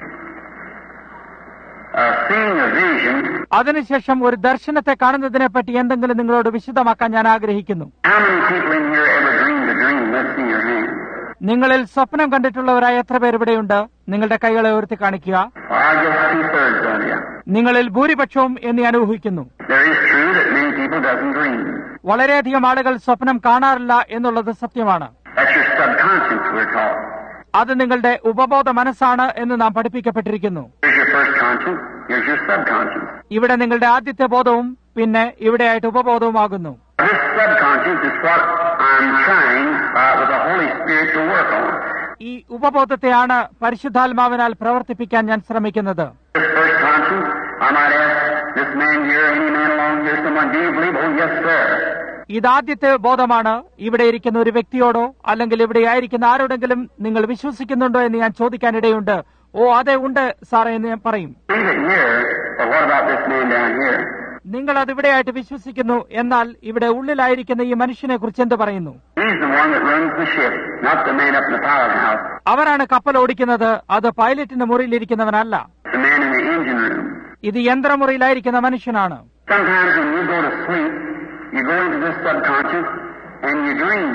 Uh, seeing a vision. അതിനുശേഷം ഒരു ദർശനത്തെ കാണുന്നതിനെ പറ്റി എന്തെങ്കിലും നിങ്ങളോട് വിശദമാക്കാൻ ഞാൻ ആഗ്രഹിക്കുന്നു. How many people in here ever dreamed a dream? Let's see your hand. നിങ്ങളിൽ സ്വപ്നം കണ്ടിട്ടുള്ളവരായ എത്ര പേർ ഇവിടെയുണ്ട്? നിങ്ങളുടെ കൈകളെ ഉയർത്തി കാണിക്കുക. Well, I guess two-thirds of you. നിങ്ങളിൽ ഭൂരിപക്ഷവും എന്ന് ഞാൻ ഊഹിക്കുന്നു. There is true that many people doesn't dream. വളരെയധികം ആളുകൾ സ്വപ്നം കാണാറില്ല എന്നുള്ളത് സത്യമാണ്. That's your subconscious, we're taught. അത് നിങ്ങളുടെ ഉപബോധ മനസ്സാണ് എന്ന് നാം പഠിപ്പിക്കപ്പെട്ടിരിക്കുന്നു. Here's your first conscience. Here's your subconscious. ഇവിടെ നിങ്ങളുടെ ആദ്യത്തെ ബോധവും പിന്നെ ഇവിടെയായിട്ട് ഉപബോധവുമാകുന്നു. This subconscious is what I'm trying uh, with the Holy Spirit to work on. ഈ ഉപബോധത്തെയാണ് പരിശുദ്ധാത്മാവിനാൽ പ്രവർത്തിപ്പിക്കാൻ ഞാൻ ശ്രമിക്കുന്നത്. This first conscience, I might ask this man here, any man along here, someone, do you believe? Oh, yes, sir. ഇതാദ്യത്തെ ബോധമാണ്. ഇവിടെ ഇരിക്കുന്ന ഒരു വ്യക്തിയോടോ അല്ലെങ്കിൽ ഇവിടെ ആയിരിക്കുന്ന ആരോടെങ്കിലും നിങ്ങൾ വിശ്വസിക്കുന്നുണ്ടോ എന്ന് ഞാൻ ചോദിക്കാനിടയുണ്ട്. ഓ അതെ ഉണ്ട് സാറേ എന്ന് ഞാൻ പറയും. Believe it here, but what about this man down here? നിങ്ങൾ അത് ഇവിടെയായിട്ട് വിശ്വസിക്കുന്നു, എന്നാൽ ഇവിടെ ഉള്ളിലായിരിക്കുന്ന ഈ മനുഷ്യനെ കുറിച്ച് എന്ത് പറയുന്നു? He's the one that runs the ship, not the man up in the pilot house. അവരാണ് കപ്പൽ ഓടിക്കുന്നത്, അത് പൈലറ്റിന്റെ മുറിയിലിരിക്കുന്നവനല്ല. The man in the engine room. ഇത് യന്ത്രമുറിയിലായിരിക്കുന്ന മനുഷ്യനാണ്. Sometimes when you go to sleep, you go into this subconscious and you dream.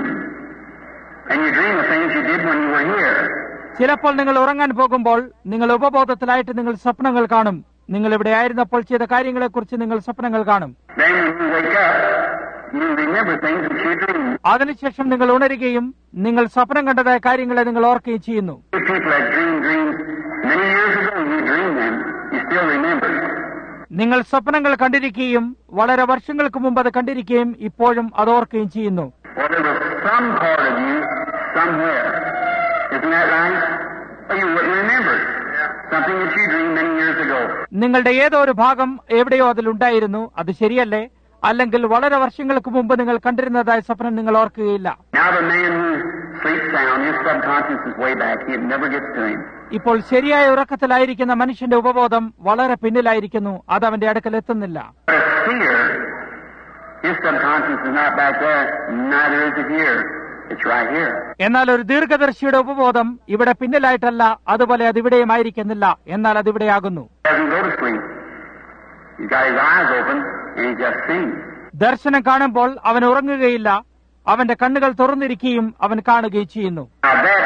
And you dream of things you did when you were here. ചിലപ്പോൾ നിങ്ങൾ ഉറങ്ങാൻ പോകുമ്പോൾ നിങ്ങൾ ഉപബോധത്തിലായിട്ട് നിങ്ങൾ സ്വപ്നങ്ങൾ കാണും. നിങ്ങൾ ഇവിടെ ആയിരുന്നപ്പോൾ ചെയ്ത കാര്യങ്ങളെക്കുറിച്ച് നിങ്ങൾ സ്വപ്നങ്ങൾ കാണും. Then when you wake up, you remember things that you dreamed. അതിനുശേഷം നിങ്ങൾ ഉണരുകയും നിങ്ങൾ സ്വപ്നം കണ്ടതായ കാര്യങ്ങളെ നിങ്ങൾ ഓർക്കുകയും ചെയ്യുന്നു. You people that dreamed dreams many years ago, you dreamed them. You still remember. നിങ്ങൾ സ്വപ്നങ്ങൾ കണ്ടിരിക്കുകയും വളരെ വർഷങ്ങൾക്ക് മുമ്പ് അത് കണ്ടിരിക്കുകയും ഇപ്പോഴും അത് ഓർക്കുകയും ചെയ്യുന്നു. Well, there was some part of you somewhere. Isn't that right? Well, you wouldn't remember something that you dreamed many years ago. നിങ്ങളുടെ ഏതോ ഒരു ഭാഗം എവിടെയോ അതിലുണ്ടായിരുന്നു. അത് ശരിയല്ലേ? അല്ലെങ്കിൽ വളരെ വർഷങ്ങൾക്ക് മുമ്പ് നിങ്ങൾ കണ്ടിരുന്നതായ സ്വപ്നം നിങ്ങൾ ഓർക്കുകയില്ല. Now the man who sleeps sound, his subconscious is way back. It never gets to him. ഇപ്പോൾ ശരിയായ ഉറക്കത്തിലായിരിക്കുന്ന മനുഷ്യന്റെ ഉപബോധം വളരെ പിന്നിലായിരിക്കുന്നു. അത് അവന്റെ അടുക്കൽ എത്തുന്നില്ല. But a seer, his subconscious is not back there. Neither is it here. It's right here. എന്നാൽ ഒരു ദീർഘദർശിയുടെ ഉപബോധം ഇവിടെ പിന്നിലായിട്ടല്ല, അതുപോലെ അത് ഇവിടെയും ആയിരിക്കുന്നില്ല. എന്നാൽ അത് ഇവിടെയാകുന്നു. He doesn't go to sleep. He's got his eyes open and he's just seeing. ദർശനം കാണുമ്പോൾ അവൻ ഉറങ്ങുകയില്ല. അവന്റെ കണ്ണുകൾ തുറന്നിരിക്കുകയും അവൻ കാണുകയും ചെയ്യുന്നു. Now that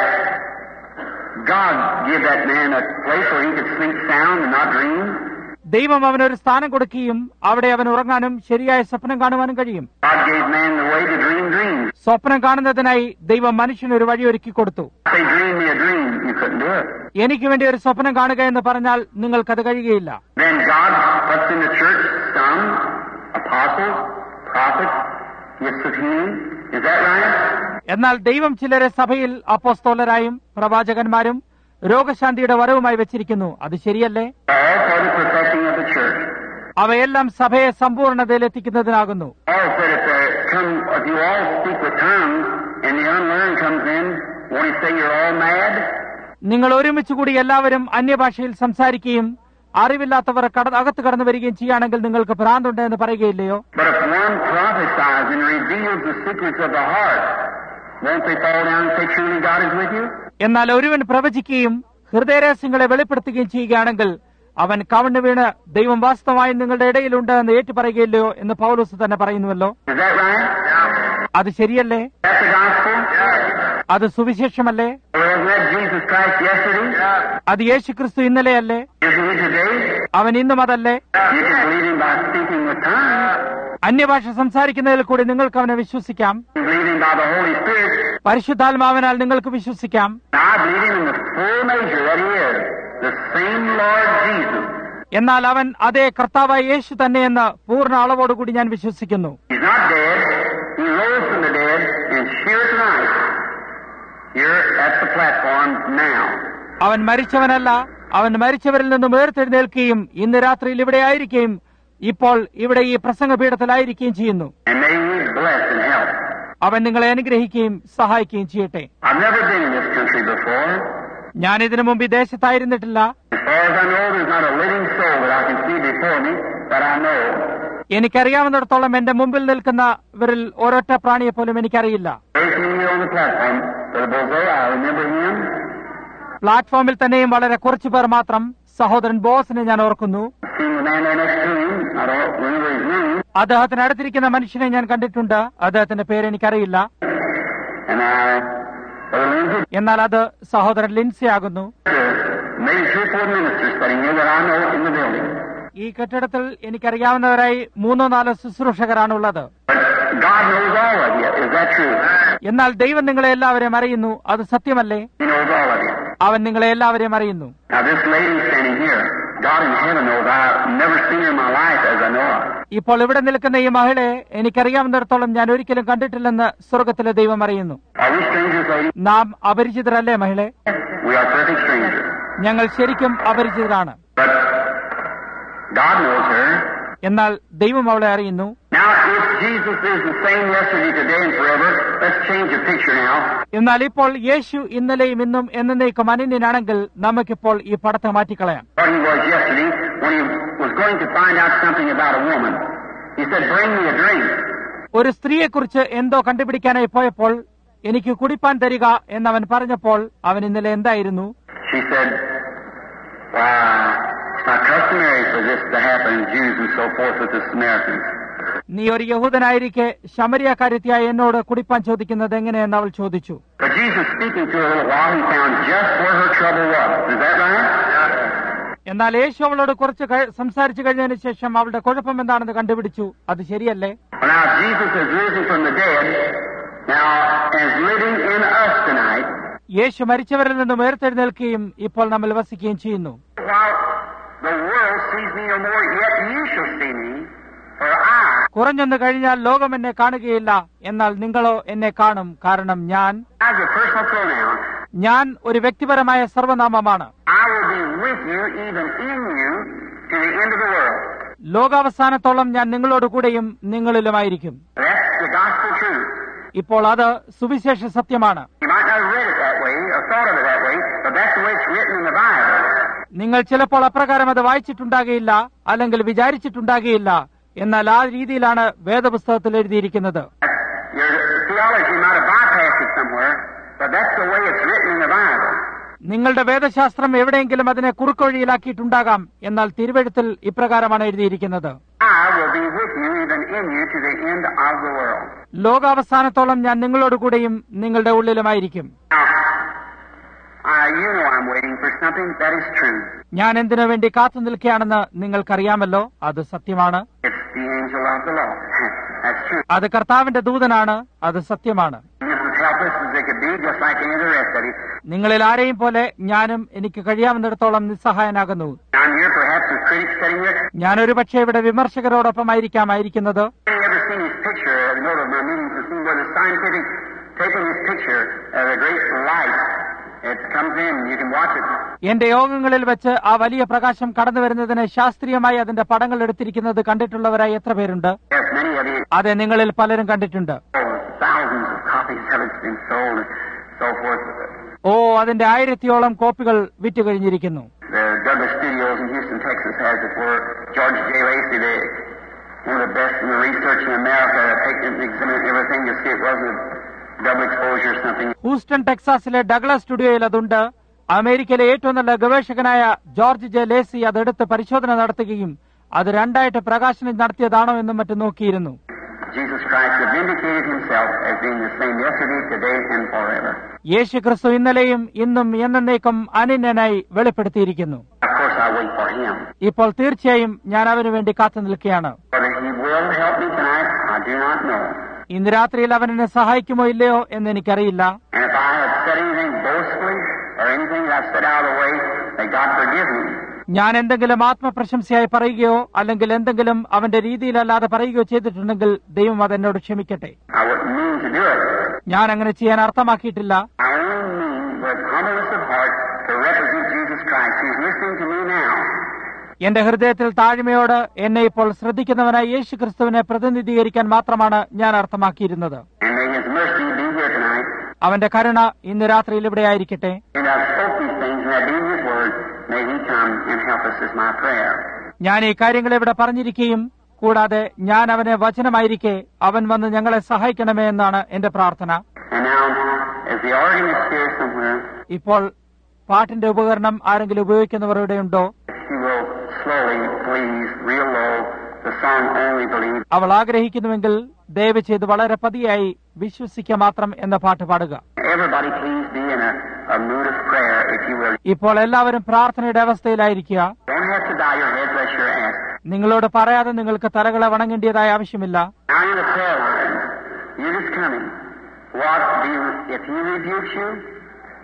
God give that man a place where he could sleep sound and not dream. ദൈവം അവനൊരു സ്ഥാനം കൊടുക്കുകയും അവിടെ അവൻ ഉറങ്ങാനും ശരിയായ സ്വപ്നം കാണുവാനും കഴിയും. God gave man the way to dream dreams. സ്വപ്നം കാണുന്നതിനായി ദൈവം മനുഷ്യനൊരു വഴി ഒരുക്കി കൊടുത്തു. Say, dream me a dream. You couldn't do it. എനിക്ക് വേണ്ടി ഒരു സ്വപ്നം കാണുക എന്ന് പറഞ്ഞാൽ നിങ്ങൾക്കത് കഴിയുകയില്ല. Then God puts in the church some apostles, prophets, gifts of healing. Is that right? എന്നാൽ ദൈവം ചിലരെ സഭയിൽ അപ്പോസ്തലരായും പ്രവാചകന്മാരും രോഗശാന്തിയുടെ വരവുമായി വെച്ചിരിക്കുന്നു. അത് ശരിയല്ലേ? All for the perfecting of the church. അവയെല്ലാം സഭയെ സമ്പൂർണ്ണതയിൽ എത്തിക്കുന്നതിനാകുന്നു. All said if they come, if you all speak with tongues and the unlearned comes in, won't he say you're all mad? നിങ്ങൾ ഒരുമിച്ചുകൂടി എല്ലാവരും അന്യഭാഷയിൽ സംസാരിക്കുകയും അറിവില്ലാത്തവർ അകത്ത് കടന്നു വരികയും ചെയ്യുകയാണെങ്കിൽ നിങ്ങൾക്ക് ഭ്രാന്തുണ്ട് എന്ന് പറയുകയില്ലയോ? But if one prophesies and reveals the secrets of the heart, won't they fall down and say, truly God is with you? എന്നാൽ ഒരുവൻ പ്രവചിക്കുകയും ഹൃദയരഹസ്യങ്ങളെ വെളിപ്പെടുത്തുകയും ചെയ്യുകയാണെങ്കിൽ അവൻ കവണ്ണു വീണ് ദൈവം വാസ്തവമായും നിങ്ങളുടെ ഇടയിലുണ്ട് എന്ന് ഏറ്റുപറയുകയില്ലയോ എന്ന് പൗലോസ് തന്നെ പറയുന്നുവല്ലോ. Is that right? അത് ശരിയല്ലേ? That's the gospel? അത് സുവിശേഷമല്ലേ? Wasn't that Jesus Christ yesterday? അത് യേശു ക്രിസ്തു ഇന്നലെയല്ലേ? Isn't he today? അവൻ ഇന്നും അതല്ലേ? You can believe him by speaking with tongues. അന്യഭാഷ സംസാരിക്കുന്നതിൽ കൂടി നിങ്ങൾക്ക് അവനെ വിശ്വസിക്കാം. You believe him by the Holy Spirit. പരിശുദ്ധാത്മാവിനാൽ നിങ്ങൾക്ക് വിശ്വസിക്കാം. Now I believe him in the full measure that he is. The same Lord Jesus. എന്നാൽ അവൻ അതേ കർത്താവായ യേശു തന്നെയെന്ന് പൂർണ്ണ അളവോടുകൂടി ഞാൻ വിശ്വസിക്കുന്നു. He's not dead. He rose from the dead and here tonight. Here at the platform now. അവൻ മരിച്ചവനല്ല, അവൻ മരിച്ചവരിൽ നിന്നും ഉയർത്തെഴുന്നേൽക്കുകയും ഇന്ന് രാത്രിയിൽ ഇവിടെ ആയിരിക്കുകയും ഇപ്പോൾ ഇവിടെ ഈ പ്രസംഗപീഠത്തിലായിരിക്കുകയും ചെയ്യുന്നു. And may he bless and help. അവൻ നിങ്ങളെ അനുഗ്രഹിക്കുകയും സഹായിക്കുകയും ചെയ്യട്ടെ. I've never been in this country before. ഞാൻ ഇതിനു മുമ്പ് ഈ ദേശത്തായിരുന്നിട്ടില്ല. As far as I know, there's not a living soul that I can see before me that I know. എനിക്കറിയാവുന്നിടത്തോളം എന്റെ മുമ്പിൽ നിൽക്കുന്നവരിൽ ഒരൊറ്റ പ്രാണിയെ പോലും എനിക്കറിയില്ല. പ്ലാറ്റ്ഫോമിൽ തന്നെയും വളരെ കുറച്ചു പേർ മാത്രം. സഹോദരൻ ബോസിനെ ഞാൻ ഓർക്കുന്നു. അദ്ദേഹത്തിന് അടുത്തിരിക്കുന്ന മനുഷ്യനെ ഞാൻ കണ്ടിട്ടുണ്ട്. അദ്ദേഹത്തിന്റെ പേര് എനിക്കറിയില്ല. എന്നാൽ അത് സഹോദരൻ ലിൻസി ആകുന്നു. ഈ കെട്ടിടത്തിൽ എനിക്കറിയാവുന്നവരായി മൂന്നോ നാലോ ശുശ്രൂഷകരാണുള്ളത്. എന്നാൽ ദൈവം നിങ്ങളെ എല്ലാവരെയും അറിയുന്നു. അത് സത്യമല്ലേ? അവൻ നിങ്ങളെ എല്ലാവരെയും അറിയുന്നു. Now this lady standing here, God in heaven knows I've never seen her in my life as I know her. ഇപ്പോൾ ഇവിടെ നിൽക്കുന്ന ഈ മഹിളയെ എനിക്കറിയാവുന്നിടത്തോളം ഞാൻ ഒരിക്കലും കണ്ടിട്ടില്ലെന്ന് സ്വർഗത്തിലെ ദൈവം അറിയുന്നു. Are we strangers, lady? നാം അപരിചിതരല്ലേ മഹിളെ? We are perfect strangers. ഞങ്ങൾ ശരിക്കും അപരിചിതരാണ്. But God knows her. എന്നാൽ ദൈവം അവളെ അറിയുന്നു. Now, if Jesus is the same yesterday, today, and forever, let's change the picture now. എന്നാൽ ഇപ്പോൾ യേശു ഇന്നലെയും ഇന്നും എന്നേക്കും അനന്യനാണെങ്കിൽ നമുക്കിപ്പോൾ ഈ പടത്തെ മാറ്റിക്കളയാം. What he was yesterday when he was going to find out something about a woman. He said, "Bring me a drink." ഒരു സ്ത്രീയെക്കുറിച്ച് എന്തോ കണ്ടുപിടിക്കാനായി പോയപ്പോൾ എനിക്ക് കുടിപ്പാൻ തരിക എന്നവൻ പറഞ്ഞപ്പോൾ അവൻ ഇന്നലെ എന്തായിരുന്നു? She said, "Why, it's not customary for this to happen in Jews and so forth with the Samaritans." നീ ഒരു യഹൂദനായിരിക്കെ ശമരിയക്കാരത്തിയായ എന്നോട് കുടിപ്പാൻ ചോദിക്കുന്നത് എങ്ങനെയെന്ന് അവൾ ചോദിച്ചു. But Jesus, speaking to her a little while, he found just where her trouble was. Is that right? എന്നാൽ യേശു അവളോട് കുറച്ച് സംസാരിച്ചു കഴിഞ്ഞതിന് ശേഷം അവളുടെ കുഴപ്പം എന്താണെന്ന് കണ്ടുപിടിച്ചു. അത് ശരിയല്ലേ? Now Jesus has risen from the dead, now is living in us tonight. യേശു മരിച്ചവരിൽ നിന്നും ഉയർത്തെഴുന്നേൽക്കുകയും ഇപ്പോൾ നമ്മൾ വസിക്കുകയും ചെയ്യുന്നു. While the world sees me no more, yet you shall see me, for I. കുറഞ്ഞൊന്നു കഴിഞ്ഞാൽ ലോകം എന്നെ കാണുകയില്ല, എന്നാൽ നിങ്ങളോ എന്നെ കാണും, കാരണം ഞാൻ As a personal pronoun, ഞാൻ ഒരു വ്യക്തിപരമായ സർവനാമമാണ്. I will be with you, even in you, to the end of the world. ലോകാവസാനത്തോളം ഞാൻ നിങ്ങളോട് കൂടെയും നിങ്ങളിലുമായിരിക്കും. That's the gospel truth. ഇപ്പോൾ അത് സുവിശേഷ സത്യമാണ്. You might not have read it that way or thought of it that way, but that's the way it's written in the Bible. നിങ്ങൾ ചിലപ്പോൾ അപ്രകാരം അത് വായിച്ചിട്ടുണ്ടാകുകയില്ല, അല്ലെങ്കിൽ വിചാരിച്ചിട്ടുണ്ടാകുകയില്ല, എന്നാൽ ആ രീതിയിലാണ് വേദപുസ്തകത്തിൽ എഴുതിയിരിക്കുന്നത്. Your theology might have bypassed it somewhere, but that's the way it's written in the Bible. നിങ്ങളുടെ വേദശാസ്ത്രം എവിടെയെങ്കിലും അതിനെ കുറുക്കൊഴിയിലാക്കിയിട്ടുണ്ടാകാം, എന്നാൽ തിരുവെഴുത്തിൽ ഇപ്രകാരമാണ് എഴുതിയിരിക്കുന്നത്. I will be with you, even in you, to the end of the world. ലോകാവസാനത്തോളം ഞാൻ നിങ്ങളോട് കൂടെയും നിങ്ങളുടെ ഉള്ളിലുമായിരിക്കും. Now, uh, you know I'm waiting for something that is true. ഞാൻ എന്തിനു വേണ്ടി കാത്തു നിൽക്കുകയാണെന്ന് നിങ്ങൾക്കറിയാമല്ലോ, അത് സത്യമാണ്. It's the angel of the Lord. That's true. അത് കർത്താവിന്റെ ദൂതനാണ്, അത് സത്യമാണ്. Just as helpless as they could be, just like any of the rest of you. നിങ്ങളിൽ ആരെയും പോലെ ഞാനും എനിക്ക് കഴിയാവുന്നിടത്തോളം നിസ്സഹായനാകുന്നു. I'm here perhaps with critics sitting here. ഞാനൊരു പക്ഷേ ഇവിടെ വിമർശകരോടൊപ്പമായിരിക്കാം ആയിരിക്കുന്നത്. Have you ever seen his picture? The note of my meetings has seen where the scientific taking his picture of a great light. It comes in, you can watch it. എന്റെ യോഗങ്ങളിൽ വെച്ച് ആ വലിയ പ്രകാശം കടന്നു വരുന്നതിന് ശാസ്ത്രീയമായി അതിന്റെ പടങ്ങൾ എടുത്തിരിക്കുന്നത് കണ്ടിട്ടുള്ളവരായി എത്ര പേരുണ്ട്? Yes, many of you. അതെ, നിങ്ങളിൽ പലരും കണ്ടിട്ടുണ്ട്. Oh, thousands of copies of it's been sold and so forth. ഓ, അതിന്റെ ആയിരത്തിയോളം കോപ്പികൾ വിറ്റുകഴിഞ്ഞിരിക്കുന്നു. The Douglas Studios in Houston, Texas has it where George J. Lacey, the, one of the best in the research in America, taken and examined everything to see it wasn't a double exposure or something. Houston ടെക്സാസിലെ Douglas സ്റ്റുഡിയോയിൽ അതുണ്ട്. അമേരിക്കയിലെ ഏറ്റവും നല്ല ഗവേഷകനായ George J lazy അതെടുത്ത് പരിശോധന നടത്തുകയും അത് രണ്ടായിട്ട് പ്രകാശനം നടത്തിയതാണോ എന്നും മറ്റും നോക്കിയിരുന്നു. Jesus Christ has vindicated himself as being the same yesterday, today, and forever. യേശു ക്രിസ്തു ഇന്നലെയും ഇന്നും എന്നേക്കും അനന്യനായി വെളിപ്പെടുത്തിയിരിക്കുന്നു. Of course, I wait for him. ഇപ്പോൾ തീർച്ചയായും ഞാൻ അവന് വേണ്ടി കാത്തു നിൽക്കുകയാണ്. Whether he will help me tonight, I do not know. ഇന്ന് രാത്രിയിൽ അവൻ എന്നെ സഹായിക്കുമോ ഇല്ലയോ എന്ന് എനിക്കറിയില്ല. And if I have said anything boastfully or anything that I've said out of the way, may God forgive me. ഞാൻ എന്തെങ്കിലും ആത്മപ്രശംസയായി പറയുകയോ അല്ലെങ്കിൽ എന്തെങ്കിലും അവന്റെ രീതിയിലല്ലാതെ പറയുകയോ ചെയ്തിട്ടുണ്ടെങ്കിൽ ദൈവം അതെന്നോട് ക്ഷമിക്കട്ടെ. I wouldn't mean to do it. ഞാൻ അങ്ങനെ ചെയ്യാൻ അർത്ഥമാക്കിയിട്ടില്ല. I only mean with humbleness of heart to represent Jesus Christ, who's listening to me now. എന്റെ ഹൃദയത്തിൽ താഴ്മയോട് എന്നെ ഇപ്പോൾ ശ്രദ്ധിക്കുന്നവനായി യേശു ക്രിസ്തുവിനെ പ്രതിനിധീകരിക്കാൻ മാത്രമാണ് ഞാൻ അർത്ഥമാക്കിയിരുന്നത്. And may his mercy be here tonight. അവന്റെ കരുണ ഇന്ന് രാത്രിയിൽ ഇവിടെ ആയിരിക്കട്ടെ. And I've spoken these things, and that being his word, may he come and help us is my prayer. ഞാൻ ഈ കാര്യങ്ങൾ ഇവിടെ പറഞ്ഞിരിക്കുകയും കൂടാതെ ഞാൻ അവനെ വചനമായിരിക്കെ അവൻ വന്ന് ഞങ്ങളെ സഹായിക്കണമേ എന്നാണ് എന്റെ പ്രാർത്ഥന. And now, as the organ is here somewhere, ഇപ്പോൾ പാട്ടിന്റെ ഉപകരണം ആരെങ്കിലും ഉപയോഗിക്കുന്നവർ ഇവിടെയുണ്ടോ? she will slowly, please, real low, the song Only Believe. അവൾ ആഗ്രഹിക്കുന്നുവെങ്കിൽ ദയവ് ചെയ്ത് വളരെ പതിയായി വിശ്വസിക്കുക മാത്രം എന്ന പാട്ട് പാടുക. Everybody please be in a, a mood of prayer, if you will. ഇപ്പോൾ എല്ലാവരും പ്രാർത്ഥനയുടെ അവസ്ഥയിലായിരിക്കുക. Don't have to bow your head unless you're asked. നിങ്ങളോട് പറയാതെ നിങ്ങൾക്ക് തലകളെ വണങ്ങേണ്ടതായ ആവശ്യമില്ല. Now in the prayer line, you're just coming. What do you, if he rebukes you,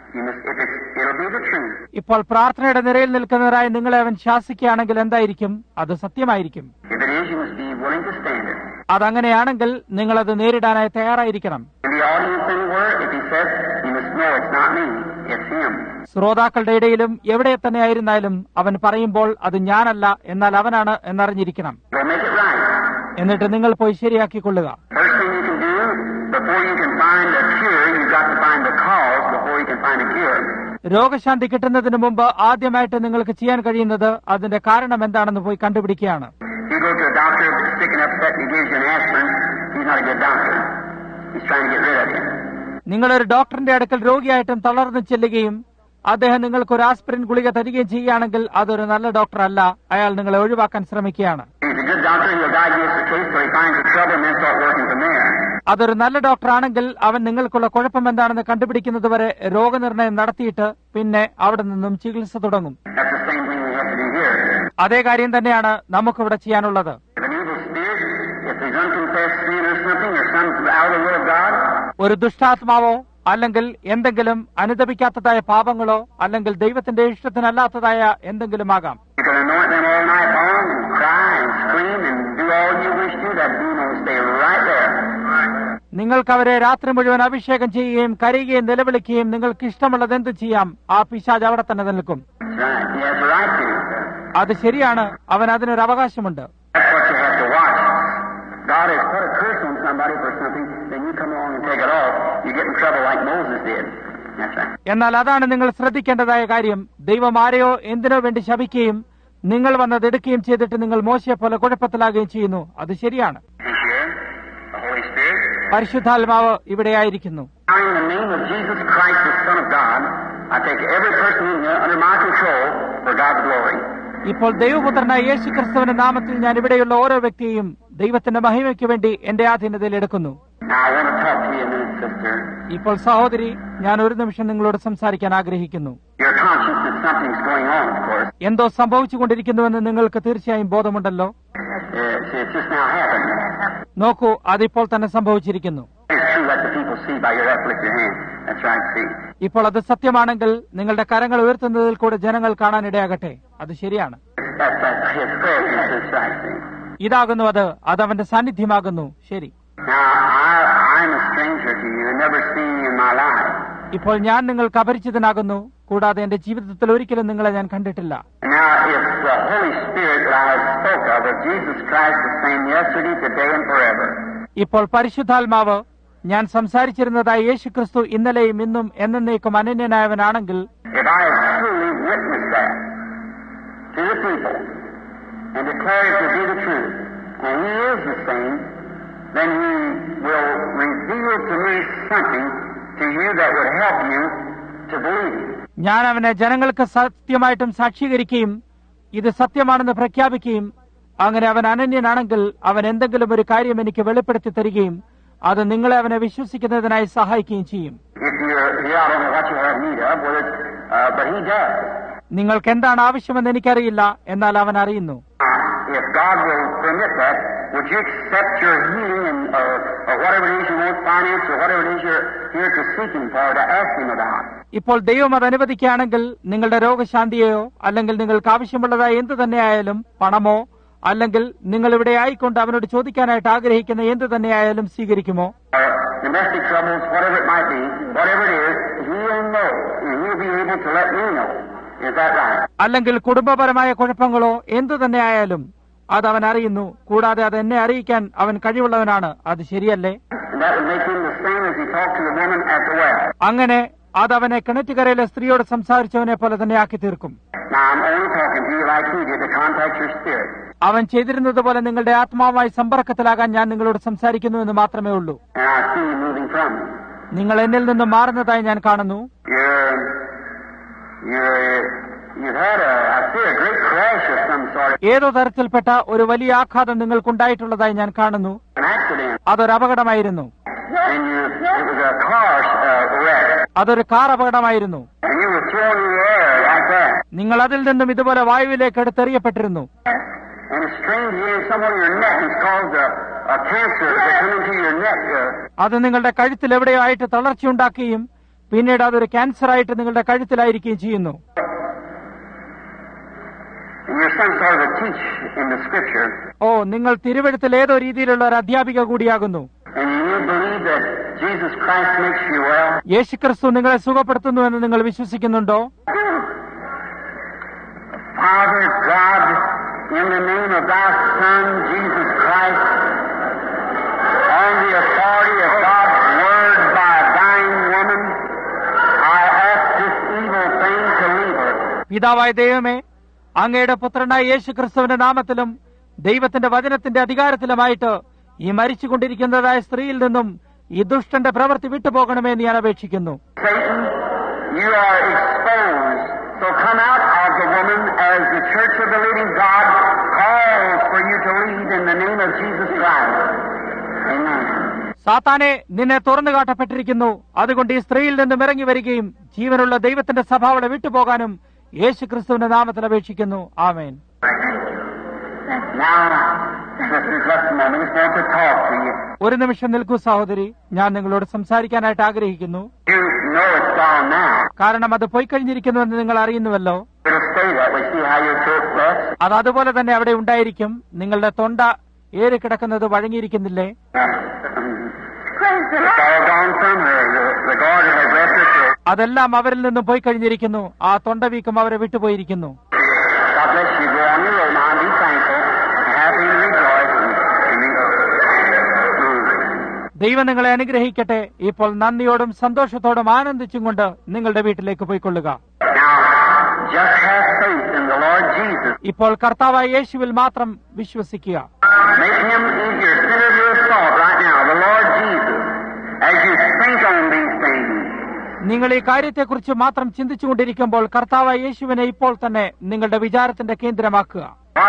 You must, if it's, it'll be the truth. ഇപ്പോൾ പ്രാർത്ഥനയുടെ നിരയിൽ നിൽക്കുന്നവരായി നിങ്ങളെ അവൻ ശാസിക്കുകയാണെങ്കിൽ എന്തായിരിക്കും? അത് സത്യമായിരിക്കും. If it is, you must be willing to stand it. അതങ്ങനെയാണെങ്കിൽ നിങ്ങളത് നേരിടാനായി തയ്യാറായിരിക്കണം. In the audience anywhere, if he says, you must know it's not me, it's him. ശ്രോതാക്കളുടെ ഇടയിലും എവിടെ തന്നെയായിരുന്നാലും അവൻ പറയുമ്പോൾ അത് ഞാനല്ല, എന്നാൽ അവനാണ് എന്നറിഞ്ഞിരിക്കണം. So make it right. എന്നിട്ട് നിങ്ങൾ പോയി ശരിയാക്കിക്കൊള്ളുക. First thing you can do, before you can find a cure, you've got to find the cause before you can find a cure. രോഗശാന്തി കിട്ടുന്നതിന് മുമ്പ് ആദ്യമായിട്ട് നിങ്ങൾക്ക് ചെയ്യാൻ കഴിയുന്നത് അതിന്റെ കാരണം എന്താണെന്ന് പോയി കണ്ടുപിടിക്കുകയാണ്. You go to a doctor that's sick and upset and he gives you an aspirin, he's not a good doctor. He's trying to get rid of you. നിങ്ങളൊരു ഡോക്ടറിന്റെ അടുക്കൽ രോഗിയായിട്ടും തളർന്നു ചെല്ലുകയും അദ്ദേഹം നിങ്ങൾക്ക് ഒരു ആസ്പിരിൻ ഗുളിക തരികയും ചെയ്യുകയാണെങ്കിൽ അതൊരു നല്ല ഡോക്ടർ അല്ല. അയാൾ നിങ്ങളെ ഒഴിവാക്കാൻ ശ്രമിക്കുകയാണ്. He's a good doctor, he'll diagnose the case so he finds the trouble and then start working from there. അതൊരു നല്ല ഡോക്ടർ ആണെങ്കിൽ അവൻ നിങ്ങൾക്കുള്ള കുഴപ്പം എന്താണെന്ന് കണ്ടുപിടിക്കുന്നത് വരെ രോഗനിർണയം നടത്തിയിട്ട് പിന്നെ അവിടെ നിന്നും ചികിത്സ തുടങ്ങും. That's the same thing we have to do here. അതേ കാര്യം തന്നെയാണ് നമുക്കിവിടെ ചെയ്യാനുള്ളത്. If an evil spirit, if there's unconfessed sin or something, or something out of the will of God, ഒരു ദുഷ്ടാത്മാവോ അല്ലെങ്കിൽ എന്തെങ്കിലും അനുദപിക്കാത്തതായ പാപങ്ങളോ അല്ലെങ്കിൽ ദൈവത്തിന്റെ ഇഷ്ടത്തിനല്ലാത്തതായ എന്തെങ്കിലും ആകാം. you can anoint them all night long and cry and scream and do all you wish to, that demon will stay right there. നിങ്ങൾക്ക് അവരെ രാത്രി മുഴുവൻ അഭിഷേകം ചെയ്യുകയും കരയുകയും നിലവിളിക്കുകയും നിങ്ങൾക്ക് ഇഷ്ടമുള്ളത് എന്ത് ചെയ്യാം, ആ പിശാച് അവിടെ തന്നെ നിൽക്കും. That's right. He has the right to. അത് ശരിയാണ്, അവൻ അതിനൊരു അവകാശമുണ്ട്. That's what you have to watch. God has put a curse on somebody for something, then you come along and take it off. You get in trouble like Moses did. That's right. എന്നാൽ അതാണ് നിങ്ങൾ ശ്രദ്ധിക്കേണ്ടതായ കാര്യം. ദൈവം ആരെയോ എന്തിനോ വേണ്ടി ശപിക്കുകയും നിങ്ങൾ വന്നത് എടുക്കുകയും ചെയ്തിട്ട് നിങ്ങൾ മോശയെ പോലെ കുഴപ്പത്തിലാകുകയും ചെയ്യുന്നു. അത് ശരിയാണ്. He's here, the Holy Spirit. പരിശുദ്ധാത്മാവ് ഇവിടെയായിരിക്കുന്നു. Now in the name of Jesus Christ, the Son of God, I take every person in here under my control for God's glory. ഇപ്പോൾ ദൈവപുത്രനായ യേശു ക്രിസ്തുവിന്റെ നാമത്തിൽ ഞാൻ ഇവിടെയുള്ള ഓരോ വ്യക്തിയെയും ദൈവത്തിന്റെ മഹിമയ്ക്ക് വേണ്ടി എന്റെ ആധീനതയിൽ എടുക്കുന്നു. Now I want to talk to you a minute, sister. ഇപ്പോൾ സഹോദരി, ഞാൻ ഒരു നിമിഷം നിങ്ങളോട് സംസാരിക്കാൻ ആഗ്രഹിക്കുന്നു. You're conscious that something's going on, of course. എന്തോ സംഭവിച്ചുകൊണ്ടിരിക്കുന്നുവെന്ന് നിങ്ങൾക്ക് തീർച്ചയായും ബോധമുണ്ടല്ലോ. It's, it's just now happened. നോക്കൂ, അതിപ്പോൾ തന്നെ സംഭവിച്ചിരിക്കുന്നു. It's true, let the people see by your uplift your hand. That's right, see. ഇപ്പോൾ അത് സത്യമാണെങ്കിൽ നിങ്ങളുടെ കരങ്ങൾ ഉയർത്തുന്നതിൽ കൂടെ ജനങ്ങൾ കാണാൻ ഇടയാകട്ടെ. അത് ശരിയാണ്. That's that his presence. That's right, see. ഇതാകുന്നു അത്, അതവന്റെ സാന്നിധ്യമാകുന്നു. ശരി. Now I, I'm a stranger to you. I've never seen you in my life. ഇപ്പോൾ ഞാൻ നിങ്ങൾക്ക് അപരിചിതനാകുന്നു, കൂടാതെ എന്റെ ജീവിതത്തിൽ ഒരിക്കലും നിങ്ങളെ ഞാൻ കണ്ടിട്ടില്ല. Now if the Holy Spirit that I spoke of, if Jesus Christ the same yesterday, today, and forever. ഇപ്പോൾ പരിശുദ്ധാത്മാവ് ഞാൻ സംസാരിച്ചിരുന്നതായി യേശു ക്രിസ്തു ഇന്നലെയും ഇന്നും എന്നേക്കും അനന്യനായവനാണെങ്കിൽ, If I have truly witnessed that to the people and declare it to be the truth, and He is the same, then He will reveal to me something to you that would help you to believe it. ഞാൻ അവനെ ജനങ്ങൾക്ക് സത്യമായിട്ടും സാക്ഷീകരിക്കുകയും ഇത് സത്യമാണെന്ന് പ്രഖ്യാപിക്കുകയും അങ്ങനെ അവൻ അനന്യനാണെങ്കിൽ അവൻ എന്തെങ്കിലും ഒരു കാര്യം എനിക്ക് വെളിപ്പെടുത്തി തരികയും അത് നിങ്ങളെ അവനെ വിശ്വസിക്കുന്നതിനായി സഹായിക്കുകയും ചെയ്യും. If you're here, I don't know what you have need of, whether it's, uh, but He does. നിങ്ങൾക്ക് എന്താണ് ആവശ്യമെന്ന് എനിക്കറിയില്ല, എന്നാൽ അവൻ അറിയുന്നു. If God will permit that, would you accept your healing and or, or whatever it is you want, finance or whatever it is you're here to seek Him for, to ask Him about? ഇപ്പോൾ ദൈവം അത് അനുവദിക്കുകയാണെങ്കിൽ നിങ്ങളുടെ രോഗശാന്തിയെയോ അല്ലെങ്കിൽ നിങ്ങൾക്ക് ആവശ്യമുള്ളതായ എന്ത് തന്നെയായാലും പണമോ അല്ലെങ്കിൽ നിങ്ങൾ ഇവിടെ ആയിക്കൊണ്ട് അവനോട് ചോദിക്കാനായിട്ട് ആഗ്രഹിക്കുന്ന എന്ത് തന്നെയായാലും സ്വീകരിക്കുമോ? Domestic troubles, whatever it might be, whatever it is, He'll know, and He'll be able to let me know. Is that right? അല്ലെങ്കിൽ കുടുംബപരമായ കുഴപ്പങ്ങളോ എന്തു തന്നെയായാലും അത് അവൻ അറിയുന്നു, കൂടാതെ അത് എന്നെ അറിയിക്കാൻ അവൻ കഴിവുള്ളവനാണ്. അത് ശരിയല്ലേ? And that would make him the same as he talked to the woman at the well. അങ്ങനെ അത് അവനെ കിണറ്റുകരയിലെ സ്ത്രീയോട് സംസാരിച്ചവനെ പോലെ തന്നെ ആക്കി തീർക്കും. Now I'm only talking to you like He did to contact your spirit. അവൻ ചെയ്തിരുന്നത് പോലെ നിങ്ങളുടെ ആത്മാവുമായി സമ്പർക്കത്തിലാകാൻ ഞാൻ നിങ്ങളോട് സംസാരിക്കുന്നു എന്ന് മാത്രമേ ഉള്ളൂ. And I see you moving from me. നിങ്ങൾ എന്നിൽ നിന്ന് മാറുന്നതായി ഞാൻ കാണുന്നു. You're, you're, you've had a, I see a great crash of some sort. ഏതോ തരത്തിൽപ്പെട്ട ഒരു വലിയ ആഘാതം നിങ്ങൾക്കുണ്ടായിട്ടുള്ളതായി ഞാൻ കാണുന്നു. An accident. അതൊരു അപകടമായിരുന്നു. And you, it was a car uh, wreck. അതൊരു കാർ അപകടമായിരുന്നു. And you were thrown in the air like that. നിങ്ങൾ അതിൽ നിന്നും ഇതുപോലെ വായുവിലേക്ക് എടുത്തെറിയപ്പെട്ടിരുന്നു. And a strange vein somewhere in your neck has caused a, a cancer to come into your neck. Uh, അത് നിങ്ങളുടെ കഴുത്തിൽ എവിടെയോ ആയിട്ട് തളർച്ചയുണ്ടാക്കുകയും പിന്നീട് അതൊരു ക്യാൻസറായിട്ട് നിങ്ങളുടെ കഴുത്തിലായിരിക്കുകയും ചെയ്യുന്നു. ഓ, നിങ്ങൾ തിരുവെഴുത്തിൽ ഏതോ രീതിയിലുള്ള ഒരു അധ്യാപിക കൂടിയാകുന്നു. യേശുക്രിസ്തു നിങ്ങളെ സുഖപ്പെടുത്തുന്നുവെന്ന് നിങ്ങൾ വിശ്വസിക്കുന്നുണ്ടോ? Father God, in the name of thy Son, Jesus Christ, on the authority of God's word by a dying woman, I ask this evil thing to leave her. പിതാവായ ദൈവമേ, അങ്ങയുടെ പുത്രനായ യേശുക്രിസ്തുവിന്റെ നാമത്തിലും ദൈവത്തിന്റെ വചനത്തിന്റെ അധികാരത്തിലുമായിട്ട് ഈ മരിച്ചുകൊണ്ടിരിക്കുന്നതായ സ്ത്രീയിൽ നിന്നും ഈ ദുഷ്ടന്റെ പ്രവൃത്തി വിട്ടുപോകണമെന്ന് ഞാൻ അപേക്ഷിക്കുന്നു. Satan, you are exposed. So come out of the woman as the Church of the Living God calls for you to lead in the name of Jesus Christ. Amen. സാത്താനെ, നിന്നെ തുറന്നു കാട്ടപ്പെട്ടിരിക്കുന്നു. അതുകൊണ്ട് ഈ സ്ത്രീയിൽ നിന്നും ഇറങ്ങി വരികയും ജീവനുള്ള ദൈവത്തിന്റെ സഭ അവളെ വിട്ടുപോകാനും യേശു ക്രിസ്തുവിന്റെ നാമത്തിൽ അപേക്ഷിക്കുന്നു. ആമേൻ. ഒരു നിമിഷം നിൽക്കൂ സഹോദരി, ഞാൻ നിങ്ങളോട് സംസാരിക്കാനായിട്ട് ആഗ്രഹിക്കുന്നു. കാരണം അത് പോയി കഴിഞ്ഞിരിക്കുന്നുവെന്ന് നിങ്ങൾ അറിയുന്നുവല്ലോ. അത് അതുപോലെ തന്നെ അവിടെ ഉണ്ടായിരിക്കും. നിങ്ങളുടെ തൊണ്ട ഏറിക്കിടക്കുന്നത് വഴങ്ങിയിരിക്കുന്നില്ലേ? അതെല്ലാം അവരിൽ നിന്നും പോയി കഴിഞ്ഞിരിക്കുന്നു. ആ തൊണ്ടവീക്കം അവരെ വിട്ടുപോയിരിക്കുന്നു. ദൈവം നിങ്ങളെ അനുഗ്രഹിക്കട്ടെ. ഇപ്പോൾ നന്ദിയോടും സന്തോഷത്തോടും ആനന്ദിച്ചും കൊണ്ട് നിങ്ങളുടെ വീട്ടിലേക്ക് പോയിക്കൊള്ളുക. ഇപ്പോൾ കർത്താവായ യേശുവിൽ മാത്രം വിശ്വസിക്കുക. നിങ്ങൾ ഈ കാര്യത്തെക്കുറിച്ച് മാത്രം ചിന്തിച്ചുകൊണ്ടിരിക്കുമ്പോൾ കർത്താവായ യേശുവിനെ ഇപ്പോൾ തന്നെ നിങ്ങളുടെ വിചാരത്തിന്റെ കേന്ദ്രമാക്കുക.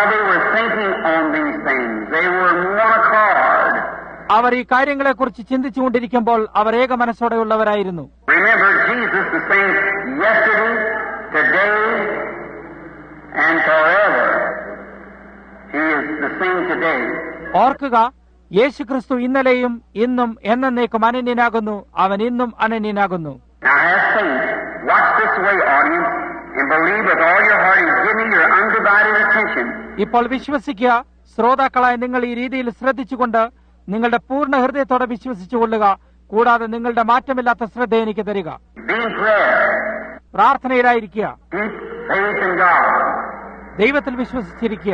അവർ ഈ കാര്യങ്ങളെക്കുറിച്ച് ചിന്തിച്ചുകൊണ്ടിരിക്കുമ്പോൾ അവർ ഏക മനസ്സോടെയുള്ളവരായിരുന്നു. ഓർക്കുക, യേശു ക്രിസ്തു ഇന്നലെയും ഇന്നും എന്നേക്കും അനന്യനാകുന്നു. അവൻ ഇന്നും അനന്യനാകുന്നു. ഇപ്പോൾ വിശ്വസിക്കുക. ശ്രോതാക്കളായ നിങ്ങൾ ഈ രീതിയിൽ ശ്രദ്ധിച്ചുകൊണ്ട് നിങ്ങളുടെ പൂർണ്ണ ഹൃദയത്തോടെ വിശ്വസിച്ചുകൊള്ളുക. കൂടാതെ നിങ്ങളുടെ മാറ്റമില്ലാത്ത ശ്രദ്ധ എനിക്ക് തരിക. പ്രാർത്ഥനയിലായിരിക്കുക. ദൈവത്തിൽ വിശ്വസിച്ചിരിക്കുക.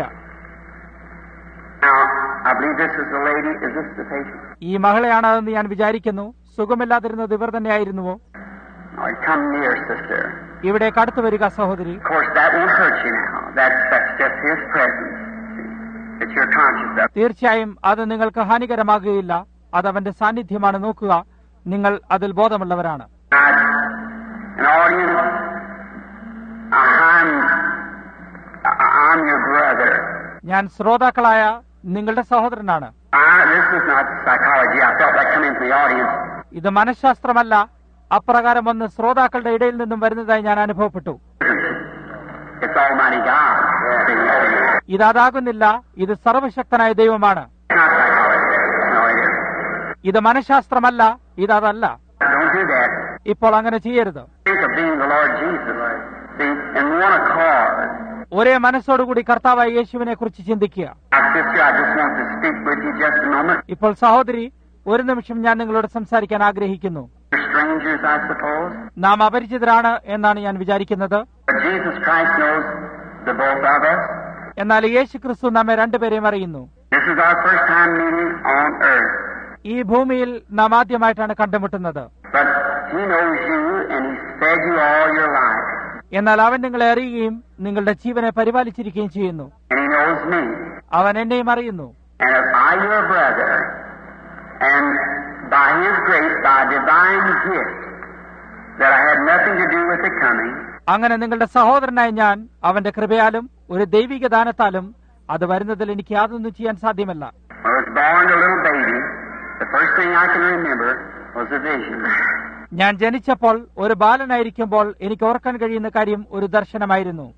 ഈ മകളെയാണതെന്ന് ഞാൻ വിചാരിക്കുന്നു. സുഖമില്ലാതിരുന്നത് ഇവർ തന്നെയായിരുന്നുവോ? ഇവിടെ കടത്തു വരിക സഹോദരി. തീർച്ചയായും അത് നിങ്ങൾക്ക് ഹാനികരമാകുകയില്ല. അത് അവന്റെ സാന്നിധ്യമാണ്. നോക്കുക, നിങ്ങൾ അതിൽ ബോധമുള്ളവരാണ്. ഞാൻ ശ്രോതാക്കളായ നിങ്ങളുടെ സഹോദരനാണ്. ഇത് മനഃശാസ്ത്രമല്ല. അപ്രകാരം ഒന്ന് ശ്രോതാക്കളുടെ ഇടയിൽ നിന്നും വരുന്നതായി ഞാൻ അനുഭവപ്പെട്ടു. ഇതാകുന്നില്ല. ഇത് സർവശക്തനായ ദൈവമാണ്. ഇത് മനഃശാസ്ത്രമല്ല. ഇതല്ല. ഇപ്പോൾ അങ്ങനെ ചെയ്യരുത്. ഒരേ മനസ്സോടുകൂടി കർത്താവായ യേശുവിനെ കുറിച്ച് ചിന്തിക്കുക. ഇപ്പോൾ സഹോദരി, ഒരു നിമിഷം ഞാൻ നിങ്ങളോട് സംസാരിക്കാൻ ആഗ്രഹിക്കുന്നു. നാം അപരിചിതരാണ് എന്നാണ് ഞാൻ വിചാരിക്കുന്നത്. എന്നാൽ യേശു ക്രിസ്തു നമ്മെ രണ്ടുപേരെയും അറിയുന്നു. ഈ ഭൂമിയിൽ നാം ആദ്യമായിട്ടാണ് കണ്ടുമുട്ടുന്നത്. എന്നാൽ അവൻ നിങ്ങളെ അറിയുകയും നിങ്ങളുടെ ജീവനെ പരിപാലിച്ചിരിക്കുകയും ചെയ്യുന്നു. അവൻ എന്നെയും അറിയുന്നു. അങ്ങനെ നിങ്ങളുടെ സഹോദരനായ ഞാൻ അവന്റെ കൃപയാലും ഒരു ദൈവിക ദാനത്താലും അത് വരുന്നതിൽ എനിക്ക് യാതൊന്നും ചെയ്യാൻ സാധ്യമല്ല. ഞാൻ ജനിച്ചപ്പോൾ ഒരു ബാലനായിരിക്കുമ്പോൾ എനിക്ക് ഓർക്കാൻ കഴിയുന്ന കാര്യം ഒരു ദർശനമായിരുന്നു.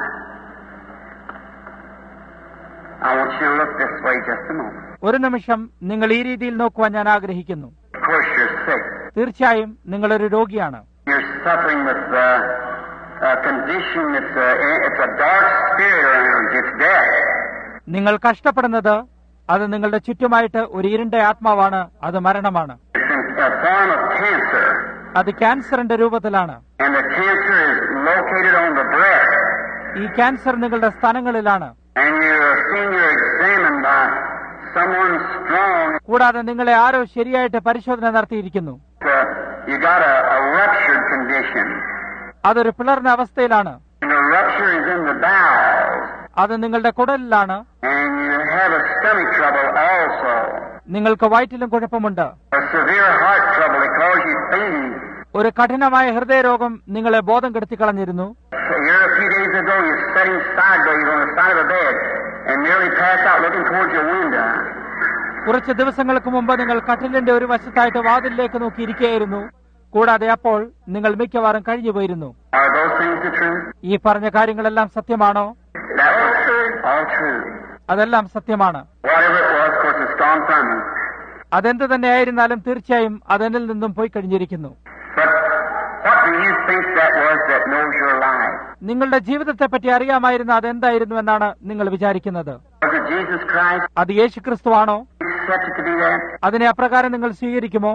ഒരു നിമിഷം നിങ്ങൾ ഈ രീതിയിൽ നോക്കുവാൻ ഞാൻ ആഗ്രഹിക്കുന്നു. തീർച്ചയായും നിങ്ങളൊരു രോഗിയാണ്. You're suffering with uh, a condition that's a, it's a dark spirit around you. It's death. നിങ്ങൾ കഷ്ടപ്പെടുന്നത് അത് നിങ്ങളുടെ ചുറ്റുമായിട്ട് ഒരു ഇരുണ്ട ആത്മാവാണ്, അത് മരണമാണ്. It's a form of cancer. അത് ക്യാൻസറിന്റെ രൂപത്തിലാണ്. And the cancer is located on the breast. ഈ ക്യാൻസർ നിങ്ങളുടെ സ്ഥലങ്ങളിലാണ്. And you're seeing you're examined by someone strong. കൂടാതെ നിങ്ങളെ ആരോ ശരിയായിട്ട് പരിശോധന നടത്തിയിരിക്കുന്നു. Uh, you got a, a ruptured condition. അതൊരു പിളർന്ന അവസ്ഥയിലാണ്. And the rupture is in the bowels. അത് നിങ്ങളുടെ കുടലിലാണ്. And you have a stomach trouble also. നിങ്ങൾക്ക് വയറ്റിലും കുഴപ്പമുണ്ട്. A severe heart trouble that caused you fainting. ഒരു കഠിനമായ ഹൃദയരോഗം നിങ്ങളെ ബോധം കെടുത്തിക്കളഞ്ഞിരുന്നു. Here a few days ago, you're sitting sideways on the side of the bed and nearly passed out looking towards your window. കുറച്ച് ദിവസങ്ങൾക്ക് മുമ്പ് നിങ്ങൾ കട്ടിലിന്റെ ഒരു വശത്തായിട്ട് വാതിലിലേക്ക് നോക്കിയിരിക്കുകയായിരുന്നു. കൂടാതെ അപ്പോൾ നിങ്ങൾ മിക്കവാറും കഴിഞ്ഞു പോയിരുന്നു. Are those things the truth? ഈ പറഞ്ഞ കാര്യങ്ങളെല്ലാം സത്യമാണോ? That was true. All true. അതെല്ലാം സത്യമാണ്. Whatever it was, of course, it's gone from you. അതെന്ത് തന്നെയായിരുന്നാലും തീർച്ചയായും അതെന്നിൽ നിന്നും പോയി കഴിഞ്ഞിരിക്കുന്നു. But what do you think that was that knows your life? നിങ്ങളുടെ ജീവിതത്തെ പറ്റി അറിയാമായിരുന്ന അതെന്തായിരുന്നു എന്നാണ് നിങ്ങൾ വിചാരിക്കുന്നത്? Was it Jesus Christ? അത് യേശു ക്രിസ്തുവാണോ? Accepted to be that? അതിനെ അപ്രകാരം നിങ്ങൾ സ്വീകരിക്കുമോ?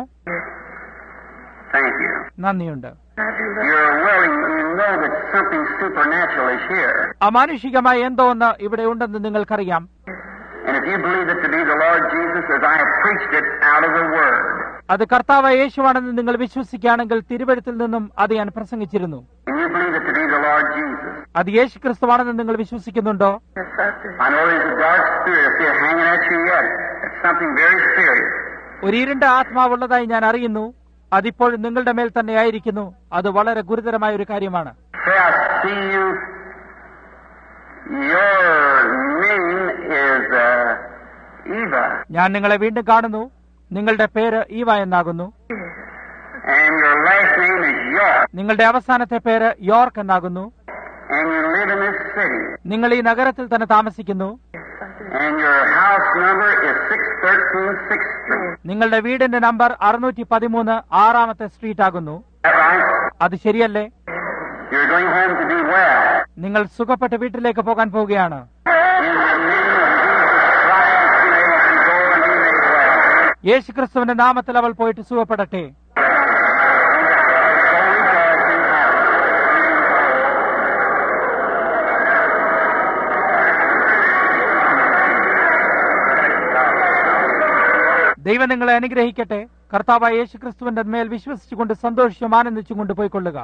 Thank you. നന്ദിയുണ്ട്. You're willing, you know that something supernatural is here. അമാനുഷികമായ എന്തോ ഒന്ന് ഇവിടെ ഉണ്ടെന്ന് നിങ്ങൾക്കറിയാം. And if you believe it to be the Lord Jesus as I have preached it out of the Word. അത് കർത്താവായ യേശുവാണെന്ന് നിങ്ങൾ വിശ്വസിക്കുകയാണെങ്കിൽ തിരുവെഴുത്തിൽ നിന്നും അത് ഞാൻ പ്രസംഗിച്ചിരുന്നു. And you believe it to be the Lord Jesus. അത് യേശു ക്രിസ്തുവാണെന്ന് നിങ്ങൾ വിശ്വസിക്കുന്നുണ്ടോ? I know there's a dark spirit up there hanging at you yet. It's something very serious. ഒരു ഇരുണ്ട ആത്മാവുള്ളതായി ഞാൻ അറിയുന്നു. അതിപ്പോഴും നിങ്ങളുടെ മേൽ തന്നെയായിരിക്കുന്നു. അത് വളരെ ഗുരുതരമായ ഒരു കാര്യമാണ്. Say, I see you. Your name is uh, Eva. ഞാൻ നിങ്ങളെ വീണ്ടും കാണുന്നു. നിങ്ങളുടെ പേര് ഈവ എന്നാകുന്നു. And your last name is York. നിങ്ങളുടെ അവസാനത്തെ പേര് യോർക്ക് എന്നാകുന്നു. And you live in this city. നിങ്ങൾ ഈ നഗരത്തിൽ തന്നെ താമസിക്കുന്നു. And your house number is six thirteen sixth Street. നിങ്ങളുടെ വീടിന്റെ നമ്പർ അറുന്നൂറ്റി പതിമൂന്ന് ആറാമത്തെ സ്ട്രീറ്റ് ആകുന്നു. Is that right? അത് ശരിയല്ലേ? You're going home to be well. നിങ്ങൾ സുഖപ്പെട്ട് വീട്ടിലേക്ക് പോകാൻ പോവുകയാണ്. In the name of Jesus Christ, may you go and be made well. യേശുക്രിസ്തുവിന്റെ നാമത്തിൽ അവൾ പോയിട്ട് സുഖപ്പെടട്ടെ. ദൈവം നിങ്ങളെ അനുഗ്രഹിക്കട്ടെ. കർത്താവായ യേശുക്രിസ്തുവിന്റെ മേൽ വിശ്വസിച്ചുകൊണ്ട് സന്തോഷിച്ചും ആനന്ദിച്ചും കൊണ്ട് പോയിക്കൊള്ളുക.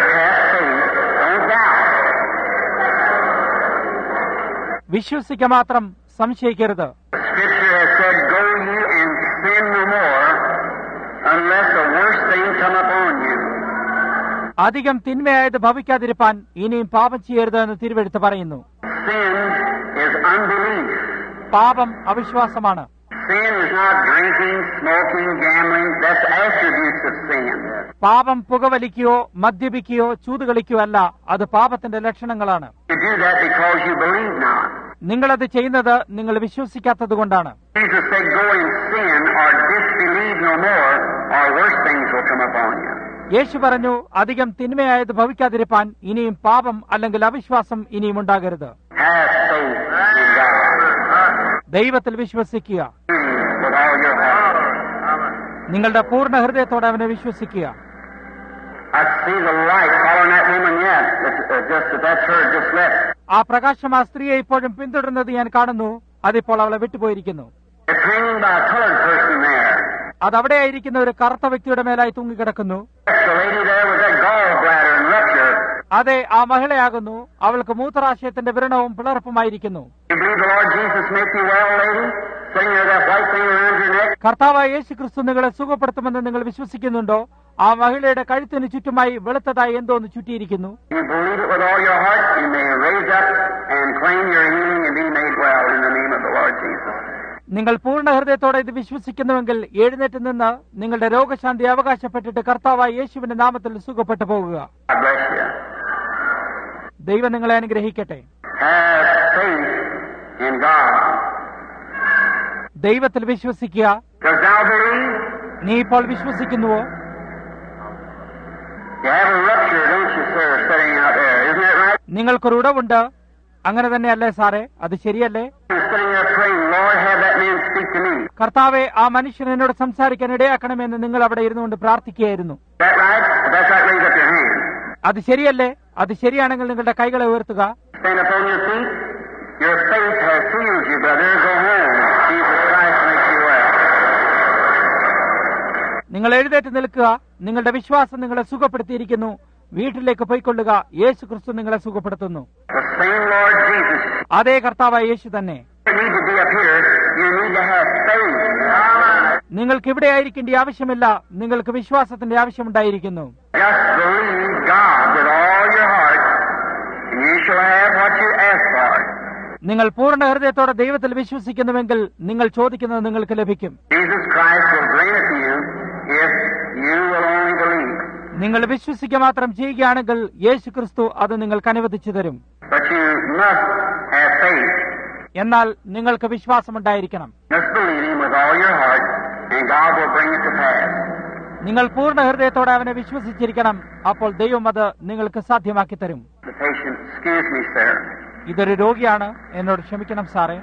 വിശ്വസിക്ക മാത്രം, സംശയിക്കരുത്. Scripture has said, "Go you and sin no more, unless a worse thing come upon you." അധികം തിന്മയായത് ഭവിക്കാതിരിപ്പാൻ ഇനിയും പാപം ചെയ്യരുത് എന്ന് തിരുവെഴുത്ത് പറയുന്നു. Sin is unbelief. പാപം അവിശ്വാസമാണ്. Sin is not drinking, smoking, gambling. That's attributes of sin. പാപം പുകവലിക്കുകയോ മദ്യപിക്കുകയോ ചൂതുകളിക്കുകയോ അല്ല, അത് പാപത്തിന്റെ ലക്ഷണങ്ങളാണ്. You do that because you believe not. നിങ്ങളത് ചെയ്യുന്നത് നിങ്ങൾ വിശ്വസിക്കാത്തത് കൊണ്ടാണ്. Jesus said, "Go and sin or disbelieve no more, or worse things will come upon you." യേശു പറഞ്ഞു, അധികം തിന്മയായത് ഭവിക്കാതിരിപ്പാൻ ഇനിയും പാപം അല്ലെങ്കിൽ അവിശ്വാസം ഇനിയും ഉണ്ടാകരുത്. Have faith in God. ദൈവത്തിൽ വിശ്വസിക്കുക. With all your heart. നിങ്ങളുടെ പൂർണ്ണ ഹൃദയത്തോടെ അവനെ വിശ്വസിക്കുക. I see the light following that woman yet. It's, uh, just that that's her just left. ആ പ്രകാശം ആ സ്ത്രീയെ ഇപ്പോഴും പിന്തുടരുന്നത് ഞാൻ കാണുന്നു. അതിപ്പോൾ അവളെ വിട്ടുപോയിരിക്കുന്നു. It's hanging by a colored person there. അതവിടെയായിരിക്കുന്ന ഒരു കറുത്ത വ്യക്തിയുടെ മേലായി തൂങ്ങിക്കിടക്കുന്നു. The lady there with that gallbladder and rupture. അതെ, ആ മഹിളയാകുന്നു. അവൾക്ക് മൂത്രാശയത്തിന്റെ വ്രണവും പിളർപ്പുമായിരിക്കുന്നു. You believe the Lord Jesus make you well, lady? Sitting there, that white thing around your neck. കർത്താവായ യേശു ക്രിസ്തു നിങ്ങളെ സുഖപ്പെടുത്തുമെന്ന് നിങ്ങൾ വിശ്വസിക്കുന്നുണ്ടോ? ആ മഹിളയുടെ കഴുത്തിന് ചുറ്റുമായി വെളുത്തതായി എന്തോന്ന് ചുറ്റിയിരിക്കുന്നു. You believe it with all your heart, you may raise up and claim your healing and be made well in the name of the Lord Jesus. നിങ്ങൾ പൂർണ്ണ ഹൃദയത്തോടെ ഇത് വിശ്വസിക്കുന്നുവെങ്കിൽ എഴുന്നേറ്റ് നിന്ന് നിങ്ങളുടെ രോഗശാന്തി അവകാശപ്പെട്ടിട്ട് കർത്താവായ യേശുവിന്റെ നാമത്തിൽ സുഖപ്പെട്ടു പോകുക. God bless you. ദൈവം നിങ്ങളെ അനുഗ്രഹിക്കട്ടെ. Have faith in God. ദൈവത്തിൽ വിശ്വസിക്കുക. Does thou believe? നീ ഇപ്പോൾ വിശ്വസിക്കുന്നുവോ? You have നിങ്ങൾക്കൊരു ഉടവുണ്ട്. അങ്ങനെ തന്നെയല്ലേ സാറേ? അത് ശരിയല്ലേ? കർത്താവെ, ആ മനുഷ്യൻ എന്നോട് സംസാരിക്കാൻ ഇടയാക്കണമെന്ന് നിങ്ങൾ അവിടെ ഇരുന്നുകൊണ്ട് പ്രാർത്ഥിക്കുകയായിരുന്നു. അത് ശരിയല്ലേ? അത് ശരിയാണെങ്കിൽ നിങ്ങളുടെ കൈകളെ ഉയർത്തുക. നിങ്ങൾ എഴുന്നേറ്റ് നിൽക്കുക. നിങ്ങളുടെ വിശ്വാസം നിങ്ങളെ സുഖപ്പെടുത്തിയിരിക്കുന്നു. വീട്ടിലേക്ക് പോയിക്കൊള്ളുക. യേശു ക്രിസ്തു നിങ്ങളെ സുഖപ്പെടുത്തുന്നു. അതേ കർത്താവായ യേശു തന്നെ. നിങ്ങൾക്ക് ഇവിടെ ആയിരിക്കേണ്ട ആവശ്യമില്ല. നിങ്ങൾക്ക് വിശ്വാസത്തിന്റെ ആവശ്യമുണ്ടായിരിക്കുന്നു. നിങ്ങൾ പൂർണ്ണ ഹൃദയത്തോടെ ദൈവത്തിൽ വിശ്വസിക്കുന്നുവെങ്കിൽ നിങ്ങൾ ചോദിക്കുന്നത് നിങ്ങൾക്ക് ലഭിക്കും. നിങ്ങൾ വിശ്വസിക്കുക മാത്രം ചെയ്യുകയാണെങ്കിൽ യേശു ക്രിസ്തു അത് നിങ്ങൾക്ക് അനുവദിച്ചു തരും. എന്നാൽ നിങ്ങൾക്ക് വിശ്വാസമുണ്ടായിരിക്കണം. നിങ്ങൾ പൂർണ്ണ ഹൃദയത്തോടെ അവനെ വിശ്വസിച്ചിരിക്കണം. അപ്പോൾ ദൈവം അത് നിങ്ങൾക്ക് സാധ്യമാക്കി തരും. ഇതൊരു രോഗിയാണ്. എന്നോട് ക്ഷമിക്കണം സാറേ.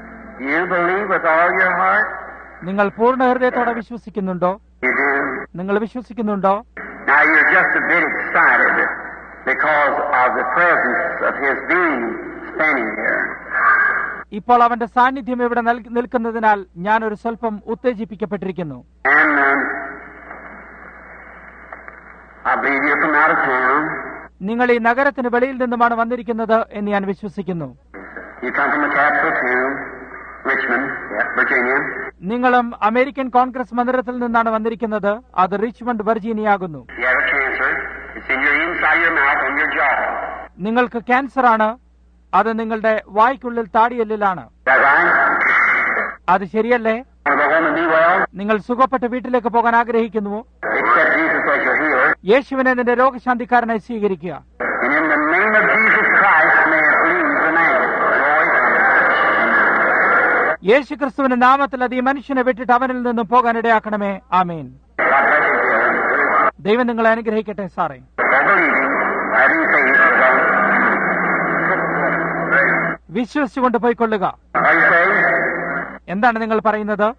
നിങ്ങൾ പൂർണ്ണ ഹൃദയത്തോടെ വിശ്വസിക്കുന്നുണ്ടോ? നിങ്ങൾ വിശ്വസിക്കുന്നുണ്ടോ? Now you're just a bit excited because of the presence of his being standing here. ഇപ്പോൾ അവന്റെ സാന്നിധ്യം ഇവിടെ നിൽക്കുന്നതിനാൽ ഞാൻ ഒരു സ്വല്പം ഉത്തേജിപ്പിക്കപ്പെട്ടിരിക്കുന്നു. And um, I believe you're from out of town. നിങ്ങൾ ഈ നഗരത്തിന് വെളിയിൽ നിന്നുമാണ് വന്നിരിക്കുന്നത് എന്ന് ഞാൻ വിശ്വസിക്കുന്നു. You come from the capital too, Richmond, yeah, Virginia. നിങ്ങളും അമേരിക്കൻ കോൺഗ്രസ് മന്ദിരത്തിൽ നിന്നാണ് വന്നിരിക്കുന്നത്. അത് റിച്ച്മണ്ട്, വെർജീനിയ ആകുന്നു. നിങ്ങൾക്ക് ക്യാൻസർ ആണ്. അത് നിങ്ങളുടെ വായ്ക്കുള്ളിൽ താടിയെല്ലിലാണ്. അത് ശരിയല്ലേ? നിങ്ങൾ സുഖപ്പെട്ട് വീട്ടിലേക്ക് പോകാൻ ആഗ്രഹിക്കുന്നുവോ? യേശുവിനെ നിന്റെ രോഗശാന്തിക്കാരനായി സ്വീകരിക്കുക. യേശു ക്രിസ്തുവിന്റെ നാമത്തിൽ അത് ഈ മനുഷ്യനെ വിട്ടിട്ട് അവനിൽ നിന്നും പോകാനിടയാക്കണമേ. ആമേൻ. ദൈവം നിങ്ങളെ അനുഗ്രഹിക്കട്ടെ സാറേ. വിശ്വസിച്ചുകൊണ്ട് പോയിക്കൊള്ളുക. എന്താണ് നിങ്ങൾ പറയുന്നത്?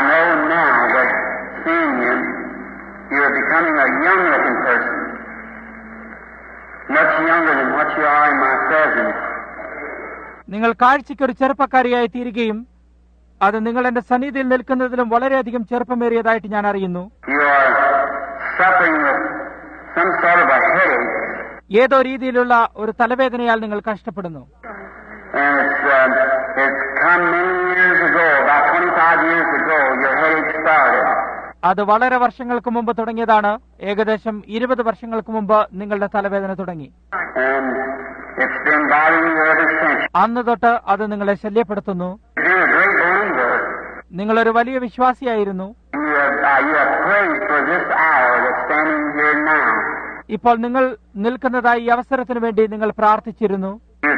നിങ്ങൾ കാഴ്ചയ്ക്കൊരു ചെറുപ്പക്കാരിയായി തീരുകയും അത് നിങ്ങൾ എന്റെ സന്നിധിയിൽ നിൽക്കുന്നതിലും വളരെയധികം ചെറുപ്പമേറിയതായിട്ട് ഞാൻ അറിയുന്നു. ഏതോ രീതിയിലുള്ള ഒരു തലവേദനയാൽ നിങ്ങൾ കഷ്ടപ്പെടുന്നു. അത് വളരെ വർഷങ്ങൾക്ക് മുമ്പ് തുടങ്ങിയതാണ്. ഏകദേശം ഇരുപത് വർഷങ്ങൾക്ക് മുമ്പ് നിങ്ങളുടെ തലവേദന തുടങ്ങി. അന്ന് തൊട്ട് അത് നിങ്ങളെ ശല്യപ്പെടുത്തുന്നു. നിങ്ങളൊരു വലിയ വിശ്വാസിയായിരുന്നു. ഇപ്പോൾ നിങ്ങൾ നിൽക്കുന്നതായി ഈ അവസരത്തിന് വേണ്ടി നിങ്ങൾ പ്രാർത്ഥിച്ചിരുന്നു.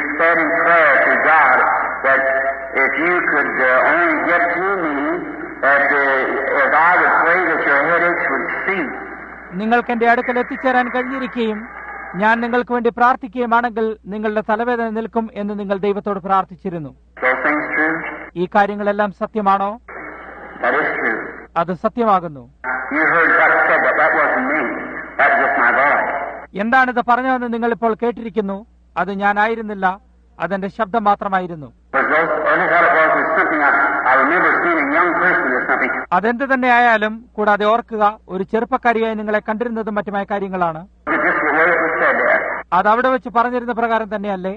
നിങ്ങൾക്ക് എന്റെ അടുക്കൽ എത്തിച്ചേരാൻ കഴിഞ്ഞിരിക്കുകയും ഞാൻ നിങ്ങൾക്ക് വേണ്ടി പ്രാർത്ഥിക്കുകയുമാണെങ്കിൽ നിങ്ങളുടെ തലവേദന നിൽക്കും എന്ന് നിങ്ങൾ ദൈവത്തോട് പ്രാർത്ഥിച്ചിരുന്നു. ഈ കാര്യങ്ങളെല്ലാം സത്യമാണോ? അത് സത്യമാകുന്നു. എന്താണിത് പറഞ്ഞതെന്ന് നിങ്ങളിപ്പോൾ കേട്ടിരിക്കുന്നു. അത് ഞാനായിരുന്നില്ല. അതെന്റെ ശബ്ദം മാത്രമായിരുന്നു. അതെന്ത് തന്നെ ആയാലും കൂടാതെ ഓർക്കുക, ഒരു ചെറുപ്പക്കാരിയായി നിങ്ങളെ കണ്ടിരുന്നതും മറ്റുമായ കാര്യങ്ങളാണ്. അത് അവിടെ വെച്ച് പറഞ്ഞിരുന്ന പ്രകാരം തന്നെയല്ലേ?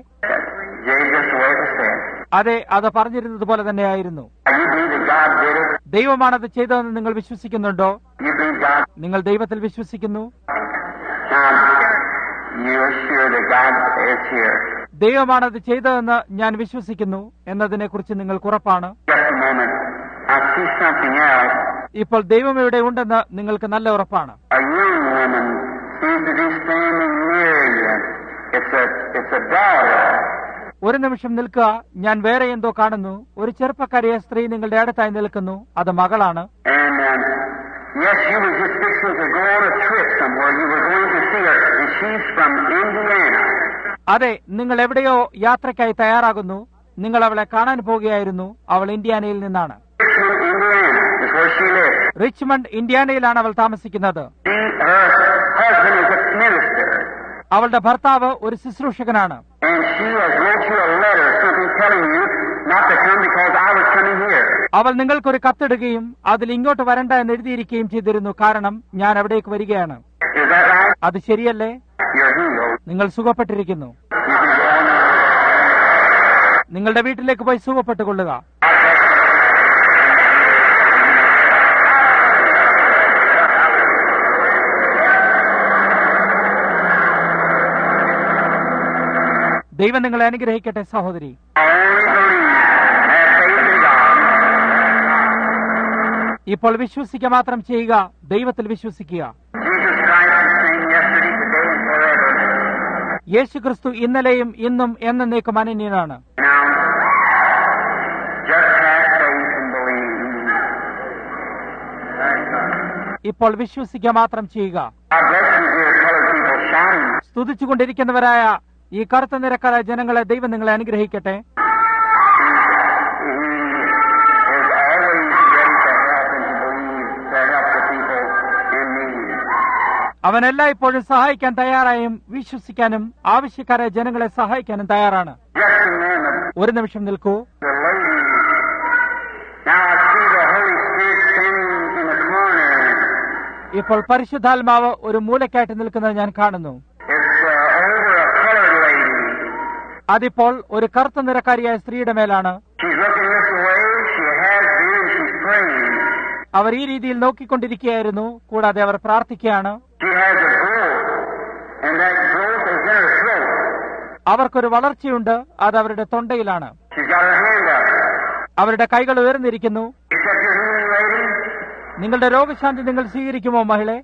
അതെ, അത് പറഞ്ഞിരുന്നത് പോലെ തന്നെയായിരുന്നു. ദൈവമാണത് ചെയ്തതെന്ന് നിങ്ങൾ വിശ്വസിക്കുന്നുണ്ടോ? നിങ്ങൾ ദൈവത്തിൽ വിശ്വസിക്കുന്നു. ദൈവമാണത് ചെയ്തതെന്ന് ഞാൻ വിശ്വസിക്കുന്നു എന്നതിനെ കുറിച്ച് നിങ്ങൾക്ക് ഉറപ്പാണ്. ഇപ്പോൾ ദൈവം ഇവിടെ ഉണ്ടെന്ന് നിങ്ങൾക്ക് നല്ല ഉറപ്പാണ്. ഒരു നിമിഷം നിൽക്കുക. ഞാൻ വേറെ എന്തോ കാണുന്നു. ഒരു ചെറുപ്പക്കാരിയ സ്ത്രീ നിങ്ങളുടെ അടുത്തായി നിൽക്കുന്നു. അത് മകളാണ്. അതെ, നിങ്ങൾ എവിടെയോ യാത്രയ്ക്കായി തയ്യാറാകുന്നു. നിങ്ങൾ അവളെ കാണാൻ പോകുകയായിരുന്നു. അവൾ ഇന്ത്യാനയിൽ നിന്നാണ്. Richmond, Indiana is where she lives. Richmond, ഇന്ത്യാനയിലാണ് അവൾ താമസിക്കുന്നത്. She, her husband is a minister. അവളുടെ ഭർത്താവ് ഒരു ശുശ്രൂഷകനാണ്. And she has wrote you a letter, something telling you not to come because I was coming here. അവൾ നിങ്ങൾക്കൊരു കത്തിടുകയും അതിൽ ഇങ്ങോട്ട് വരണ്ട എന്ന് എഴുതിയിരിക്കുകയും ചെയ്തിരുന്നു. കാരണം ഞാൻ അവിടേക്ക് വരികയാണ്. Is that right? അത് ശരിയല്ലേ? You're healed. നിങ്ങൾ സുഖപ്പെട്ടിരിക്കുന്നു. നിങ്ങളുടെ വീട്ടിലേക്ക് പോയി സുഖപ്പെട്ടുകൊള്ളുക. ദൈവം നിങ്ങളെ അനുഗ്രഹിക്കട്ടെ സഹോദരി. ഇപ്പോൾ വിശ്വസിക്കുക മാത്രം ചെയ്യുക. ദൈവത്തിൽ വിശ്വസിക്കുക. യേശു ക്രിസ്തു ഇന്നലെയും ഇന്നും എന്നേക്കും അനന്യനാണ്. ഇപ്പോൾ വിശ്വസിക്കുക മാത്രം ചെയ്യുക. സ്തുതിച്ചുകൊണ്ടിരിക്കുന്നവരായ ഈ കറുത്ത നിരക്കാരായ ജനങ്ങളെ ദൈവം നിങ്ങളെ അനുഗ്രഹിക്കട്ടെ. അവനെല്ലാം ഇപ്പോഴും സഹായിക്കാൻ തയ്യാറായും വിശ്വസിക്കാനും ആവശ്യക്കാരായ ജനങ്ങളെ സഹായിക്കാനും തയ്യാറാണ്. ഒരു നിമിഷം നിൽക്കൂ. ഇപ്പോൾ പരിശുദ്ധാത്മാവ് ഒരു മൂലക്കായിട്ട് നിൽക്കുന്നത് ഞാൻ കാണുന്നു. അതിപ്പോൾ ഒരു കറുത്ത നിറക്കാരിയായ സ്ത്രീയുടെ മേലാണ്. അവർ ഈ രീതിയിൽ നോക്കിക്കൊണ്ടിരിക്കുകയായിരുന്നു. കൂടാതെ അവർ പ്രാർത്ഥിക്കുകയാണ്. അവർക്കൊരു വളർച്ചയുണ്ട്. അത് അവരുടെ തൊണ്ടയിലാണ്. അവരുടെ കൈകൾ ഉയർന്നിരിക്കുന്നു. നിങ്ങളുടെ രോഗശാന്തി നിങ്ങൾ സ്വീകരിക്കുമോ മഹിളെ?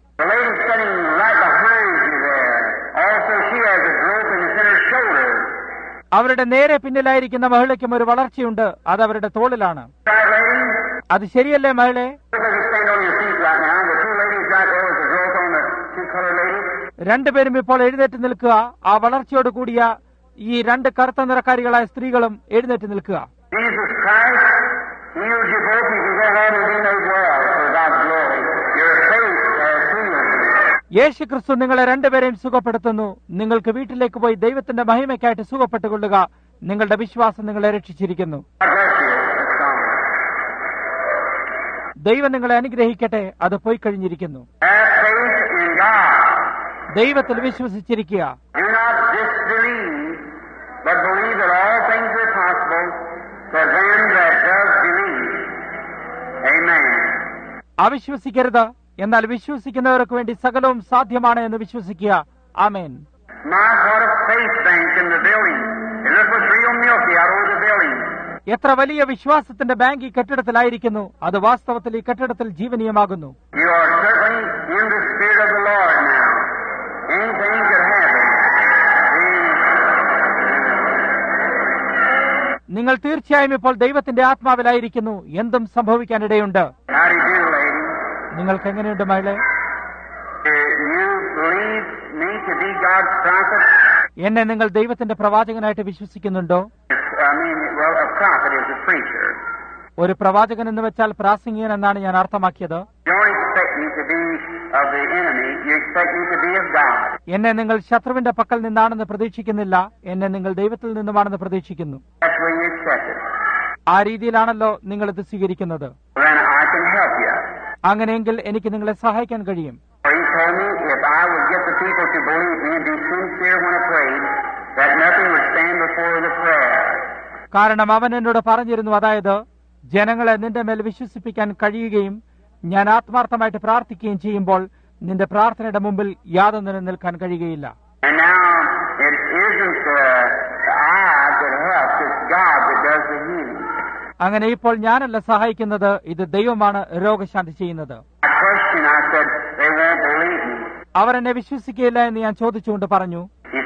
അവരുടെ നേരെ പിന്നിലായിരിക്കുന്ന മഹിളയ്ക്കും ഒരു വളർച്ചയുണ്ട്. അത് അവരുടെ തോളിലാണ്. അത് ശരിയല്ലേ മഹിളെ? രണ്ടുപേരും ഇപ്പോൾ എഴുന്നേറ്റ് നിൽക്കുക. ആ വളർച്ചയോട് കൂടിയ ഈ രണ്ട് കറുത്ത നിറക്കാരികളായ സ്ത്രീകളും എഴുന്നേറ്റ് നിൽക്കുക. യേശു ക്രിസ്തു നിങ്ങളെ രണ്ടുപേരെയും സുഖപ്പെടുത്തുന്നു. നിങ്ങൾക്ക് വീട്ടിലേക്ക് പോയി ദൈവത്തിന്റെ മഹിമയ്ക്കായിട്ട് സുഖപ്പെട്ടുകൊള്ളുക. നിങ്ങളുടെ വിശ്വാസം നിങ്ങളെ രക്ഷിച്ചിരിക്കുന്നു. ദൈവം നിങ്ങളെ അനുഗ്രഹിക്കട്ടെ. അത് പോയി കഴിഞ്ഞിരിക്കുന്നു. ദൈവത്തിൽ വിശ്വസിച്ചിരിക്കുക. അവിശ്വസിക്കരുത്. എന്നാൽ വിശ്വസിക്കുന്നവർക്ക് വേണ്ടി സകലവും സാധ്യമാണ് എന്ന് വിശ്വസിക്കുക. ആമേൻ. എത്ര വലിയ വിശ്വാസത്തിന്റെ ബാങ്ക് ഈ കെട്ടിടത്തിലായിരിക്കുന്നു. അത് വാസ്തവത്തിൽ ഈ കെട്ടിടത്തിൽ ജീവനീയമാകുന്നു. നിങ്ങൾ തീർച്ചയായും ഇപ്പോൾ ദൈവത്തിന്റെ ആത്മാവിലായിരിക്കുന്നു. എന്തും സംഭവിക്കാനിടയുണ്ട്. നിങ്ങൾക്ക് എങ്ങനെയുണ്ട് മകളെ? എന്നെ നിങ്ങൾ ദൈവത്തിന്റെ പ്രവാചകനായിട്ട് വിശ്വസിക്കുന്നുണ്ടോ? ഒരു പ്രവാചകൻ എന്ന് വെച്ചാൽ പ്രാസംഗികൻ എന്നാണ് ഞാൻ അർത്ഥമാക്കിയത്. എന്നെ നിങ്ങൾ ശത്രുവിന്റെ പക്കൽ നിന്നാണെന്ന് പ്രതീക്ഷിക്കുന്നില്ല. എന്നെ നിങ്ങൾ ദൈവത്തിൽ നിന്നുമാണെന്ന് പ്രതീക്ഷിക്കുന്നു. ആ രീതിയിലാണല്ലോ നിങ്ങൾ ഇത് സ്വീകരിക്കുന്നത്. അങ്ങനെയെങ്കിൽ എനിക്ക് നിങ്ങളെ സഹായിക്കാൻ കഴിയും. കാരണം അവൻ എന്നോട് പറഞ്ഞിരുന്നു, അതായത് ജനങ്ങളെ നിന്റെ മേൽ വിശ്വസിപ്പിക്കാൻ കഴിയുകയും ഞാൻ ആത്മാർത്ഥമായിട്ട് പ്രാർത്ഥിക്കുകയും ചെയ്യുമ്പോൾ നിന്റെ പ്രാർത്ഥനയുടെ മുമ്പിൽ യാതൊന്നിനും നിൽക്കാൻ കഴിയുകയില്ല. അങ്ങനെ ഇപ്പോൾ ഞാനല്ല സഹായിക്കുന്നത്, ഇത് ദൈവമാണ് രോഗശാന്തി ചെയ്യുന്നത്. അവർ എന്നെ വിശ്വസിക്കുകയില്ല എന്ന് ഞാൻ ചോദിച്ചുകൊണ്ട് പറഞ്ഞു.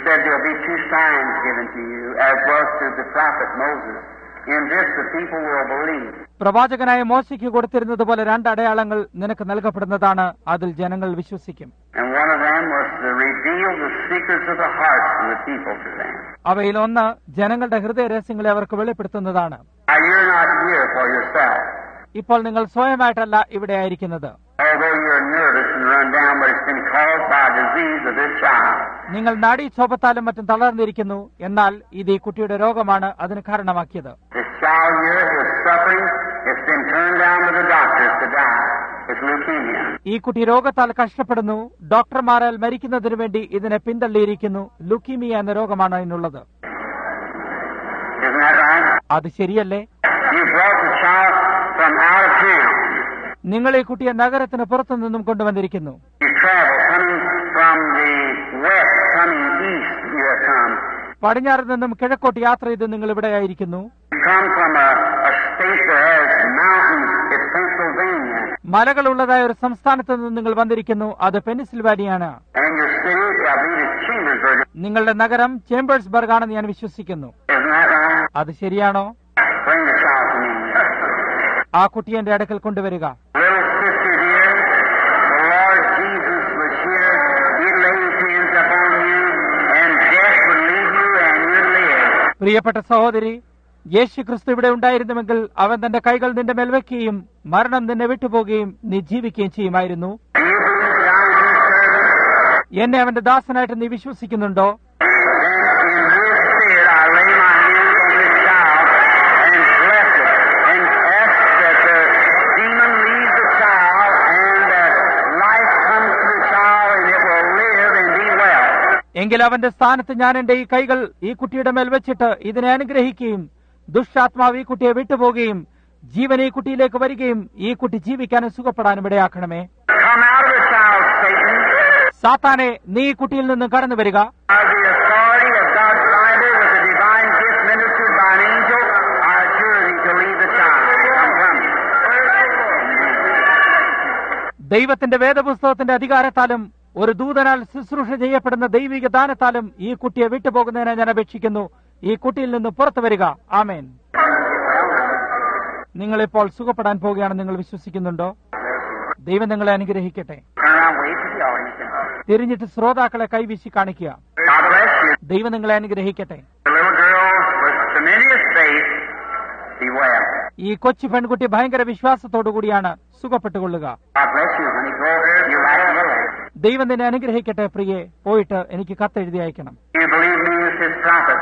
പ്രവാചകനായ മോശയ്ക്ക് കൊടുത്തിരുന്നത് പോലെ രണ്ട് അടയാളങ്ങൾ നിനക്ക് നൽകപ്പെടുന്നതാണ്. അതിൽ ജനങ്ങൾ വിശ്വസിക്കും. to reveal the secrets of the hearts of the people to them. അവയിൽ ഒന്ന് ജനങ്ങളുടെ ഹൃദയ രഹസ്യങ്ങളെ അവർക്ക് വെളിപ്പെടുത്തുന്നതാണ്. Now you're not here for yourself. ഇപ്പോൾ നിങ്ങൾ സ്വയമായിട്ടല്ല ഇവിടെ ആയിരിക്കുന്നത്. Although you're nervous and run down, but it's been caused by a disease of this child. നിങ്ങൾ നാഡീക്ഷോഭത്താലും മറ്റും തളർന്നിരിക്കുന്നു, എന്നാൽ ഇത് ഈ കുട്ടിയുടെ രോഗമാണ് അതിന് കാരണമാക്കിയത്. This child here is suffering. It's been turned down to the doctors to die. It's leukemia. ഈ കുട്ടി രോഗത്താൽ കഷ്ടപ്പെടുന്നു. ഡോക്ടർമാരാൽ മരിക്കുന്നതിനു വേണ്ടി ഇതിനെ പിന്തള്ളിയിരിക്കുന്നു. ലുക്കീമിയ എന്ന രോഗമാണ് അതിനുള്ളത്. Isn't that right? അത് ശരിയല്ലേ? You brought the child from out of town. നിങ്ങൾ ഈ കുട്ടിയെ നഗരത്തിന് പുറത്തു നിന്നും കൊണ്ടുവന്നിരിക്കുന്നു. You travel coming from the west, coming east. You have come. പടിഞ്ഞാറിൽ നിന്നും കിഴക്കോട്ട് യാത്ര ചെയ്ത് നിങ്ങൾ ഇവിടെയായിരിക്കുന്നു. You come from a, a state that has mountains. It's Pennsylvania. മലകളുള്ളതായ ഒരു സംസ്ഥാനത്ത് നിന്ന് നിങ്ങൾ വന്നിരിക്കുന്നു. അത് പെൻസിൽവാനിയാണ്. And your city, I believe, is Chambersburg. നിങ്ങളുടെ നഗരം ചേംബേഴ്സ്ബർഗ് ആണെന്ന് ഞാൻ വിശ്വസിക്കുന്നു. Isn't that right? അത് ശരിയാണോ? Bring the child to me. ആ കുട്ടിയെ എന്റെ അടുക്കൽ കൊണ്ടുവരിക. Little sister dear, the Lord Jesus was here. He laid his hands upon you, and death would leave you, and you'd live. പ്രിയപ്പെട്ട സഹോദരി, യേശു ക്രിസ്തു ഇവിടെ ഉണ്ടായിരുന്നുവെങ്കിൽ അവൻ തന്റെ കൈകൾ നിന്റെ മേൽ വയ്ക്കുകയും മരണം നിന്നെ വിട്ടുപോകുകയും നീ ജീവിക്കുകയും ചെയ്യുമായിരുന്നു. Do you believe that I am his servant? എന്നെ അവന്റെ ദാസനായിട്ട് നീ വിശ്വസിക്കുന്നുണ്ടോ? Then in his spirit I lay my hands on this child and bless it, and ask that the demon leave the child, and that life comes to the child, and it will live and be well. എങ്കിൽ അവന്റെ സ്ഥാനത്ത് ഞാൻ എന്റെ ഈ കൈകൾ ഈ കുട്ടിയുടെ മേൽ വെച്ചിട്ട് ഇതിനെ അനുഗ്രഹിക്കുകയും ദുഷ്ടാത്മാവ് ഈ കുട്ടിയെ വിട്ടുപോകുകയും ജീവൻ ഈ കുട്ടിയിലേക്ക് വരികയും ഈ കുട്ടി ജീവിക്കാനും സുഖപ്പെടാനും ഇടയാക്കണമേ. Come out of the child, Satan. സാത്താനെ, നീ ഈ കുട്ടിയിൽ നിന്നും കടന്നു വരിക. By the authority of God's Bible with a divine gift ministered by an angel, I adjure thee to leave the child. I'm coming. ദൈവത്തിന്റെ വേദപുസ്തകത്തിന്റെ അധികാരത്താലും ഒരു ദൂതനാൽ ശുശ്രൂഷ ചെയ്യപ്പെടുന്ന ദൈവിക ദാനത്താലും ഈ കുട്ടിയെ വിട്ടുപോകുന്നതിനെ ഞാൻ അപേക്ഷിക്കുന്നു. ഈ കുട്ടിയിൽ നിന്ന് പുറത്തു വരിക. ആമേൻ. നിങ്ങളിപ്പോൾ സുഖപ്പെടാൻ പോവുകയാണെന്ന് നിങ്ങൾ വിശ്വസിക്കുന്നുണ്ടോ? ദൈവം നിങ്ങളെ അനുഗ്രഹിക്കട്ടെ. Turn around, wave to the audience. തിരിഞ്ഞിട്ട് ശ്രോതാക്കളെ കൈവീശി കാണിക്കുക. God bless you. ദൈവം നിങ്ങളെ അനുഗ്രഹിക്കട്ടെ. The little girl with tremendous faith, be well. ഈ കൊച്ചു പെൺകുട്ടി ഭയങ്കര വിശ്വാസത്തോടുകൂടിയാണ്. സുഖപ്പെട്ടുകൊള്ളുക. God bless you, honey. Go over. You write a letter. ദൈവം നിന്നെ അനുഗ്രഹിക്കട്ടെ. പ്രിയെ, പോയിട്ട് എനിക്ക് കത്തെഴുതി അയക്കണം. You believe me as his prophet,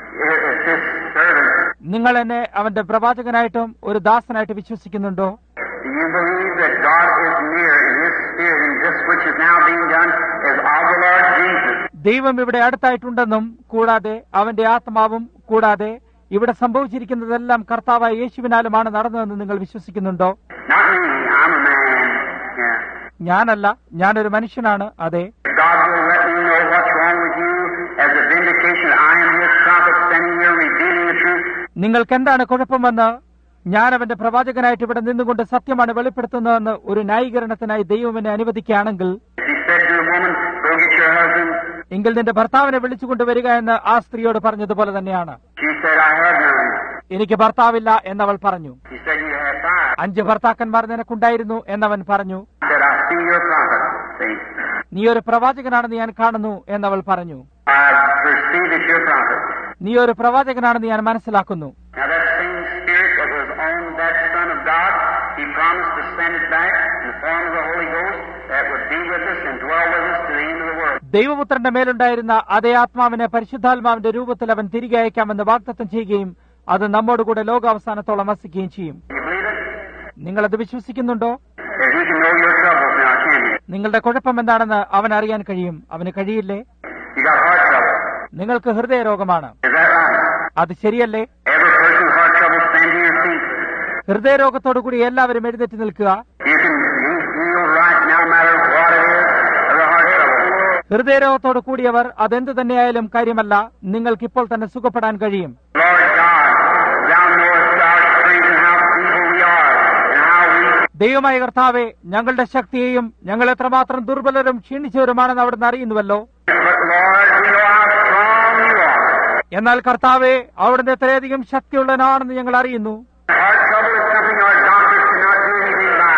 as his servant. നിങ്ങൾ എന്നെ അവന്റെ പ്രവാചകനായിട്ടും ഒരു ദാസനായിട്ട് വിശ്വസിക്കുന്നുണ്ടോ? Do you believe that God is near in his spirit, and this which is now being done is of the Lord Jesus? ദൈവം ഇവിടെ അടുത്തായിട്ടുണ്ടെന്നും കൂടാതെ അവന്റെ ആത്മാവും കൂടാതെ ഇവിടെ സംഭവിച്ചിരിക്കുന്നതെല്ലാം കർത്താവായ യേശുവിനാലുമാണ് നടന്നതെന്ന് നിങ്ങൾ വിശ്വസിക്കുന്നുണ്ടോ? Not me. I'm a man. Yeah. ഞാനല്ല, ഞാനൊരു മനുഷ്യനാണ്. അതെ. God will let me know what's wrong with you as a vindication. I am his prophet standing here revealing the truth. നിങ്ങൾക്ക് എന്താണ് കുഴപ്പമെന്ന് ഞാൻ അവന്റെ പ്രവാചകനായിട്ട് ഇവിടെ നിന്നുകൊണ്ട് സത്യമാണ് വെളിപ്പെടുത്തുന്നതെന്ന് ഒരു ന്യായീകരണത്തിനായി ദൈവം എന്നെ അനുവദിക്കുകയാണെങ്കിൽ, He said to the woman, go get your husband. എങ്കിൽ നിന്റെ ഭർത്താവിനെ വിളിച്ചുകൊണ്ടുവരിക എന്ന് ആ സ്ത്രീയോട് പറഞ്ഞതുപോലെ തന്നെയാണ്. She said, I have none. എനിക്ക് ഭർത്താവില്ല എന്നവൾ പറഞ്ഞു. He said, you have five. അഞ്ച് ഭർത്താക്കന്മാർ നിനക്കുണ്ടായിരുന്നു എന്നവൻ പറഞ്ഞു. He said, I see your prophet. See? നീ ഒരു പ്രവാചകനാണെന്ന് ഞാൻ കാണുന്നു എന്നവൾ പറഞ്ഞു. I perceive that you're a prophet. നീ ഒരു പ്രവാചകനാണെന്ന് ഞാൻ മനസ്സിലാക്കുന്നു. Now that same spirit that was on that Son of God, he promised to send it back in the form of the Holy Ghost that would be with us and dwell with us to the end of the world. ദൈവപുത്രന്റെ മേലുണ്ടായിരുന്ന അതേ ആത്മാവിനെ പരിശുദ്ധാത്മാവിന്റെ രൂപത്തിൽ അവൻ തിരികെ അയക്കാമെന്ന് വാഗ്ദത്തം ചെയ്യുകയും അത് നമ്മോടുകൂടെ ലോകാവസാനത്തോളം വസിക്കുകയും ചെയ്യും. Do you believe it? നിങ്ങളത് വിശ്വസിക്കുന്നുണ്ടോ? That he can know your troubles now, can he? നിങ്ങളുടെ കുഴപ്പം എന്താണെന്ന് അവൻ അറിയാൻ കഴിയും. അവന് കഴിയില്ലേ? You got heart trouble. നിങ്ങൾക്ക് ഹൃദയരോഗമാണ്. Is that right? അത് ശരിയല്ലേ? Every person with heart trouble, stand to your feet. ഹൃദയരോഗത്തോടുകൂടി എല്ലാവരും എഴുന്നേറ്റ് നിൽക്കുക. You can be healed right now, no matter what it is, of the heart trouble. ഹൃദയരോഗത്തോടു കൂടിയവർ അതെന്ത് തന്നെയായാലും കാര്യമല്ല, നിങ്ങൾക്ക് ഇപ്പോൾ തന്നെ സുഖപ്പെടാൻ കഴിയും. Lord God, thou knowest our strength and how feeble we are and how weak. ദൈവമായ കർത്താവെ, ഞങ്ങളുടെ ശക്തിയെയും ഞങ്ങൾ എത്രമാത്രം ദുർബലരും ക്ഷീണിച്ചവരുമാണെന്ന് അവിടുന്ന് അറിയുന്നുവല്ലോ. But Lord, we know how strong you are. എന്നാൽ കർത്താവെ, അവിടുന്ന് എത്രയധികം ശക്തിയുള്ളവനാണെന്ന് ഞങ്ങൾ അറിയുന്നു. Heart trouble is something our doctors cannot do anything by.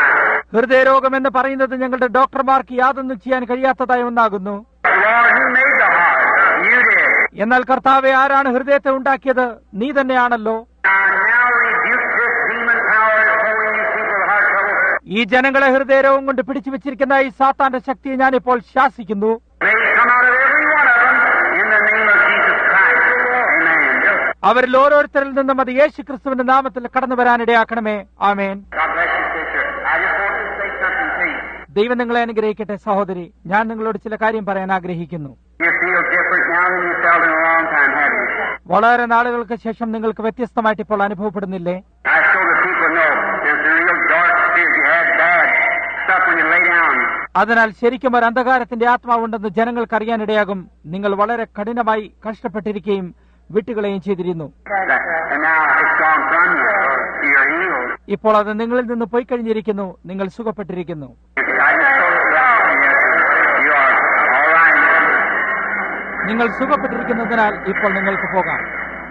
ഹൃദയരോഗം എന്ന് പറയുന്നത് ഞങ്ങളുടെ ഡോക്ടർമാർക്ക് യാതൊന്നും ചെയ്യാൻ കഴിയാത്തതായ ഒന്നാകുന്നു. Lord, who made the heart? You did. എന്നാൽ കർത്താവെ, ആരാണ് ഹൃദയത്തെ ഉണ്ടാക്കിയത്? നീ തന്നെയാണല്ലോ. I now rebuke this demon power that's holding these people heart trouble. ഈ ജനങ്ങളെ ഹൃദയരോഗം കൊണ്ട് പിടിച്ചു വെച്ചിരിക്കുന്ന ഈ സാത്താന്റെ ശക്തിയെ ഞാനിപ്പോൾ ശാസിക്കുന്നു. May it come out of every one of them in the name of Jesus Christ. Amen. അവരിൽ ഓരോരുത്തരിൽ നിന്നും അത് യേശു ക്രിസ്തുവിന്റെ നാമത്തിൽ കടന്നു വരാനിടയാക്കണമേ. ആമേൻ. God bless you, sister. I just want to say something to you. ദൈവം നിങ്ങളെ അനുഗ്രഹിക്കട്ടെ സഹോദരി. ഞാൻ നിങ്ങളോട് ചില കാര്യം പറയാൻ ആഗ്രഹിക്കുന്നു. You feel different now than you felt in a long time, haven't you? വളരെ നാളുകൾക്ക് ശേഷം നിങ്ങൾക്ക് വ്യത്യസ്തമായിട്ട് ഇപ്പോൾ അനുഭവപ്പെടുന്നില്ലേ? I so the people know there's a real dark spirit. You had bad stuff when you lay down. അതിനാൽ ശരിക്കും ഒരു അന്ധകാരത്തിന്റെ ആത്മാവുണ്ടെന്ന് ജനങ്ങൾക്ക് അറിയാനിടയാകും. നിങ്ങൾ വളരെ കഠിനമായി കഷ്ടപ്പെട്ടിരിക്കുകയും വിട്ടുകളയും ചെയ്തിരുന്നു. And now it's gone from you. You're healed. ഇപ്പോൾ അത് നിങ്ങളിൽ നിന്ന് പോയി കഴിഞ്ഞിരിക്കുന്നു. നിങ്ങൾ സുഖപ്പെട്ടിരിക്കുന്നു. I just told you that. You are all right. നിങ്ങൾ സുഖപ്പെട്ടിരിക്കുന്നതിനാൽ ഇപ്പോൾ നിങ്ങൾക്ക് പോകാം.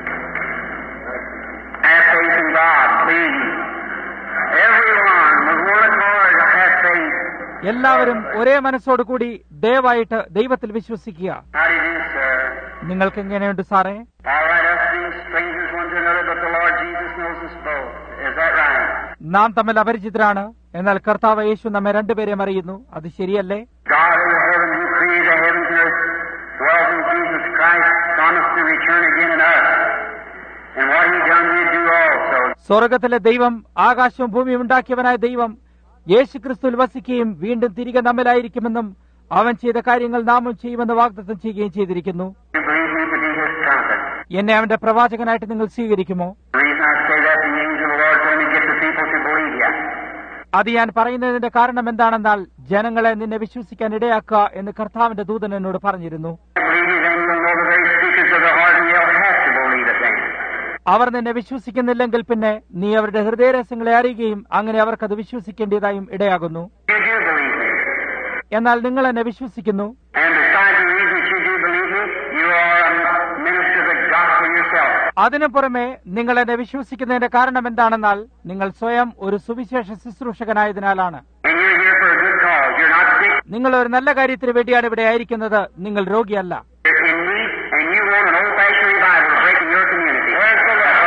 Have faith in God, please. Everyone with one accord, have faith. എല്ലാവരും ഒരേ മനസ്സോടുകൂടി ദയവായിട്ട് ദൈവത്തിൽ വിശ്വസിക്കുക. How do you do, sir? നിങ്ങൾക്ക് എങ്ങനെയുണ്ട് സാറേ? All right, us being strangers one to another, but the Lord Jesus knows us both. Is that right? നാം തമ്മിൽ അപരിചിതരാണ്, എന്നാൽ കർത്താവ് യേശു നമ്മെ രണ്ടുപേരെയും അറിയുന്നു. അത് ശരിയല്ലേ? God in the heaven, who created the heavens and earth, dwells in Jesus Christ, promised to return again in us. And what He done, we do also. സ്വർഗത്തിലെ ദൈവം, ആകാശവും ഭൂമിയും ഉണ്ടാക്കിയവനായ ദൈവം യേശു ക്രിസ്തുവിൽ വസിക്കുകയും വീണ്ടും തിരികെ നമ്മിലായിരിക്കുമെന്നും അവൻ ചെയ്ത കാര്യങ്ങൾ നാമും ചെയ്യുമെന്ന് വാഗ്ദത്തം ചെയ്യുകയും ചെയ്തിരിക്കുന്നു. You believe me to be His prophet? എന്നെ അവന്റെ പ്രവാചകനായിട്ട് നിങ്ങൾ സ്വീകരിക്കുമോ? The reason I say that, the angel of the Lord told me to get the people to believe you. അത് ഞാൻ പറയുന്നതിന്റെ കാരണം എന്താണെന്നാൽ ജനങ്ങളെ നിന്നെ വിശ്വസിക്കാൻ ഇടയാക്കുക എന്ന് കർത്താവിന്റെ ദൂതൻ എന്നോട് പറഞ്ഞിരുന്നു. Believe you, then you'll know the very secrets of the heart, and you'll have to believe it then. അവർ നിന്നെ വിശ്വസിക്കുന്നില്ലെങ്കിൽ പിന്നെ നീ അവരുടെ ഹൃദയരഹസ്യങ്ങളെ അറിയുകയും അങ്ങനെ അവർക്കത് വിശ്വസിക്കേണ്ടതായും ഇടയാകുന്നു. You do believe me. എന്നാൽ നിങ്ങൾ എന്നെ വിശ്വസിക്കുന്നു. And besides the reason that you do believe me, you are a minister of the gospel yourself. അതിനു പുറമെ നിങ്ങൾ എന്നെ വിശ്വസിക്കുന്നതിന്റെ കാരണം എന്താണെന്നാൽ നിങ്ങൾ സ്വയം ഒരു സുവിശേഷ ശുശ്രൂഷകനായതിനാലാണ്. And you're here for a good cause. You're not sick. നിങ്ങൾ ഒരു നല്ല കാര്യത്തിന് വേണ്ടിയാണ് ഇവിടെ ആയിരിക്കുന്നത്. നിങ്ങൾ രോഗിയല്ല. You're in need, and you want an old-fashioned revival to break in your community. Where's the love?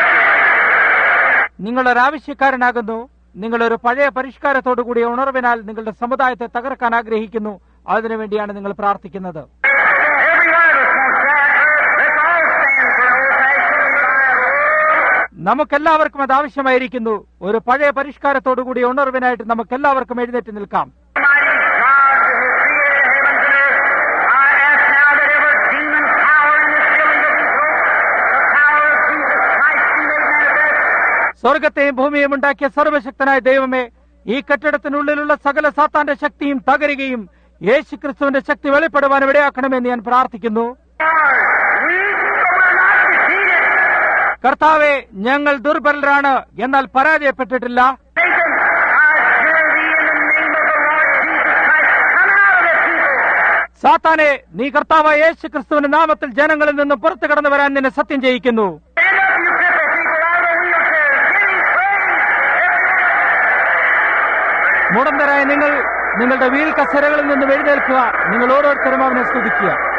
നിങ്ങളൊരാവശ്യക്കാരനാകുന്നു. നിങ്ങളൊരു പഴയ പരിഷ്കാരത്തോടുകൂടിയ ഉണർവിനാൽ നിങ്ങളുടെ സമുദായത്തെ തകർക്കാൻ ആഗ്രഹിക്കുന്നു. അതിനുവേണ്ടിയാണ് നിങ്ങൾ പ്രാർത്ഥിക്കുന്നത്. Every one of us wants that. Let's all stand for an old-fashioned revival. നമുക്കെല്ലാവർക്കും അത് ആവശ്യമായിരിക്കുന്നു. ഒരു പഴയ പരിഷ്കാരത്തോടുകൂടിയ ഉണർവിനായിട്ട് നമുക്കെല്ലാവർക്കും എഴുന്നേറ്റ് നിൽക്കാം. Mighty God, who has created the heavens and earth, I ask now that every demon power in this building that we broke, the power of Jesus Christ be made manifest. സ്വർഗത്തെയും ഭൂമിയെയും ഉണ്ടാക്കിയ സർവശക്തനായ ദൈവമേ, ഈ കെട്ടിടത്തിനുള്ളിലുള്ള സകല സാത്താന്റെ ശക്തിയും തകരുകയും യേശു ക്രിസ്തുവിന്റെ ശക്തി വെളിപ്പെടുവാൻ ഇടയാക്കണമെന്ന് ഞാൻ പ്രാർത്ഥിക്കുന്നു. കർത്താവെ, ഞങ്ങൾ ദുർബലരാണ്, എന്നാൽ പരാജയപ്പെട്ടിട്ടില്ല. സാത്താനെ, നീ കർത്താവായ യേശു ക്രിസ്തുവിന്റെ നാമത്തിൽ ജനങ്ങളിൽ നിന്നും പുറത്തു കടന്നു വരാൻ നിന്നെ സത്യം ചെയ്യിക്കുന്നു. മുടന്തരായ നിങ്ങൾ നിങ്ങളുടെ വീൽ കസേരകളിൽ നിന്നും എഴുന്നേൽക്കുക. നിങ്ങൾ ഓരോരുത്തരും അവനെ സ്തുതിക്കുക.